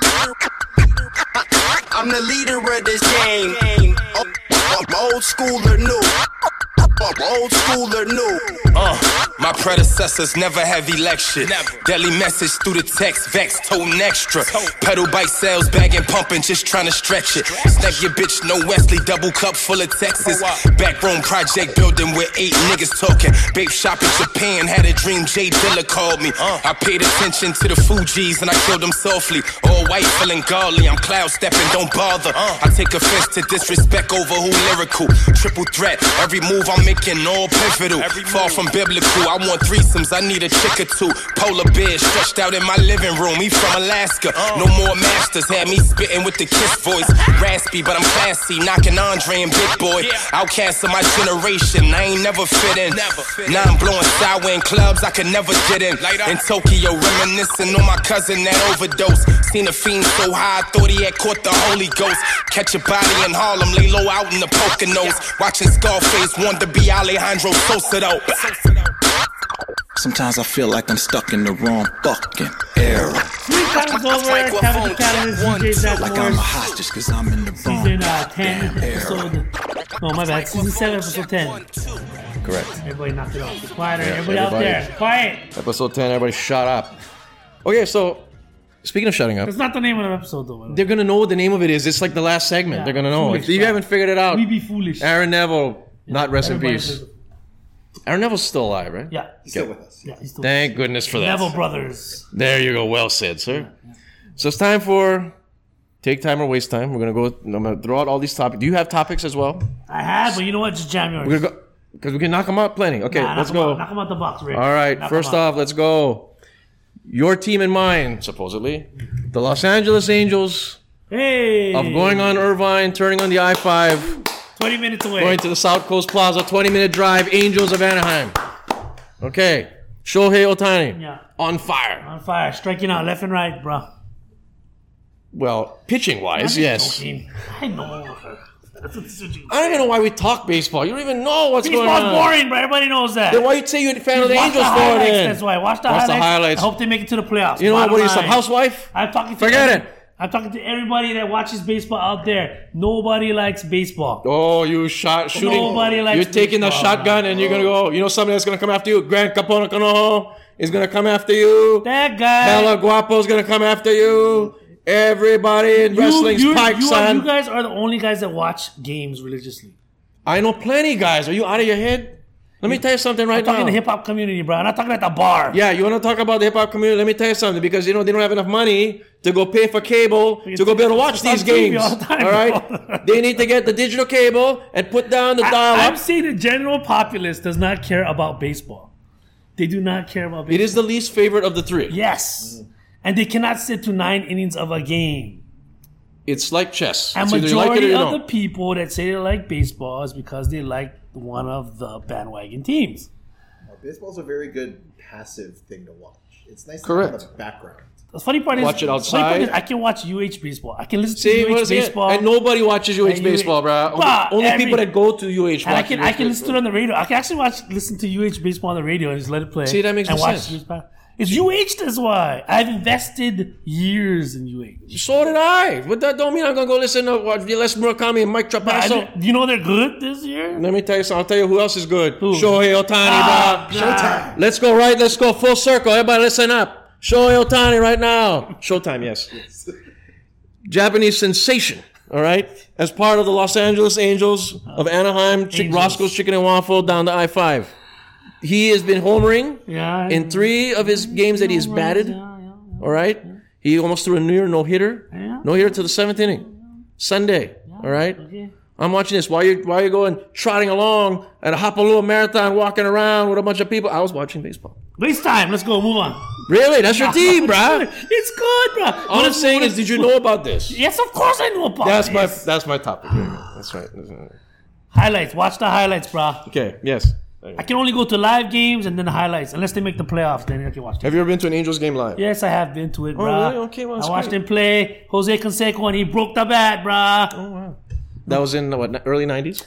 I'm the leader of this game. Old school or new? Old school or new? My predecessors never have election. Deadly message through the text, vex, toting extra. Pedal bike sales, bagging, pumping, just trying to stretch it. Snap your bitch, no Wesley, double cup full of Texas. Backroom project building with 8 niggas talking. Babe shop in Japan, had a dream, Jay Dilla called me. I paid attention to the Fugees and I killed them softly. All white, feeling godly, I'm cloud stepping, don't bother. I take offense to disrespect over who lyrical. Triple threat, every move I'm making all pivotal. Far from biblical, I want threesomes, I need a chick or two. Polar bear stretched out in my living room, he from Alaska. No more masters, had me spitting with the Kiss voice. Raspy, but I'm classy, knocking Andre and Big Boy. Outcast of my generation, I ain't never fit in. Now I'm blowing sour in clubs I could never get in. In Tokyo, reminiscing on my cousin that overdose. Seen a fiend so high, I thought he had caught the Holy Ghost. Catch a body in Harlem, lay low out in the Poconos. Watching Scarface, want to be Alejandro Sosa though. Sometimes I feel like I'm stuck in the wrong fucking era. Sleep Times Over, Kevin the Catalyst, DJ Zach Like I'm a Morris. hostage cause I'm in the wrong Season 10, episode. Oh, my bad. Season 7, episode 10. Correct. Everybody knocked it off. Be quieter. Everybody out there. Quiet. Episode 10, everybody shut up. Okay, so speaking of shutting up, That's not the name of the episode, though. they're gonna know what the name of it is. It's like the last segment. Yeah, They're gonna know. foolish, If you bro. haven't figured it out, We be foolish. Aaron Neville, not rest in Everybody peace. plays- Aaron Neville's still alive, right? Yeah. Still with us. Yeah, he's still Thank goodness for that. Neville Brothers. There you go. Well said, sir. So it's time for take time or waste time. We're gonna go. I'm gonna throw out all these topics. Do you have topics as well? I have, but you know what? Just jam yours. We're gonna go because we can knock them out plenty. Okay, Nah, let's knock 'em go. out. Knock them out the box, Rick. All right. Knock 'em First out. off, let's go. Your team and mine, supposedly, the Los Angeles Angels Hey. of going on Irvine, turning on the I-5, 20 minutes away. going to the South Coast Plaza, 20-minute drive. Angels of Anaheim. Okay, Shohei Ohtani Yeah. on fire. On fire. Striking out left and right, bro. Well, pitching-wise, yes. Joking. I know. That's what you I don't even know why we talk baseball. You don't even know what's going on. Baseball's boring, bro. Everybody knows that. Then why you say you're a fan of the Watch Angels the for highlights, then? That's why. Watch the Watch the highlights. highlights. I hope they make it to the playoffs. You know what? Bottom What are you, some line. housewife? I'm talking to Forget it. I'm talking to everybody that watches baseball out there. Nobody likes baseball. Oh, you shooting. Nobody likes You're taking the baseball, shotgun and you're going to go, you know somebody that's going to come after you? Grant Capone Canojo is going to come after you. That guy. Bella Guapo's going to come after you. Everybody in wrestling's pike, son. You guys are the only guys that watch games religiously. I know plenty, guys. Are you out of your head? Let me tell you something right I'm talking now. the hip hop community, bro. I'm not talking at the bar. Yeah, you want to talk about the hip hop community? Let me tell you something, because you know they don't have enough money to go pay for cable to go be able to watch It's on these TV games. all the time, All right, bro. they need to get the digital cable and put down the dial I'm up. saying the general populace does not care about baseball. They do not care about baseball. It is the least favorite of the three. Yes. And they cannot sit to 9 innings of a game. It's like chess. And It's either you like it or majority you of the don't. people that say they like baseball is because they like one of the bandwagon teams. Baseball's a very good passive thing to watch. It's nice to Correct. have in the background. The funny part is, Watch it the funny part outside. is I can watch UH baseball. I can listen See, to what UH is it? baseball. And nobody watches UH And baseball, bro. Bah, Only every- people that go to UH And I watch can UH listen to it on the radio. I can actually listen to UH baseball on the radio and just let it play. See, that makes and no watch sense. UH. It's UH, that's why. I've invested years in UH. So did I. But that don't mean I'm going to go listen to Les Murakami and Mike Trapasso. Do you know they're good this year? Let me tell you something. I'll tell you who else is good. Who? Shohei Ohtani, bro. God. Let's go right. Let's go full circle. Everybody listen up. Shohei Ohtani right now. Showtime, yes. Japanese sensation, all right? As part of the Los Angeles Angels of Anaheim, Angels. Roscoe's Chicken and Waffle down to I-5. He has been homering Yeah. in 3 of his games that he's batted, all right? He almost threw a near no-hitter. Yeah. No-hitter to the 7th inning. Sunday, all right? Okay. I'm watching this while you're going trotting along at a Hapalua marathon, walking around with a bunch of people. I was watching baseball. Waste time. Let's go. Move on. Really? That's your team, bro. It's good, bro. All I'm saying is, did you know about this? Yes, of course I know about this. That's my topic. That's right. Highlights. Watch the highlights, bro. Okay. Yes. I can only go to live games and then the highlights. Unless they make the playoffs, then I can watch them. Have you ever been to an Angels game live? Yes, I have been to it, bro. really? Okay, well, that's I watched great. him play Jose Canseco and he broke the bat, bro. Oh wow. That was in what, early '90s?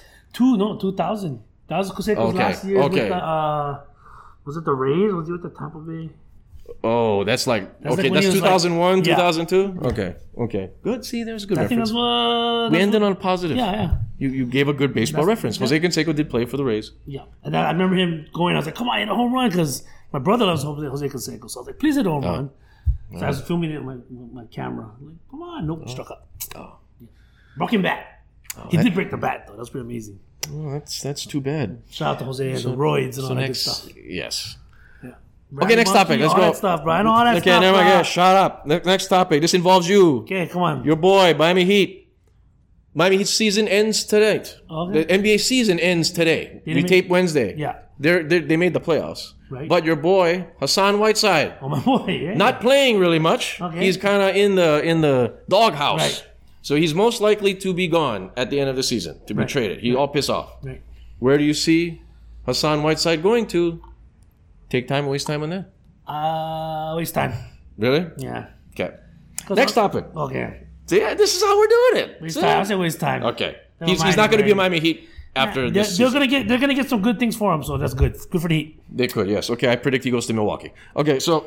2000. That was Canseco's Okay, last year okay. with the, was it the Rays? Was he with the Tampa Bay? Oh, that's like That's okay. like when That's he was 2001, like- yeah. 2002. Okay. Good. See, there's a good I think reference. that's what... We ended on a positive. Yeah. You gave a good baseball reference. Jose Canseco did play for the Rays. Yeah. And I remember him going, I was like, come on, hit a home run, because my brother loves Jose Canseco. So I was like, please hit a home run. So I was filming it with my camera. I'm like, come on. Nope, struck up. Oh. Yeah. Broke him back. He did break the bat, though. That's pretty amazing. Oh, that's too bad. Shout out to Jose and the roids and all So that good next, stuff. yes. Yeah. Okay, next topic. Let's all go. That stuff, bro. I know all that Okay, stuff. never mind. bro. Yeah, shut up. Next topic. This involves you. Okay, come on. Your boy, Miami Heat. Miami Heat season ends today. Okay. The NBA season ends today. Did We it make- tape Wednesday. Yeah. They made the playoffs. Right. But your boy, Hassan Whiteside, Oh, my boy. Yeah. not playing really much. Okay. He's kind of in the doghouse. Right. So he's most likely to be gone at the end of the season, to be Right. traded. He's all pissed off. Right. Where do you see Hassan Whiteside going to? Take time, waste time on that? Waste time. Really? Yeah. Okay. Next topic. Okay. See, this is how we're doing it. Waste See? time. I say waste time. Okay. Never He's mind, not going to be a right. Miami Heat after They're, this they're season. gonna get some good things for him, so that's good. Good for the Heat. They could, yes. Okay, I predict he goes to Milwaukee. Okay, so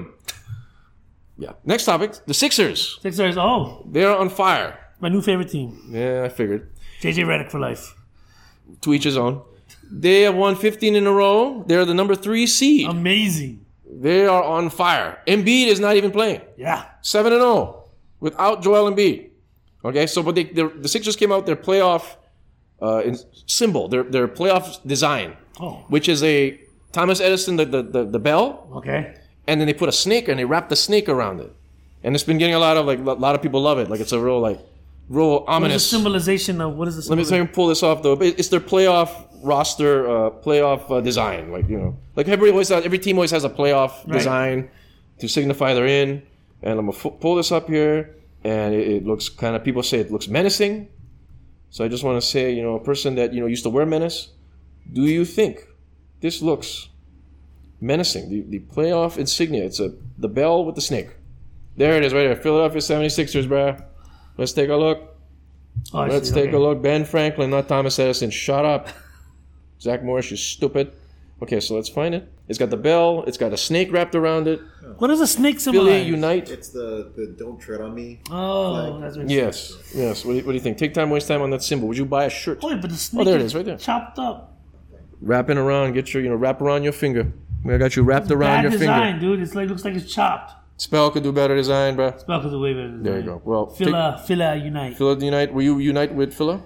yeah. Next topic: the Sixers. Sixers. Oh, They're on fire. my new favorite team. Yeah, I figured. JJ Redick for life. To each his own. They have won 15 in a row. They're the number 3 seed. Amazing. They are on fire. Embiid is not even playing. Yeah. 7-0 without Joel Embiid. Okay, so but the Sixers came out their playoff symbol, their playoff design, Oh. which is a Thomas Edison the bell, Okay. and then they put a snake and they wrap the snake around it, and it's been getting a lot of people love it. Like it's a real What is the ominous. symbolization of what is the Let me pull this off though. It's their playoff roster, playoff design. Like every team always has a playoff design to signify they're in. And I'm gonna pull this up here, and it looks kind of. People say it looks menacing. So I just want to say, a person that used to wear menace. Do you think this looks menacing? The playoff insignia. It's the bell with the snake. There it is, right there. Philadelphia 76ers, bruh. Let's take a look. Oh, I Let's see, take okay. a look. Ben Franklin, not Thomas Edison. Shut up. Zach Morris, you stupid. Okay, so let's find it. It's got the bell. It's got a snake wrapped around it. What does a snake Philly symbolize? Unite. It's the "Don't Tread on Me." Oh, that's what Yes. What do you think? Take time, waste time on that symbol. Would you buy a shirt? Wait, but the snake there it is, right there. chopped up. Wrapping around. Get your, wrap around your finger. I got you wrapped around Bad your design, finger. dude. It's like looks like it's chopped. Spell could do better design, bro. Spell could do way better. There you go. Well, Phila Unite. Phila Unite. Will you unite with Phila?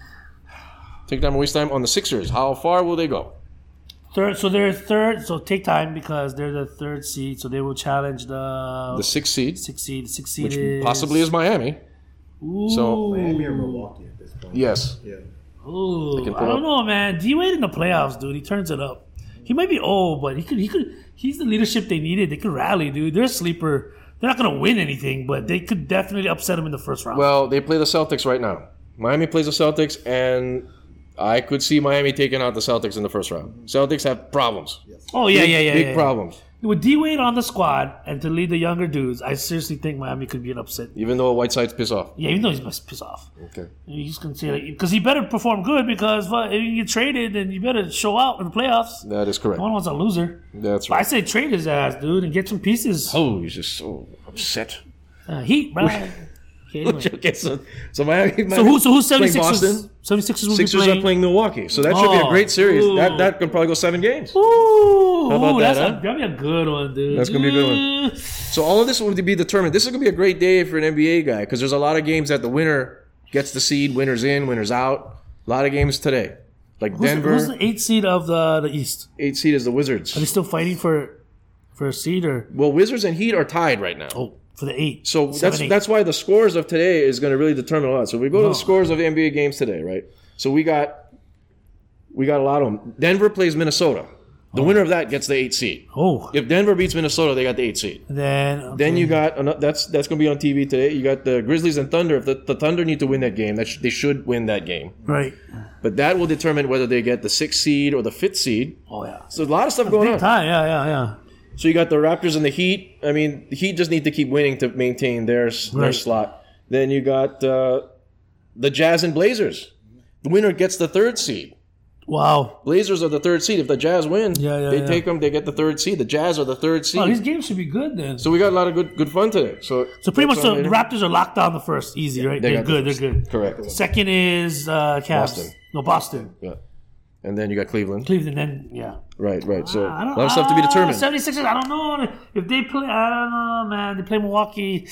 Take time, waste time on the Sixers. How far will they go? Third, so they're third. So take time because they're the third seed. So they will challenge the The 6th seed, sixth seed. The sixth seed which is possibly is Miami. Ooh. So Miami or Milwaukee at this point. yes. Yeah. Ooh, can I pull don't up. know, man. D-Wade in the playoffs, dude. He turns it up. He might be old, but he could. He's the leadership they needed. They could rally, dude. They're a sleeper They're not going to win anything, but they could definitely upset them in the first round. Well, they play the Celtics right now. Miami plays the Celtics, and I could see Miami taking out the Celtics in the first round. Celtics have problems. oh, yeah. Big problems. With D-Wade on the squad and to lead the younger dudes, I seriously think Miami could be an upset. Even though Whiteside's pissed off. Yeah, even though he's pissed off. Okay. He's going to say, because he better perform good because if you get traded, then you better show out in the playoffs. That is correct. No one wants a loser. That's But I right. say trade his ass, dude, and get some pieces. Oh, he's just so upset. Heat, bro. Okay, anyway. Okay, so Miami. So who's playing 76ers? Boston? 76ers will Sixers be playing. are playing Milwaukee, so that should be a great series. Ooh. That can probably go 7 games. Ooh, How about that, huh? that'd be a good one, dude. That's gonna be a good one. So all of this will be determined. This is gonna be a great day for an NBA guy because there's a lot of games that the winner gets the seed, winners in, winners out. A lot of games today, like Denver. Who's the 8th seed of the East? 8th seed is the Wizards. Are they still fighting for a seed or Well, Wizards and Heat are tied right now. for the 8? So 7, 8. that's why the scores of today is going to really determine a lot. So we go to the scores of the NBA games today, right? So we got a lot of them. Denver plays Minnesota. The winner of that gets the 8th seed. Oh, If Denver beats Minnesota, they got the 8th seed. Then you got that's going to be on TV today. You got the Grizzlies and Thunder. If the Thunder need to win that game, they should win that game. right. But that will determine whether they get the 6th seed or the 5th seed. Oh yeah, So a lot of stuff going big on. time. Yeah. So you got the Raptors and the Heat. I mean, the Heat just need to keep winning to maintain their slot. Then you got the Jazz and Blazers. The winner gets the 3rd seed. Wow. Blazers are the 3rd seed. If the Jazz win, they yeah. take them. They get the 3rd seed. The Jazz are the 3rd seed. Oh, these games should be good then. So we got a lot of good fun today. So pretty much that's the on later. Raptors are locked down the first, easy, right? They They're got the good. first. They're good. Correct. Second is Cavs. Boston. No, Boston. Yeah. And then you got Cleveland. Cleveland. Then Right. So I don't, a lot of stuff to be determined. 76ers. I don't know if they play. I don't know, man. They play Milwaukee.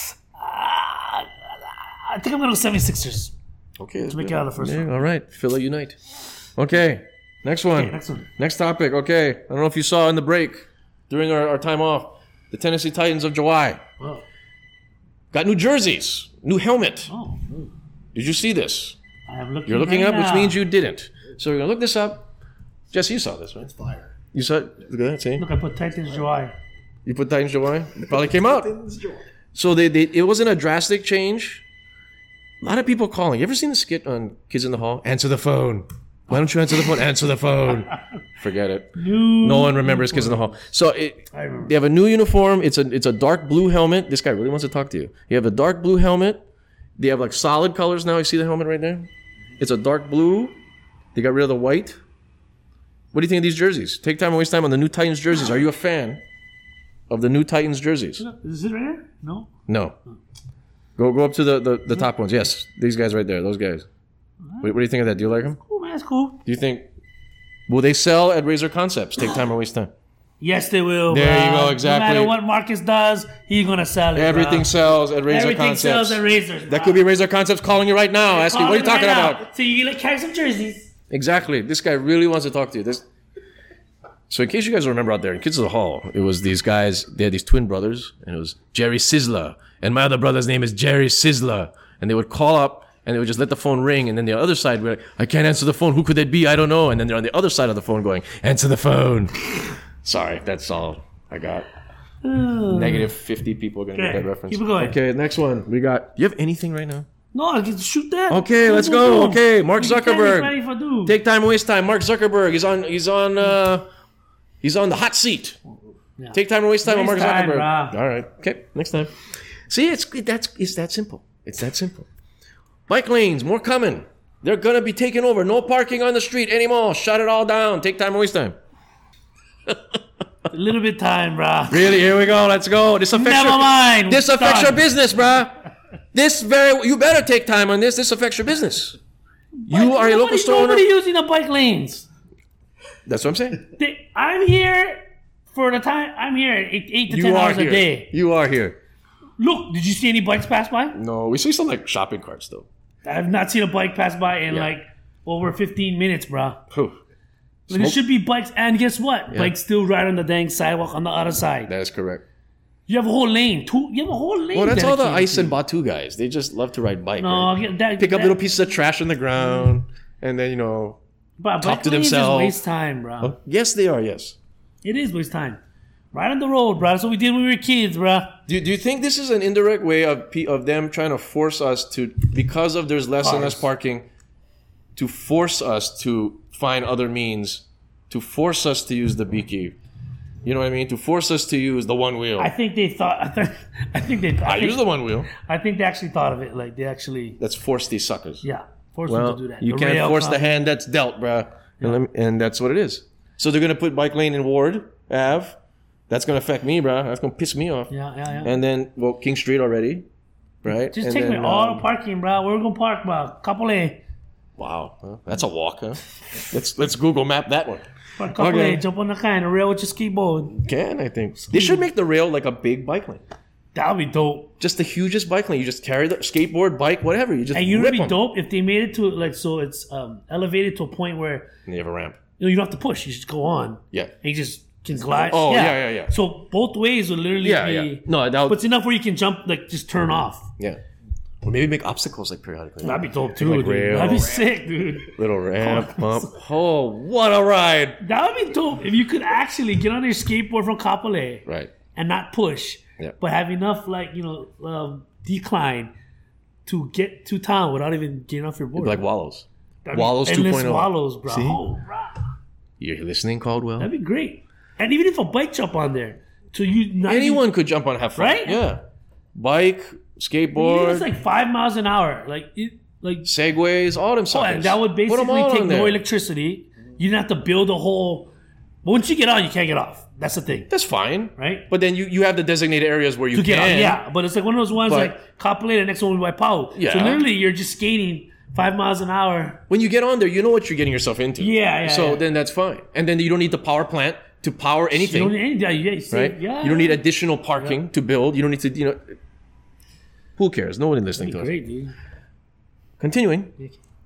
I think I'm gonna go 76ers. Okay. To make it out of the first round. All right. Philly unite. Okay. Next one. Okay, next one. Next topic. Okay. I don't know if you saw in the break during our time off, the Tennessee Titans of July Oh. got new jerseys, new helmet. Oh. Did you see this? I am looking. You're looking right up, which now. means you didn't. So we're gonna look this up. Jesse, you saw this, right? It's fire. You saw it? Look at that. See? Look, I put Titans July. You put Titans July. It probably came out. So it wasn't a drastic change. A lot of people calling. You ever seen the skit on Kids in the Hall? Answer the phone. Why don't you answer the phone? Answer the phone. Forget it. No one remembers Kids in the Hall. So they have a new uniform. It's a dark blue helmet. This guy really wants to talk to you. You have a dark blue helmet. They have like solid colors now. You see the helmet right there? It's a dark blue. They got rid of the white. What do you think of these jerseys? Take time and waste time on the new Titans jerseys. Are you a fan of the new Titans jerseys? Is it right here? No. No. Go up to the top ones. Yes, these guys right there. Those guys. What do you think of that? Do you like them? Oh man, that's cool. Do you think will they sell at Razor Concepts? Take time or waste time. Yes, they will. There bruh. you go, exactly. No matter what Marcus does, he's gonna sell it. Everything bruh. sells at Razor Everything Concepts. sells at Razors. That could be Razor Concepts calling you right now, asking, "What are you talking about?" So you carry some jerseys. Exactly. This guy really wants to talk to you. So in case you guys remember out there in Kids of the Hall, it was these guys. They had these twin brothers, and it was Jerry Sizzler, and my other brother's name is Jerry Sizzler, and they would call up. And they would just let the phone ring, and then the other side would be like, I can't answer the phone. Who could that be? I don't know. And then they're on the other side of the phone going, answer the phone. Sorry, that's all I got. Negative 50 people are going to get that reference. Keep it going. Okay, next one. We got, do you have anything right now? No, I can shoot that. Okay, let's go. Okay, Mark Zuckerberg. Ready for dude. Take time, waste time. Mark Zuckerberg is on the hot seat. Yeah. Take time and waste time on Mark Waste time, Zuckerberg. brah. All right. Okay, next time. See, it's that simple. It's that simple. Bike lanes, more coming. They're going to be taken over. No parking on the street anymore. Shut it all down. Take time and waste time. A little bit time, brah. Really? Here we go. Let's go. This affects Never mind. This affects Done. your business, bruh. You better take time on this. This affects your business. You are a local store owner. Nobody using the bike lanes. That's what I'm saying. I'm here for the time. I'm here 8 to 10 You are hours here. a day. You are here. Look, did you see any bikes pass by? No, we see some like shopping carts though. I have not seen a bike pass by in Yeah. like over 15 minutes, brah. Whew. There should be bikes, and guess what? Bikes still right on the dang sidewalk on the other side. That is correct. You have a whole lane. You have a whole lane. Well, that's all the dedicated Ice to and it. Batu guys. They just love to ride bike. No, right? Pick up little pieces of trash on the ground, and then But talk bike to lanes themselves. Just waste time, bro. Yes, they are. Yes. It is waste time. Right on the road, bro. That's what we did when we were kids, bro. Do you think this is an indirect way of them trying to force us to, because of there's less and less parking, to force us to find other means, to force us to use the beekeep? You know what I mean? To force us to use the one wheel. I think they thought. I use the one wheel. I think they actually thought of it. Like they actually. Let's force these suckers. Yeah, force them to do that. You can't force the hand that's dealt, bruh. Yeah. And that's what it is. So they're gonna put bike lane in Ward Ave. That's gonna affect me, bruh. That's gonna piss me off. Yeah. And then King Street already, right? Just and take then, me all the parking, bro. We're gonna park, bro. Couple A. Wow, huh? That's a walk, huh? Let's Google map that one. Couple A, jump on the kind of rail with your skateboard. Can I think they should make the rail like a big bike lane. That would be dope. Just the hugest bike lane. You just carry the skateboard, bike, whatever. You just and you know, it'd be them. dope if they made it to like so it's elevated to a point where and you have a ramp. You don't have to push. You just go on. Yeah. And you just can glide. Oh yeah. So both ways will literally be. Yeah. No, but it's enough where you can jump, like just turn off. Yeah. Or maybe make obstacles like periodically. That'd be dope too, like dude. That'd be sick, dude. Little ramp, bump. Oh, what a ride! That would be dope if you could actually get on your skateboard from Kapolei, right, and not push, but have enough decline to get to town without even getting off your board. Like Wallows. Wallows 2.0. Wallows, bro. See? Oh, bro. You're listening, Caldwell? That'd be great. And even if a bike jump on there, so anyone could jump on, have fun, right? Yeah, bike. Skateboard. It's like 5 miles an hour. Like segways, all them suckers. And that would basically take no electricity. You didn't have to build a whole. Once you get on, you can't get off. That's the thing. That's fine. Right? But then you have the designated areas where you can. Get on, yeah, but it's like one of those ones like Kapolei, the next one by Pau. Yeah. So literally you're just skating 5 miles an hour. When you get on there, you know what you're getting yourself into. Yeah. So then that's fine. And then you don't need the power plant to power anything. You don't need right? Yeah. You don't need additional parking to build. You don't need to, who cares? Nobody listening to us. Great, dude. Continuing.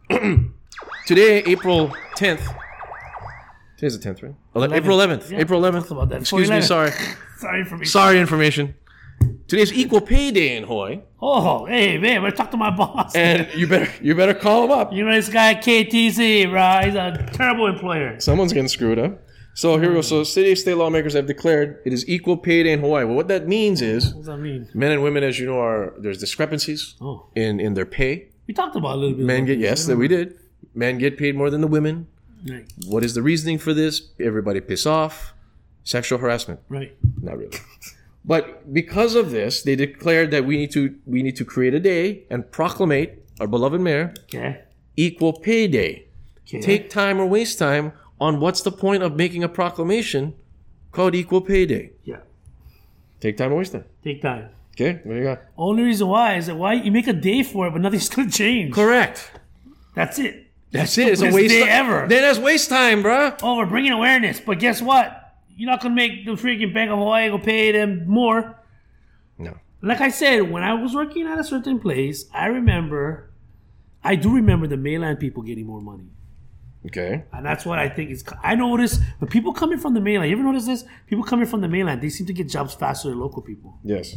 Today, April 10th. Today's the 10th, right? April 11th. Yeah. April 11th. About that. Excuse me, sorry. Sorry information. Today's Equal Pay Day in Hawaii. Oh, hey, man, I talk to my boss. And you better call him up. You know this guy at KTC, bro. He's a terrible employer. Someone's getting screwed up. So here we go. So city and state lawmakers have declared it is Equal Pay Day in Hawaii. Well, what that means is, what does that mean? Men and women, as you know, there's discrepancies in their pay. We talked about it a little bit. Men get that we did. Men get paid more than the women. Right. What is the reasoning for this? Everybody piss off. Sexual harassment. Right. Not really. But because of this, they declared that we need to create a day and proclamate our beloved mayor. Okay. Equal Pay Day. Okay. Take time or waste time on what's the point of making a proclamation called Equal Pay Day. Yeah. Take time or waste time. Take time. Okay, there you go. Only reason why is that you make a day for it, but nothing's gonna change. Correct. That's it. That's it. It's a waste day ever. Then that's waste time, bruh. Oh, we're bringing awareness, but guess what? You're not gonna make the freaking Bank of Hawaii go pay them more. No. Like I said, when I was working at a certain place, I do remember the mainland people getting more money. Okay. And that's what I think is. I notice when people coming from the mainland. You ever notice this? People coming from the mainland, they seem to get jobs faster than local people. Yes.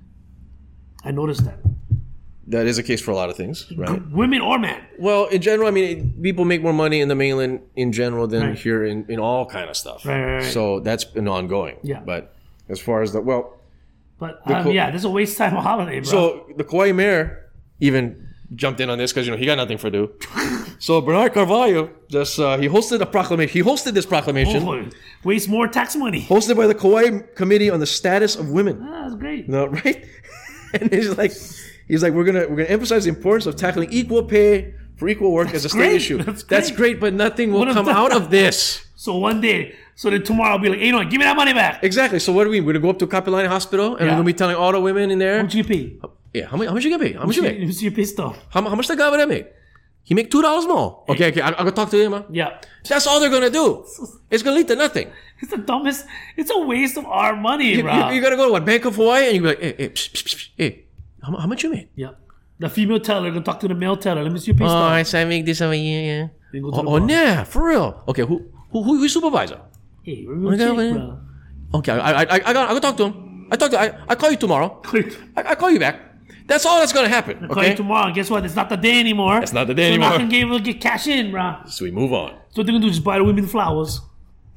I noticed that. That is a case for a lot of things, right? Women or men. Well, in general, I mean, people make more money in the mainland in general than here in all kind of stuff. Right. So that's been ongoing. Yeah. But as far as But this is a waste time holiday, bro. So the Kauai mayor even jumped in on this because he got nothing for do. So Bernard Carvalho just he hosted a proclamation. He hosted this proclamation. Waste more tax money. Hosted by the Kauai Committee on the Status of Women. That's great. No, right? And he's like, we're gonna emphasize the importance of tackling equal pay for equal work as a state issue. That's great, but nothing will come out of this. So one day, then tomorrow I'll be like, hey, give me that money back. Exactly. So what are we? We're gonna go up to Kapolei Hospital and we're gonna be telling all the women in there. How much you pay? Yeah, how much you get paid? How much you make? How much you pay stuff? How much the guy over there make? He make $2 more. Okay, I'll go talk to him. Huh? Yeah. That's all they're gonna do. It's gonna lead to nothing. It's the dumbest. It's a waste of our money, bro. You gotta go to Bank of Hawaii and you be like, hey, how much you make? Yeah. The female teller gonna talk to the male teller. Let me see your pay stuff. I make this over here. Yeah, for real. Okay, who your supervisor? Hey, we're gonna check, bro. Okay, I gotta talk to him. I call you tomorrow. I call you back. That's all that's gonna happen. I'll call you tomorrow. And guess what? It's not the day anymore. It's not the day anymore. So we're not gonna be able to get cash in, bro. So we move on. So what they're gonna do is buy the women flowers. Yep.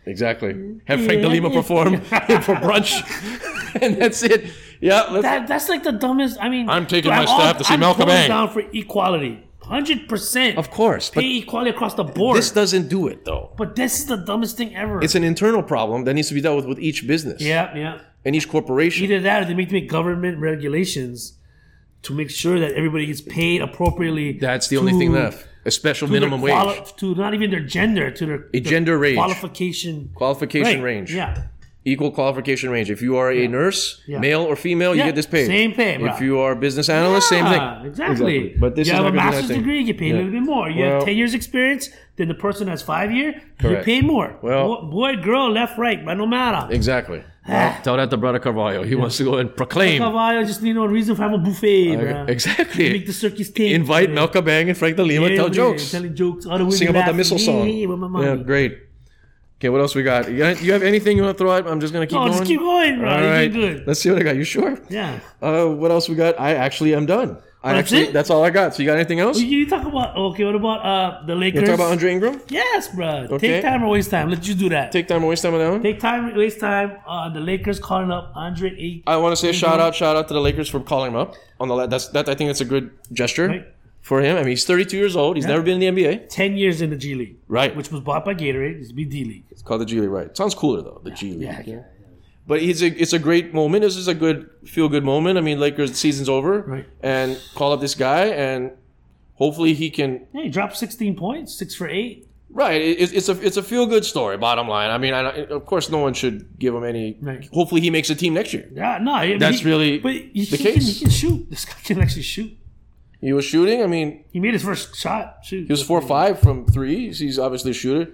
Exactly. Have Frank DeLima perform for brunch, and that's it. Yeah, That's like the dumbest. I mean, I'm taking my staff to see Malcolm I'm Bang. down for equality, 100%. Of course, but pay equality across the board. this doesn't do it though. But this is the dumbest thing ever. It's an internal problem that needs to be dealt with each business yeah. and each corporation. Either that, or they make government regulations to make sure that everybody gets paid appropriately. That's the only thing left. A special to their minimum wage. To not even their gender, to their gender range. qualification Qualification range. Yeah. Equal qualification range. If you are a nurse, male or female, you get this pay. Same pay, bro. If you are a business analyst, same thing. Exactly. But this you is have not a gonna be master's that thing. degree, you get paid a little bit more. You have Well- 10 years experience, then the person has 5 years, you Correct. get paid more. Well- boy, girl, left, right, but no matter. Exactly. Well, tell that to Brother Carvalho. He wants to go and proclaim. Cavallo just need no reason for having a buffet, bro. Exactly. Make the circus thing. Invite Malcolm Bang and Frank DeLima, tell jokes. Telling jokes. All the women Sing about the laughing. missile song. Yeah, with my money. Yeah, great. Okay, what else we got? You have anything you want to throw out? I'm just going to keep No, going. just keep going, bro. All You're right. doing good. Let's see what I got. You sure? Yeah. What else we got? I actually am done. it? That's all I got. So you got anything else? You talk about, okay, what about the Lakers? You talk about Andre Ingram? Yes, bro. Okay. Take time or waste time. Let's just do that. Take time or waste time on that one? Take time, waste time. The Lakers calling up Andre Ayton. I want to say shout out to the Lakers for calling him up on the. I think that's a good gesture Right. for him. I mean, he's 32 years old. He's never been in the NBA. 10 years in the G League. Right. Which was bought by Gatorade. It's be D League. It's called the G League, right? Sounds cooler though, the G League. Yeah. But it's a great moment. This is a good feel good moment. I mean, Lakers season's over, Right. and call up this guy, and hopefully he can. Yeah, he dropped 16 points, 6 for 8. Right, it's a feel good story. Bottom line, I mean, of course, no one should give him any. Right. Hopefully, he makes a team next year. Yeah, no. I mean, That's really but the case. He can shoot. This guy can actually shoot. He was shooting. I mean, He made his first shot. Shoot. he was 4-5 from three. He's obviously a shooter.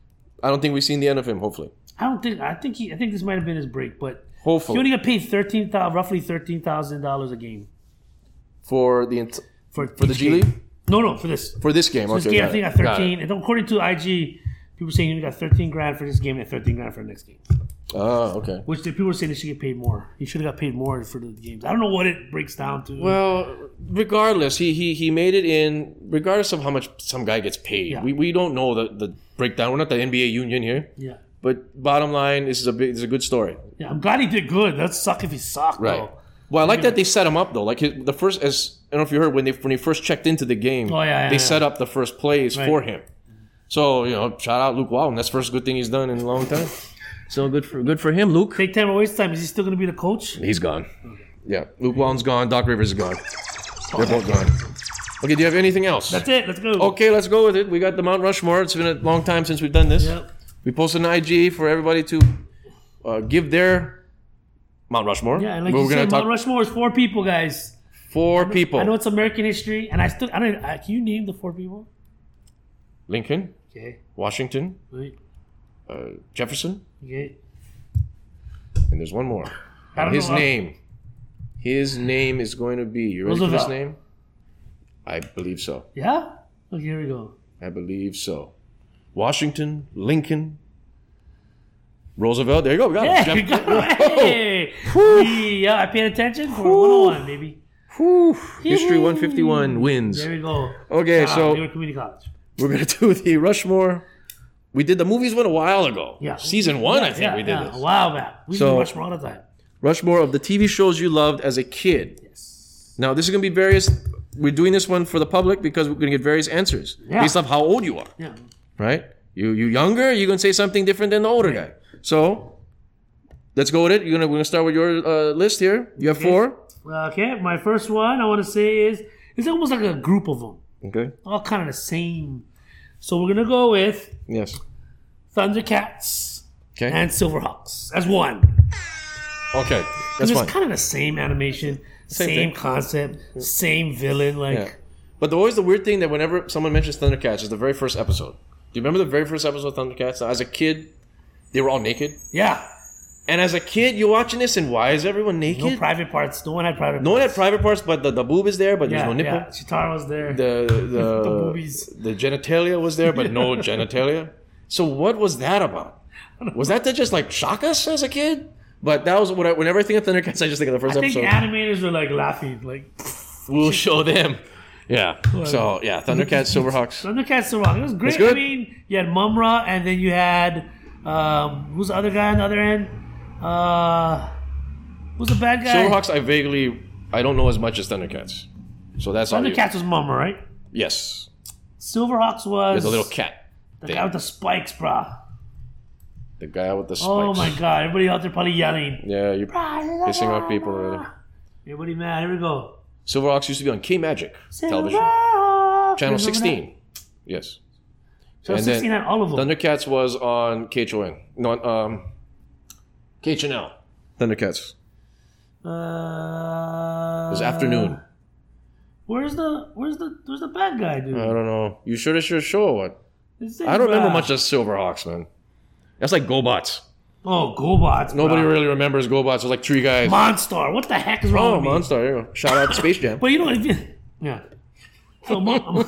I don't think we've seen the end of him. Hopefully, I think this might have been his break, but hopefully he only got paid roughly $13,000 a game for the the G League No, for this. for this game. So this Okay, game, I got think it. got Got 13. it. And according to IG, people saying he only got 13 grand for this game and 13 grand for the next game. Oh, okay. Which the people were saying they should get paid more. He should have got paid more for the games. I don't know what it breaks down to. Well, regardless, he made it in. Regardless of how much some guy gets paid, Yeah. we don't know the breakdown. We're not the NBA union here. yeah. But bottom line, this is a good story. Yeah, I'm glad he did good. That'd suck if he sucked, Right. though. Well, I like that they set him up though. Like the first, as I don't know if you heard when he first checked into the game, Oh, yeah, they yeah. set up the first plays Right. for him. So shout out Luke Walton. That's the first good thing he's done in a long time. So good for him, Luke. Take time or waste time. Is he still going to be the coach? He's gone. Yeah, Luke Walton's gone. Doc Rivers is gone. They're both gone. Okay, do you have anything else? That's it. Let's go. Okay, let's go with it. We got the Mount Rushmore. It's been a long time since we've done this. Yep. We posted an IG for everybody to give their Mount Rushmore. Yeah, and like We're you gonna said, talk Mount Rushmore is 4 people, guys. 4 people. I know it's American history, and can you name the 4 people? Lincoln, Okay. Washington, Right. Jefferson, Okay. and there's one more. I don't His know. His name is going to be. You ready for Roosevelt. this name? I believe so. Yeah? Okay, here we go. I believe so. Washington, Lincoln, Roosevelt. There you go. We got Yeah, it. you got it. Hey. Yeah, I paid attention for 101, baby. History 151 wins. There we go. Okay, New so York Community College. we're going to do the Rushmore. We did the movies one a while ago. Yeah. Season 1, I think we did a this. while back. We So- do Rushmore all the time. Rushmore of the TV shows you loved as a kid. Yes. Now, this is going to be various. We're doing this one for the public because we're going to get various answers Yeah. based off how old you are, Yeah. right? You younger, you're going to say something different than the older guy. So, let's go with it. We're going to start with your list here. You have 4. Okay, my first one I want to say is it's almost like a group of them. Okay. All kind of the same. So we're going to go with Yes. Thundercats Okay. and Silverhawks as one. Okay. That's It's fine. kind of the same animation, Same same thing. concept, same villain. Like, Yeah. But always the weird thing that whenever someone mentions Thundercats is the very first episode. Do you remember the very first episode of Thundercats? As a kid, they were all naked. yeah, And as a kid, you're watching this, and why is everyone naked? no private parts. No one had private No one had parts. private parts, but the boob is there, but there's Yeah, no nipple. yeah. Chitara was there. The boobies. the genitalia was there, but no genitalia. So what was that about? Was that to just like shock us as a kid? But that was what whenever I think of Thundercats, I just think of the I first think the episode. animators were like laughing. Like, We'll show them. Yeah. So yeah, Thundercats, Silverhawks. Thundercats Silverhawks. It was great. It's good. I mean, you had Mumra, and then you had Who's the other guy on the other end? Who's the bad guy? Silverhawks, I don't know as much as Thundercats. So that's all. Thundercats was Mama, right? Yes. Silverhawks was There's a little cat. the guy with the spikes, bro. The guy with the spikes. Oh my god! Everybody out there probably yelling. Yeah, you're pissing off people already. Everybody mad. Here we go. Silverhawks used to be on K-Magic television. Silverhawks. Channel Remember 16. that? Yes. Channel 16 had all of them. Thundercats was on KHON. No, KHNL. Thundercats. It was afternoon. Where's the bad guy, dude? I don't know. You sure this your show or what? It's I don't remember bruh. much of Silverhawks, man. That's like GoBots. Oh, GoBots. Nobody bruh. really remembers GoBots. It was like 3 guys. Monstar. What the heck is wrong Oh, with me? Monster. There you go. Shout out to Space Jam. But you know, yeah. So,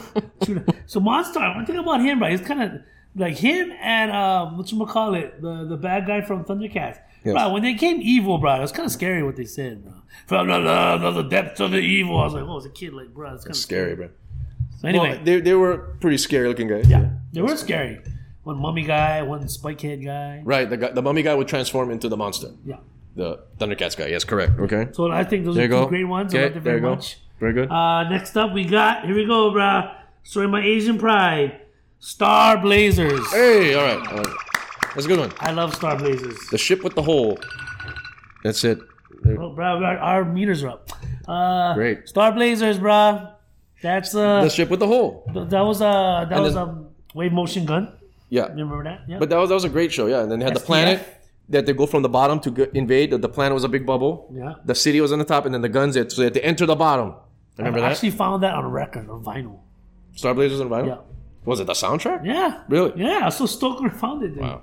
so Monstar. One thing about him, right? He's kind of like him and whatchamacallit, the bad guy from Thundercats. Yes. Bro, when they came evil, bro, it was kind of scary what they said, bro. From the depths of the evil. I was like, oh, as a kid, like, bro, it's kind of Scary, bro. So anyway, Well, they were pretty scary looking guys. yeah, they were scary. One mummy guy, one spike head guy. Right. The mummy guy would transform into the monster. Yeah. The Thundercats guy. Yes, correct. Okay. So I think those There are you two go. great ones. I Okay, liked it there very you go. much. Very good. Next up, we got, here we go, bro. Showing my Asian pride. Star Blazers. Hey, all right. That's a good one. I love Star Blazers. The ship with the hole. That's it. Oh, bro, our meters are up. Great. Star Blazers, bro. That's The ship with the hole. that was a then- wave motion gun. Yeah. Remember that? Yeah. But that was a great show, yeah. And then they had the SDF. planet that they go from the bottom to invade. The planet was a big bubble. Yeah. The city was on the top, and then the guns, so they had to enter the bottom. Remember I that? actually found that on a record, on vinyl. Star Blazers on vinyl? Yeah. Was it the soundtrack? Yeah. Really? Yeah. So Stoker found it. Dude. Wow.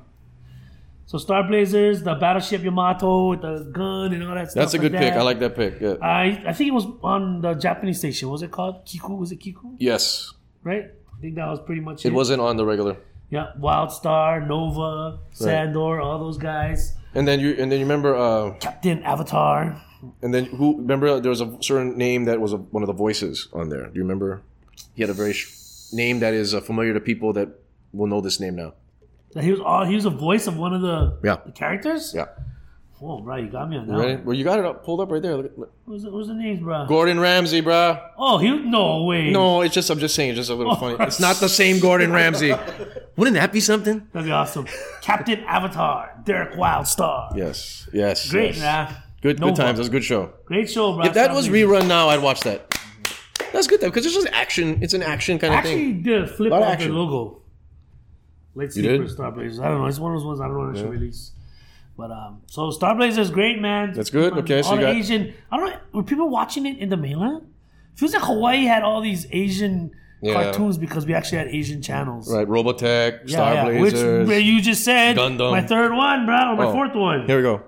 So Star Blazers, the battleship Yamato with the gun and all that stuff. That's a good pick. I like that pick. Yeah. I think it was on the Japanese station. What was it called? Kiku? Was it Kiku? Yes. Right? I think that was pretty much It wasn't on the regular. Yeah. Wildstar, Nova, Sandor, all those guys. And then you remember Captain Avatar. and then remember there was a certain name that was one of the voices on there. Do you remember? He had a very name that is familiar to people that will know this name now. He was a voice of one of the Yeah. characters? Yeah. Oh, bro, you got me on that. You ready? one. Well, you got it pulled up right there. Look at, What was the names, bro? Gordon Ramsay, bruh. Oh, no way. No, I'm just saying, it's just a little funny. It's not the same Gordon Ramsay. Wouldn't that be something? That'd be awesome. Captain Avatar, Derek Wildstar. Yes. Great, yes. man. Good Nova. times. It was a good show. Great show, bro. If that was rerun now, I'd watch that. That's good though, because it's just action. It's an action kind of actually thing. did a flip Lot of off the action. logo. Late You Sleeper, did? Star Blazers. I don't know. It's one of those ones I don't know when it should release. But so Star Blazers, great, man. That's good. Okay, so all you the got- Asian. I don't know. Were people watching it in the mainland? Feels like Hawaii had all these Asian Yeah. cartoons because we actually had Asian channels. Right, Robotech, Star Which Blazers. where you just said Gundam. my third one, bro, or my Oh. fourth one. Here we go.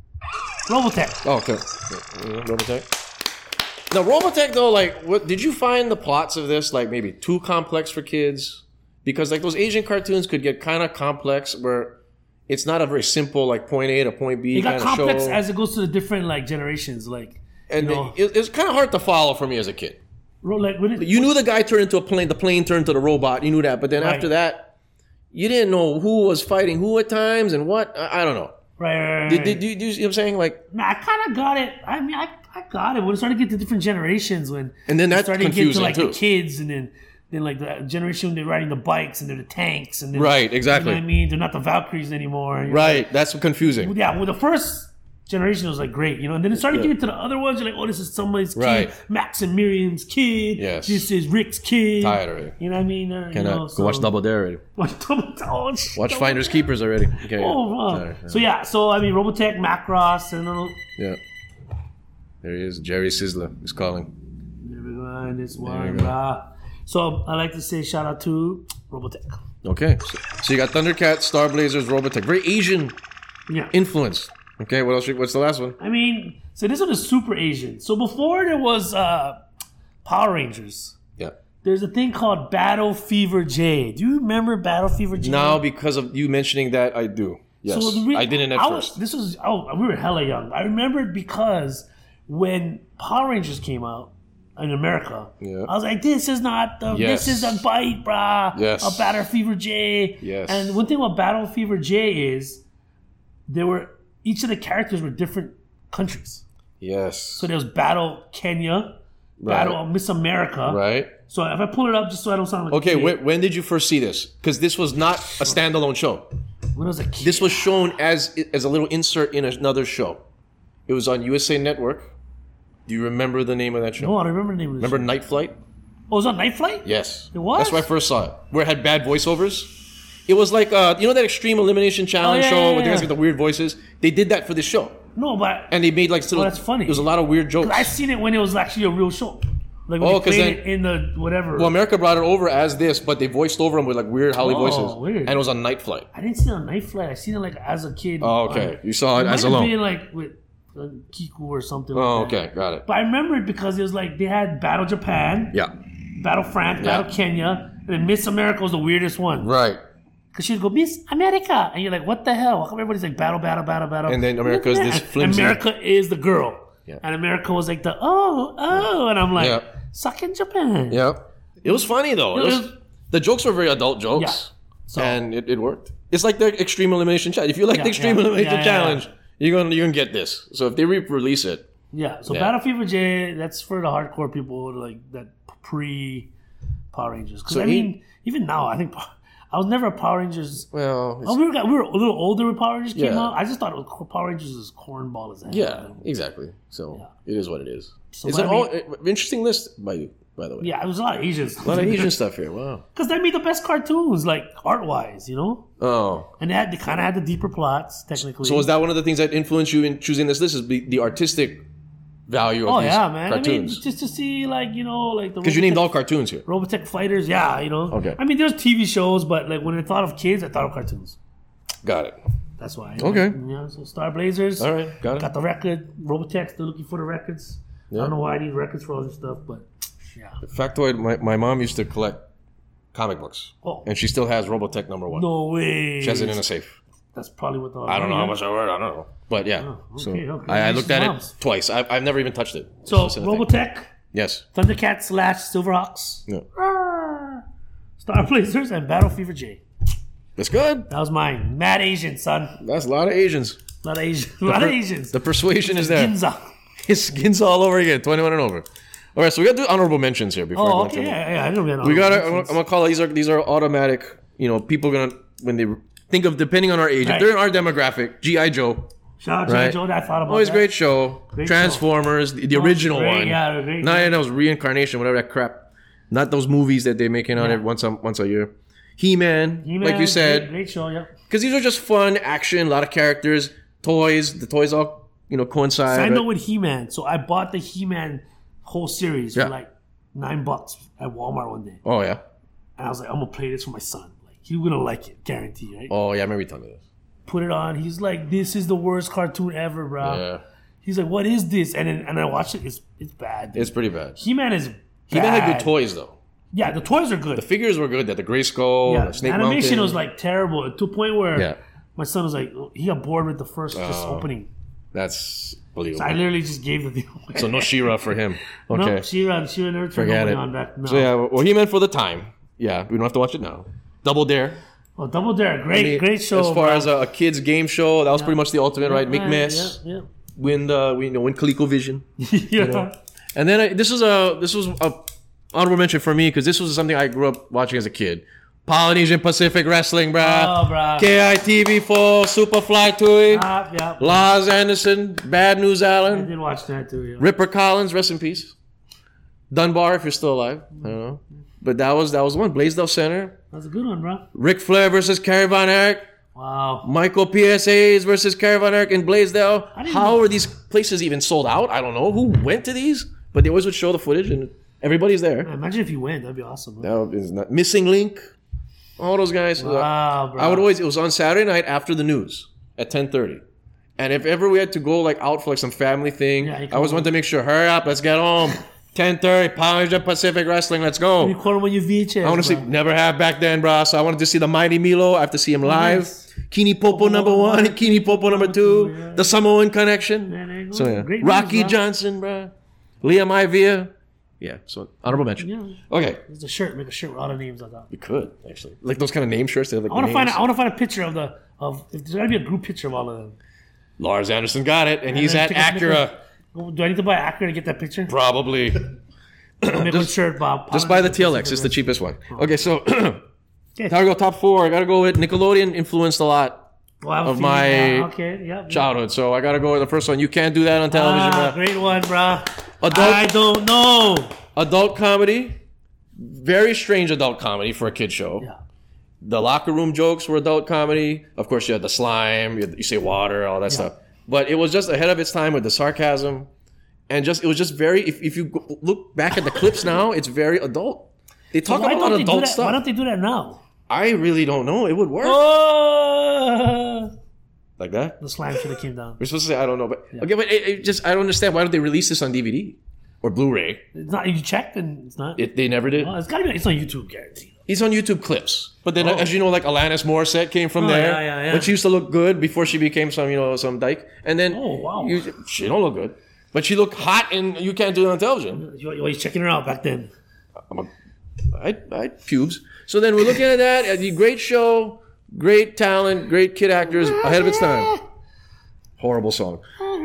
Robotech. Oh, okay. Robotech. Now, Robotech though, like, what did you find the plots of this like maybe too complex for kids? Because like those Asian cartoons could get kind of complex where it's not a very simple like point A to point B It kind got of complex show. as it goes to the different like generations. Like, And you know, it was kind of hard to follow for me as a kid. like when it, You knew the guy turned into a plane, the plane turned to the robot. You knew that, but then Right. after that, you didn't know who was fighting who at times and what. I don't know. right. Did you see what I'm saying? Like, Nah, I kind of got it. I mean, I got it when it started to get to different generations. When And then it that's started to get to confusing, like too. the kids, and then like the generation when they're riding the bikes and they're the tanks, and then, Right, exactly. You know what I mean? They're not the Valkyries anymore. right? That's confusing. Yeah. Well, the first generation was like great, you know, and then it started getting to the other ones. You're like, oh, this is somebody's Right. kid, Max and Miriam's kid. Yes. This is Rick's kid. Tired already. You know what I mean? Cannot go watch Double Dare already. Watch Finders Keepers already. Okay. Oh, wow. Sorry. So yeah, so I mean, Robotech, Macross, and then Yeah. There he is. Jerry Sizzler is calling. there we go, and this we one, go. blah. So I like to say shout out to Robotech. Okay. So you got Thundercats, Star Blazers, Robotech. Very Asian Yeah. influence. Okay. What else? What's the last one? I mean, so this one is super Asian. So before there was Power Rangers, Yeah. there's a thing called Battle Fever J. Do you remember Battle Fever J? Now, because of you mentioning that, I do. Yes. I didn't at first. We were hella young. I remember it because when Power Rangers came out, in America. Yeah. I was like, this is not the, Yes. this is a bite, brah. Yes. A Battle Fever J. Yes. And one thing about Battle Fever J is each of the characters were different countries. Yes. So there was Battle Kenya, Right. Battle Miss America. Right. So if I pull it up just so I don't sound like Okay, a kid, when did you first see this? Because this was not a standalone show. when I was a kid. This was shown as a little insert in another show. It was on USA Network. Do you remember the name of that show? No, I don't remember the name of the Remember show. Night Flight? Oh, it was on Night Flight? Yes. It was? That's where I first saw it. Where it had bad voiceovers. It was like, you know that Extreme Elimination Challenge Oh, yeah, show yeah, where the guys yeah. get the weird voices? They did that for this show. No, but And they made like little, that's funny. There was a lot of weird jokes. I seen it when it was actually a real show. Like when Oh, they 'cause played then- it in the whatever. Well, America brought it over as this, but they voiced over them with like weird Holly Oh, voices. weird. And it was on Night Flight. I didn't see it on Night Flight. I seen it like as a kid. Oh, okay. You saw it as might have alone. been like with Kiku or something. Oh, like that. okay. Got it. But I remember it because it was like they had Battle Japan, Yeah. Battle France, Yeah. Battle Kenya, and then Miss America was the weirdest one. Right. Because she'd go, Miss America. And you're like, what the hell? How come everybody's like battle, battle, battle, battle? And then America's this And flimsy. America is the girl. Yeah. And America was like the, oh. And I'm like, Yeah. suck in Japan. Yeah. It was funny though. It was- The jokes were very adult jokes. Yeah. So- And it worked. It's like the Extreme Elimination Challenge. If you like Yeah, the Extreme yeah. Elimination Yeah, Challenge, you're gonna get this. So if they re-release it, Yeah. So Yeah. Battle Fever J, that's for the hardcore people, like that pre Power Rangers. Because So I mean, even now, I think I was never a Power Rangers. well, it's- Oh, we were a little older when Power Rangers came Yeah. out. I just thought Power Rangers was cornball as hell. yeah, exactly. So it is what it is. So It's what an I all interesting list by you, by the way. Yeah, it was a lot of Asians. A lot of Asian stuff here. Wow. Because they made the best cartoons, like art wise, you know? Oh. And they kind of had the deeper plots, technically. So was that one of the things that influenced you in choosing this list? Is the artistic value of Oh, these yeah, man. I mean, cartoons? just to see, like, you know, like the. Because you named Robotech- all cartoons here. Robotech Fighters, yeah, you know? Okay. I mean, there's TV shows, but, like, when I thought of kids, I thought of cartoons. Got it. That's why. Okay. Yeah, so Star Blazers. All right, got it. Got the record. Robotech, still looking for the records. I Yeah. don't know why I need records for all this stuff, but yeah. Factoid, my mom used to collect comic books. Oh. And she still has Robotech #1. No way. She has it in a safe. That's probably what the. I don't know how much I read. I don't know. But yeah. Oh, so okay, okay. I looked at Moms. it twice. I've never even touched it. So, It's just in a thing. Robotech, Yes. Thundercats / Silverhawks, Yeah. Star Blazers, and Battle Fever J. That's good. That was mine. Mad Asian, son. That's a lot of Asians. A lot of Asians. A lot of Asians. The persuasion is there. Ginza. It's skins all over again. 21 and over. All right, so we got to do honorable mentions here before I Oh, go okay. into Yeah. I know We got to. I'm gonna call it. These are automatic. You know, people gonna when they think of depending on our age. Right. If they're in our demographic, GI Joe. Shout out to Right. Joe. I thought about Always that. great show. Great Transformers, the original great, one. yeah, great. Not that was reincarnation, whatever that crap. Not those movies that they making out Yeah. every once a year. He-Man, He-Man, like you said, Great show, yeah. because these are just fun action, a lot of characters, toys. The toys all coincide. Signed right? up with He-Man. So I bought the He-Man whole series Yeah. for like $9 at Walmart one day. Oh yeah. And I was like, I'm going to play this for my son. Like, he's going to like it, guarantee, right? Oh yeah. I remember you telling me this. Put it on. He's like, this is the worst cartoon ever, bro. Yeah. He's like, what is this? And I watched it. It's bad. It's pretty bad. He-Man is bad. He-Man had good toys though. Yeah, the toys are good. The figures were good. That the Gray Skull, Yeah, the Snake animation Mountain. was like terrible to a point where Yeah. my son was like, he got bored with the first just Oh. opening. That's So believable. I literally just gave the thing away. So no She-Ra for him. Okay. No, She-Ra never turned Forget nobody it. on back. No. So yeah, well, He-Man for the time. Yeah, we don't have to watch it now. Double Dare. Oh, Double Dare, great, I mean, great show. As far bro. as a kid's game show, that was pretty much the ultimate, right? Mick Mess, Yeah, win ColecoVision. yeah. And then this was a honorable mention for me because this was something I grew up watching as a kid. Polynesian Pacific Wrestling, bruh. Oh, bruh. KITV4, Superfly Tui, Yeah. Lars Anderson, Bad News I Allen, did watch that too. Yeah. Ripper Collins, rest in peace. Dunbar, if you're still alive. I don't know. But that was one. Blaisdell Center. That's a good one, bro. Ric Flair versus Kerry Von Erich. Wow. Michael PSAs versus Kerry Von Erich in Blaisdell. I didn't How know. are these places even sold out? I don't know. Who went to these? But they always would show the footage and everybody's there. Imagine if you win. That'd be awesome. Bro. That is not Missing Link. All those guys. Wow, bro. I would always. It was on Saturday night after the news at 10:30. And if ever we had to go like out for like some family thing, Yeah, you I come always home. wanted to make sure, hurry up, let's get home. 10:30, Polynesian Pacific Wrestling, let's go. Record when you VHS. I want to see, bro. never have back then, bro. So I wanted to see the Mighty Milo. I have to see him live. Yes. Kini Popo #1, Kini Popo #2, Yeah. the Samoan Connection. Yeah, there you go. So yeah, Great Rocky names, bro. Johnson, bro. Liam Ivia. Yeah, so honorable mention. Yeah. Okay, There's a shirt. Make a shirt with all the names on top. you could actually like those kind of name shirts. They have like I want to names. find a picture of if there's gotta be a group picture of all of them. Lars Anderson got it, and he's then at pick a- Acura. Do I need to buy Acura to get that picture? Probably. Make one shirt, Bob. Just buy the TLX. It's the cheapest one. Okay, so Okay. gotta go top 4. I gotta go with Nickelodeon. Influenced a lot Well, of my okay, yeah. childhood, so I gotta go with the first one. You can't do that on television. bro. Great one, bro. Adult- I don't know. Adult comedy, very strange adult comedy for a kid show. Yeah. The locker room jokes were adult comedy. Of course, you had the slime, you say water, all that stuff. But it was just ahead of its time with the sarcasm, and it was just very. If you look back at the clips now, it's very adult. They talk Why about don't they do adult that? stuff. Why don't they do that now? I really don't know. It would work Oh, like that. the slime should have came down. We're supposed to say I don't know, but okay, but it just I don't understand. Why don't they release this on DVD or Blu-ray? It's not. You checked and it's not. They never did. Oh, it's gotta be. It's on YouTube, guaranteed. He's on YouTube clips, but then as you know, like Alanis Morissette came from Oh, there. yeah. When she used to look good before she became some dyke, and then Oh, wow. she don't look good, but she looked hot, and you can't do it on television. You was checking her out back then. I had pubes. So then we're looking at that. A great show, great talent, great kid actors, ahead of its time. Horrible song.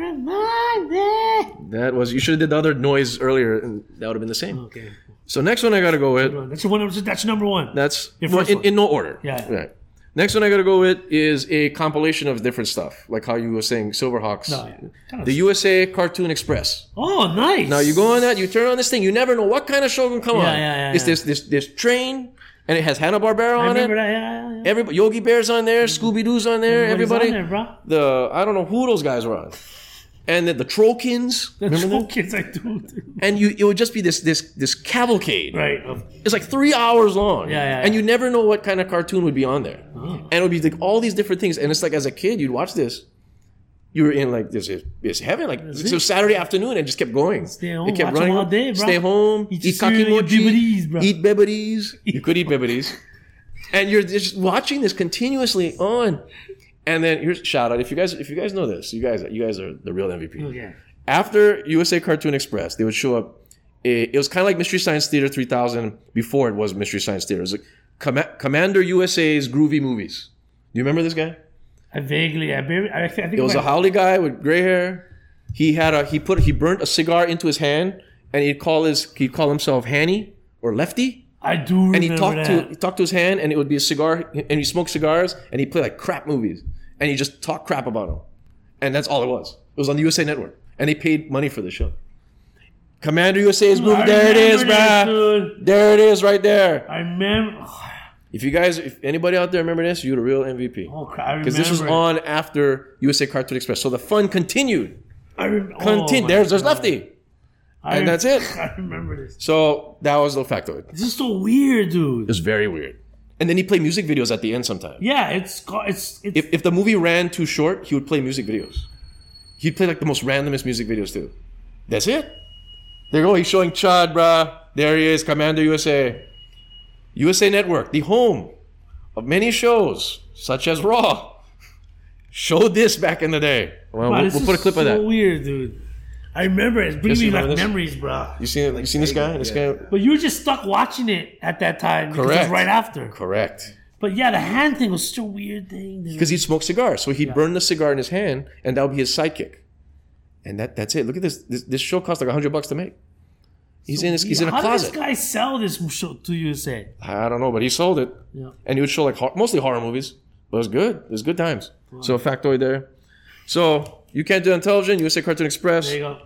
That was you should have did the other noise earlier, and that would have been the same. Okay. So next one I got to go with. That's your one. That's your number one. That's Your first one. in no order. Yeah. Right. Next one I got to go with is a compilation of different stuff, like how you were saying Silverhawks, No, yeah. Kind of- the USA Cartoon Express. Oh, nice. Now you go on that, you turn on this thing, you never know what kind of show can come on. Yeah, It's this train, and it has Hanna-Barbera I on it. remember that. Yeah. Everybody, Yogi Bear's on there, Scooby Doo's on there, Everybody's everybody. on there, bro. I don't know who those guys were on, and then the Trollkins. Remember Troll them? kids, I do. And it would just be this cavalcade. Right. It's like 3 hours long. Yeah. And you never know what kind of cartoon would be on there. And it would be like all these different things. And it's like as a kid, you'd watch this. You were in like this heaven. Like it was Saturday afternoon and just kept going. Stay home, It kept watch them all day, bro. Stay home, Eat eat cereal, kakimochi, bibbities, bro. eat bibbities. You could eat bibbities. And you're just watching this continuously on. And then here's a shout out. If you guys know this, you guys are the real MVP. Okay. After USA Cartoon Express, they would show up. It was kind of like Mystery Science Theater 3000 before it was Mystery Science Theater. It was like Commander USA's Groovy Movies. Do you remember this guy? I think It was a howly guy with gray hair. He burnt a cigar into his hand, and he'd call himself Hanny or Lefty. I do remember And he that. talked to his hand, and it would be a cigar, and he smoked cigars, and he'd play like crap movies, and he just talk crap about them, and that's all it was. It was on the USA Network, and they paid money for the show. Commander USA's movie. There it is, bruh. Dude. There it is, right there. I remember. If anybody out there remember this, you're the real MVP. Oh, crap. I remember. Because this was on after USA Cartoon Express, so the fun continued. Oh, There's Lefty, and that's it. I remember this. So that was the factoid. This is so weird, dude. It was very weird. And then he played music videos at the end sometimes. Yeah, it's If the movie ran too short, he would play music videos. He'd play like the most randomest music videos too. That's it. There you go. He's showing Chad, bruh. There he is, Commander USA. USA Network, the home of many shows, such as Raw, showed this back in the day. Well, Wow, we'll this put a is clip of that. so weird, dude. I remember it. It's bringing Yes, me you like remember this? memories, bro. You seen this guy? This guy? But you were just stuck watching it at that time because it was Correct. right after. Correct. But yeah, the hand thing was such a weird thing. Dude. Because he'd smoke cigars, so he'd burn the cigar in his hand, and that would be his sidekick. And that's it. Look at this. This show cost like $100 to make. He's in a How closet. did this guy sell this show to USA? I don't know, but he sold it. Yeah. And he would show like mostly horror movies. But it was good. It was good times. So a factoid there. So you can't do it on television. USA Cartoon Express. There you go.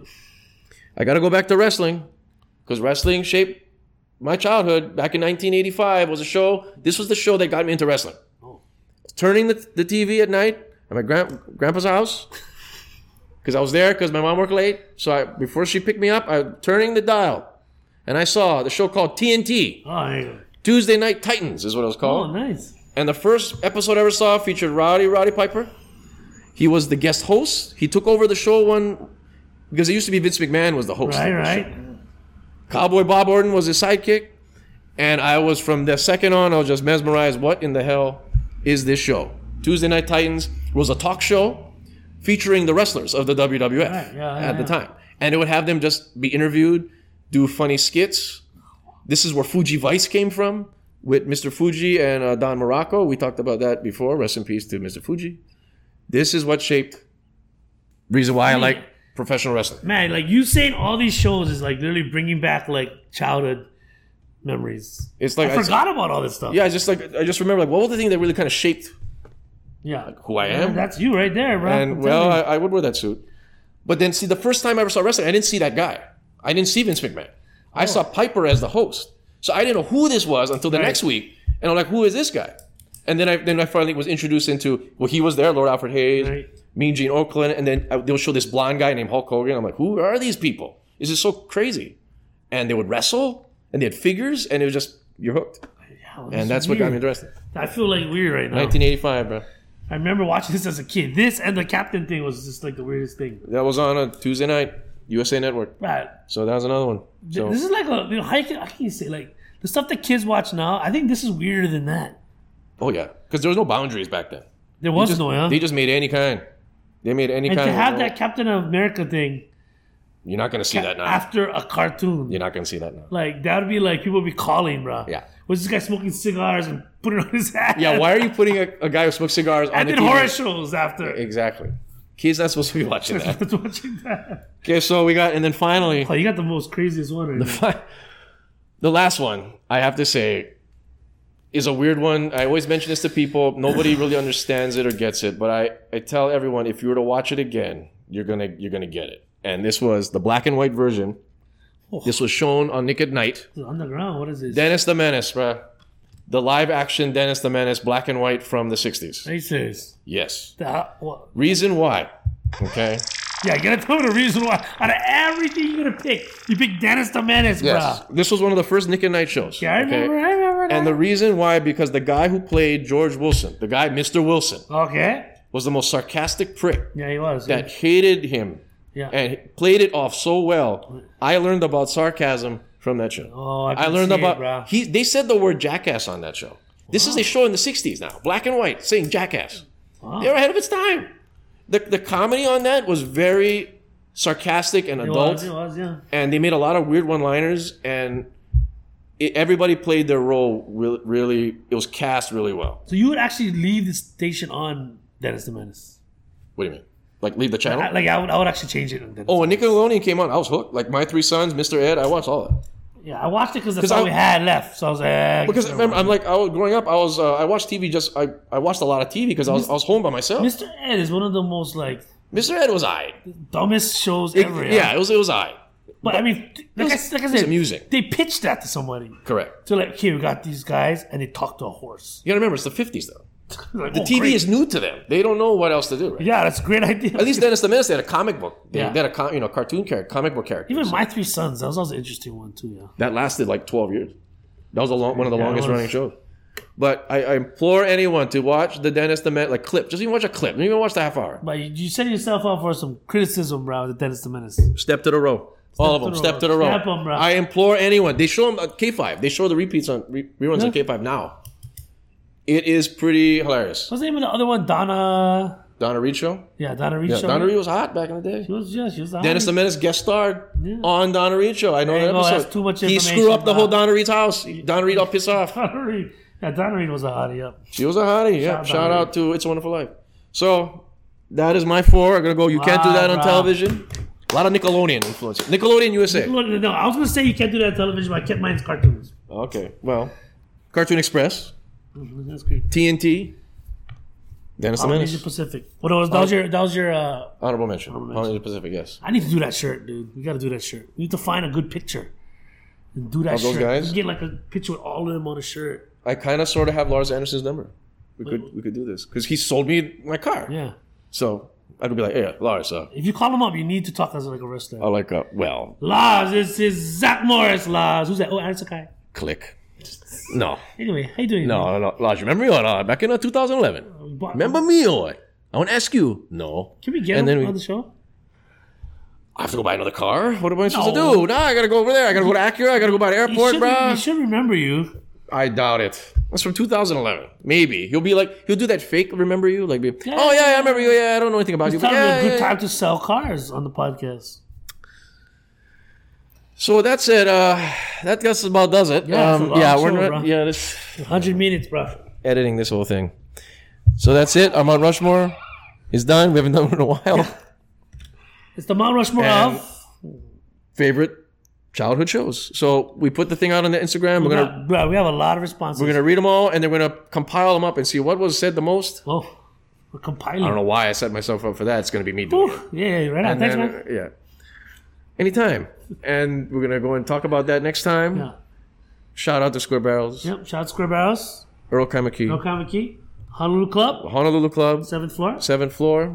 I got to go back to wrestling because wrestling shaped my childhood. Back in 1985 was a show. This was the show that got me into wrestling. Turning the TV at night at my grandpa's house because I was there because my mom worked late. So before she picked me up, I was turning the dial and I saw the show called TNT. Oh, there you go. Tuesday Night Titans is what it was Oh, called. nice. And the first episode I ever saw featured Roddy Piper. He was the guest host. He took over the show because it used to be Vince McMahon was the host. of the Right. show. Cowboy Bob Orton was his sidekick. And I was, from the second on, I was just mesmerized. What in the hell is this show? Tuesday Night Titans was a talk show featuring the wrestlers of the WWF at the time. And it would have them just be interviewed. do funny skits. This is where Fuji Vice came from with Mr. Fuji and Don Morocco. We talked about that before. Rest in peace to Mr. Fuji. This is what shaped reason why I like professional wrestling. Man, like you saying all these shows is like literally bringing back like childhood memories. It's like I forgot about all this stuff. Yeah, I just remember like what was the thing that really kind of shaped yeah, who I am? That's you right there, bro. And I would wear that suit. But then see, the first time I ever saw wrestling, I didn't see that guy. I didn't see Vince McMahon. I saw Piper as the host. So I didn't know who this was until the next week. And I'm like, who is this guy? And then I finally was introduced into, well, he was there, Lord Alfred Hayes, Mean Gene Okerlund, and then they'll show this blonde guy named Hulk Hogan. I'm like, who are these people? This is so crazy. And they would wrestle, and they had figures, and it was just, you're hooked. Yeah, and that's what got me interested. I feel like weird right now. 1985, bro. I remember watching this as a kid. This and the captain thing was just like the weirdest thing. That was on a Tuesday night, USA Network. Right. So that was another one. So, this is like how can you say, like, the stuff that kids watch now, I think this is weirder than that. oh, yeah. Because there was no boundaries back then. There was no, huh? They just made any kind. They made any and kind. to have that Captain America thing. You're not going to see that now. After a cartoon. You're not going to see that now. Like, that would be like, people would be calling, bro. Yeah. Was this guy smoking cigars and putting it on his hat? Yeah, why are you putting a guy who smokes cigars on and the then TV? horror shows after. Exactly. Kids not supposed to be watching that. Watching that. Okay, so we got, and then finally, Oh, you got the most craziest one right now. the last one, I have to say, is a weird one. I always mention this to people. Nobody really understands it or gets it, but I tell everyone, if you were to watch it again, you're gonna get it. And this was the black and white version. This was shown on Nick at Night. Underground, what is this? Dennis the Menace, bruh. The live action Dennis the Menace, black and white from the 60s. Are you serious? Yes. What? Reason why. Okay. Yeah, you gotta tell me the reason why. Out of everything you're gonna pick, you pick Dennis the Menace, Yes. bro. This was one of the first Nick at Night shows. Yeah, I remember that. And the reason why, because the guy who played George Wilson, the guy, Mr. Wilson, Okay. was the most sarcastic prick Yeah, he was. that hated him Yeah. and played it off so well. I learned about sarcasm from that show. Oh, I learned about bro. they said the word jackass on that show. This is a show in the 60s now, black and white, saying jackass. They were ahead of its time. The comedy on that was very sarcastic and adult. It was, yeah. And they made a lot of weird one-liners, and everybody played their role really. It was cast really well. So you would actually leave the station on Dennis the Menace? What do you mean? Like leave the channel? I would actually change it. On Dennis. Oh, when Nickelodeon came on, I was hooked. Like My Three Sons, Mr. Ed, I watched all that. Yeah, I watched it because that's all we had left. So I was like, because remember, growing up, I watched TV. I watched a lot of TV because I was home by myself. Mr. Ed is one of the most like Mr. Ed was aight. dumbest shows ever. Yeah, it was aight. But I mean, like I said, amusing. They pitched that to somebody. Correct. So like, here we got these guys, and they talk to a horse. You gotta remember, it's the 50s though. Like, The TV is new to them. They don't know what else to do. Right? Yeah, that's a great idea. At least Dennis the Menace, they had a comic book. They Yeah. had a cartoon character, comic book character. Even My Three Sons, that was also an interesting one too. Yeah. That lasted like 12 years. That was one of the Yeah, longest it was. running shows. But I implore anyone to watch the Dennis the Menace, like clip. Just even watch a clip. Don't even watch the half hour. But you set yourself up for some criticism, bro, with Dennis the Menace. Step to the row. All of them. Step to the row. Step 'em, bro. I implore anyone. They show them on K5. They show the repeats on reruns on K5 now. It is pretty hilarious. What's the name of the other one? Donna Reed show. Yeah, Donna Reed Yeah, show. Donna Reed was hot back in the day. She was the Dennis the Menace guest starred on Donna Reed show. I know There that you go, episode. that's too much He information, screwed up the whole bro. Donna Reed's house. Donna Reed all pissed off. Donna Reed. Yeah, Donna Reed was a hottie. Yep. She was a hottie. Yeah. Shout Shout out out to It's a Wonderful Life. So that is my 4. I'm gonna go. You can't do that on Wow, television. A lot of Nickelodeon influence. Nickelodeon USA. No, I was gonna say you can't do that on television, but I kept mine as cartoons. Okay. Well, Cartoon Express, That's great. TNT, Dennis the Asia Menace. Pacific. That was your. Honorable mention. Asia Pacific. Yes. I need to do that shirt, dude. We got to do that shirt. We need to find a good picture and do that Of those shirt. guys? We get like a picture with all of them on a shirt. I kind of sort of have Lars Anderson's number. We could do this because he sold me my car. Yeah. So I could be like, hey, Lars. If you call him up, you need to talk as like a wrestler. I like well, Lars, this is Zach Morris. Lars, who's that? Oh, Alex Sakai. click. No. Anyway, how you doing? No. Lars, you remember me or not? Back in 2011. Remember me or? I want to ask you. No. Can we get And him then on the show? I have to go buy another car? What am I supposed No. to do? Nah, I got to go over there. I got to go to Acura. I got to go by the airport, bro. He should remember you. I doubt it. That's from 2011. Maybe. He'll do that fake remember you. Like, oh, yeah, I remember you. Yeah, I don't know anything about you. It's But time yeah, a good yeah, time to sell cars on the podcast. So that's it. That just about does it. Yeah, it's a long we're show, not. bro. Yeah, this 100 minutes, bro. editing this whole thing. So that's it. Our Mount Rushmore is done. We haven't done it in a while. It's the Mount Rushmore And- of. Favorite childhood shows. So we put the thing out on the Instagram. We're gonna Bro, we have a lot of responses. we're gonna read them all, and then we're gonna compile them up and see what was said the most. Oh, we're compiling. I don't know why I set myself up for that. It's gonna be me doing it. Ooh, yeah, right on. And Thanks, then, man. yeah. Anytime. And we're gonna go and talk about that next time. Yeah. Shout out to Square Barrels, Yep. Shout out to Square Barrels, Earl Kamaki, No Kamaki, Honolulu Club, Honolulu Club, 7th floor. 7th floor.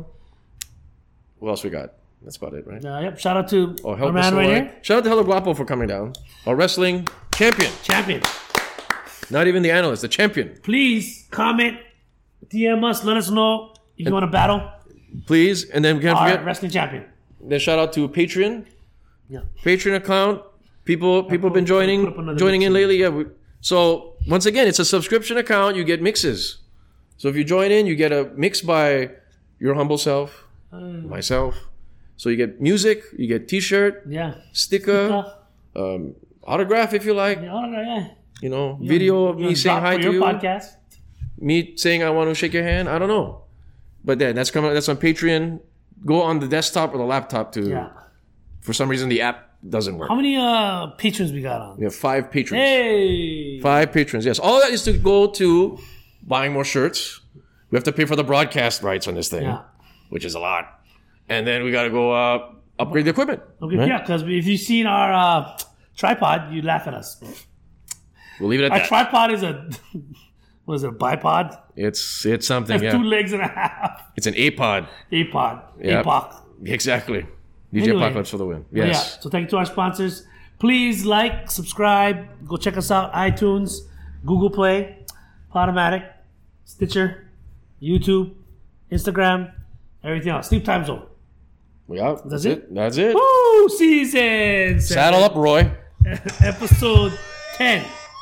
What else we got? That's about it, right? Yep. Shout out to Oh, our help us man right Lord. here, Shout out to Hello Guapo for coming down. Our wrestling champion. champion. Not even the analyst, the champion. Please comment, DM us, let us know if you want to battle Please. And then we can't our forget. wrestling champion. Then shout out to Patreon. Yeah. Patreon account. People have been joining put up another in mix. lately. Yeah. So once again, it's a subscription account. You get mixes. So if you join in, you get a mix by your humble self, myself. So you get music, you get T-shirt, Yeah. sticker, autograph if you like. Yeah. You know, video of me saying hi to your you, podcast. me saying I want to shake your hand. I don't know, but then that's coming. That's on Patreon. Go on the desktop or the laptop to. Yeah. For some reason, the app doesn't work. How many patrons we got on? We have 5 patrons. Hey. 5 patrons, yes. All that is to go to buying more shirts. We have to pay for the broadcast rights on this thing, Yeah. which is a lot. And then we got to go upgrade the equipment. Okay, right? yeah, because if you've seen our tripod, you laugh at us. We'll leave it at Our that. tripod is a, what is it, a bipod? It's something, Has yeah. 2 legs and a half. It's an A-pod. A-pod. Yep. APOC. Exactly. DJ Anyway. Apocalypse for the win. Yeah. Yes. So thank you to our sponsors. Please like, subscribe, go check us out. iTunes, Google Play, Podomatic, Stitcher, YouTube, Instagram, everything else. Sleep Time Zone. We out. That's it? That's it. Woo! Season 7. Saddle up, Roy. Episode 10.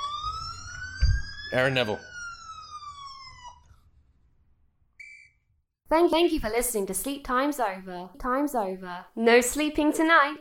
Aaron Neville. Thank you for listening to Sleep Time's Over. Time's over. No sleeping tonight.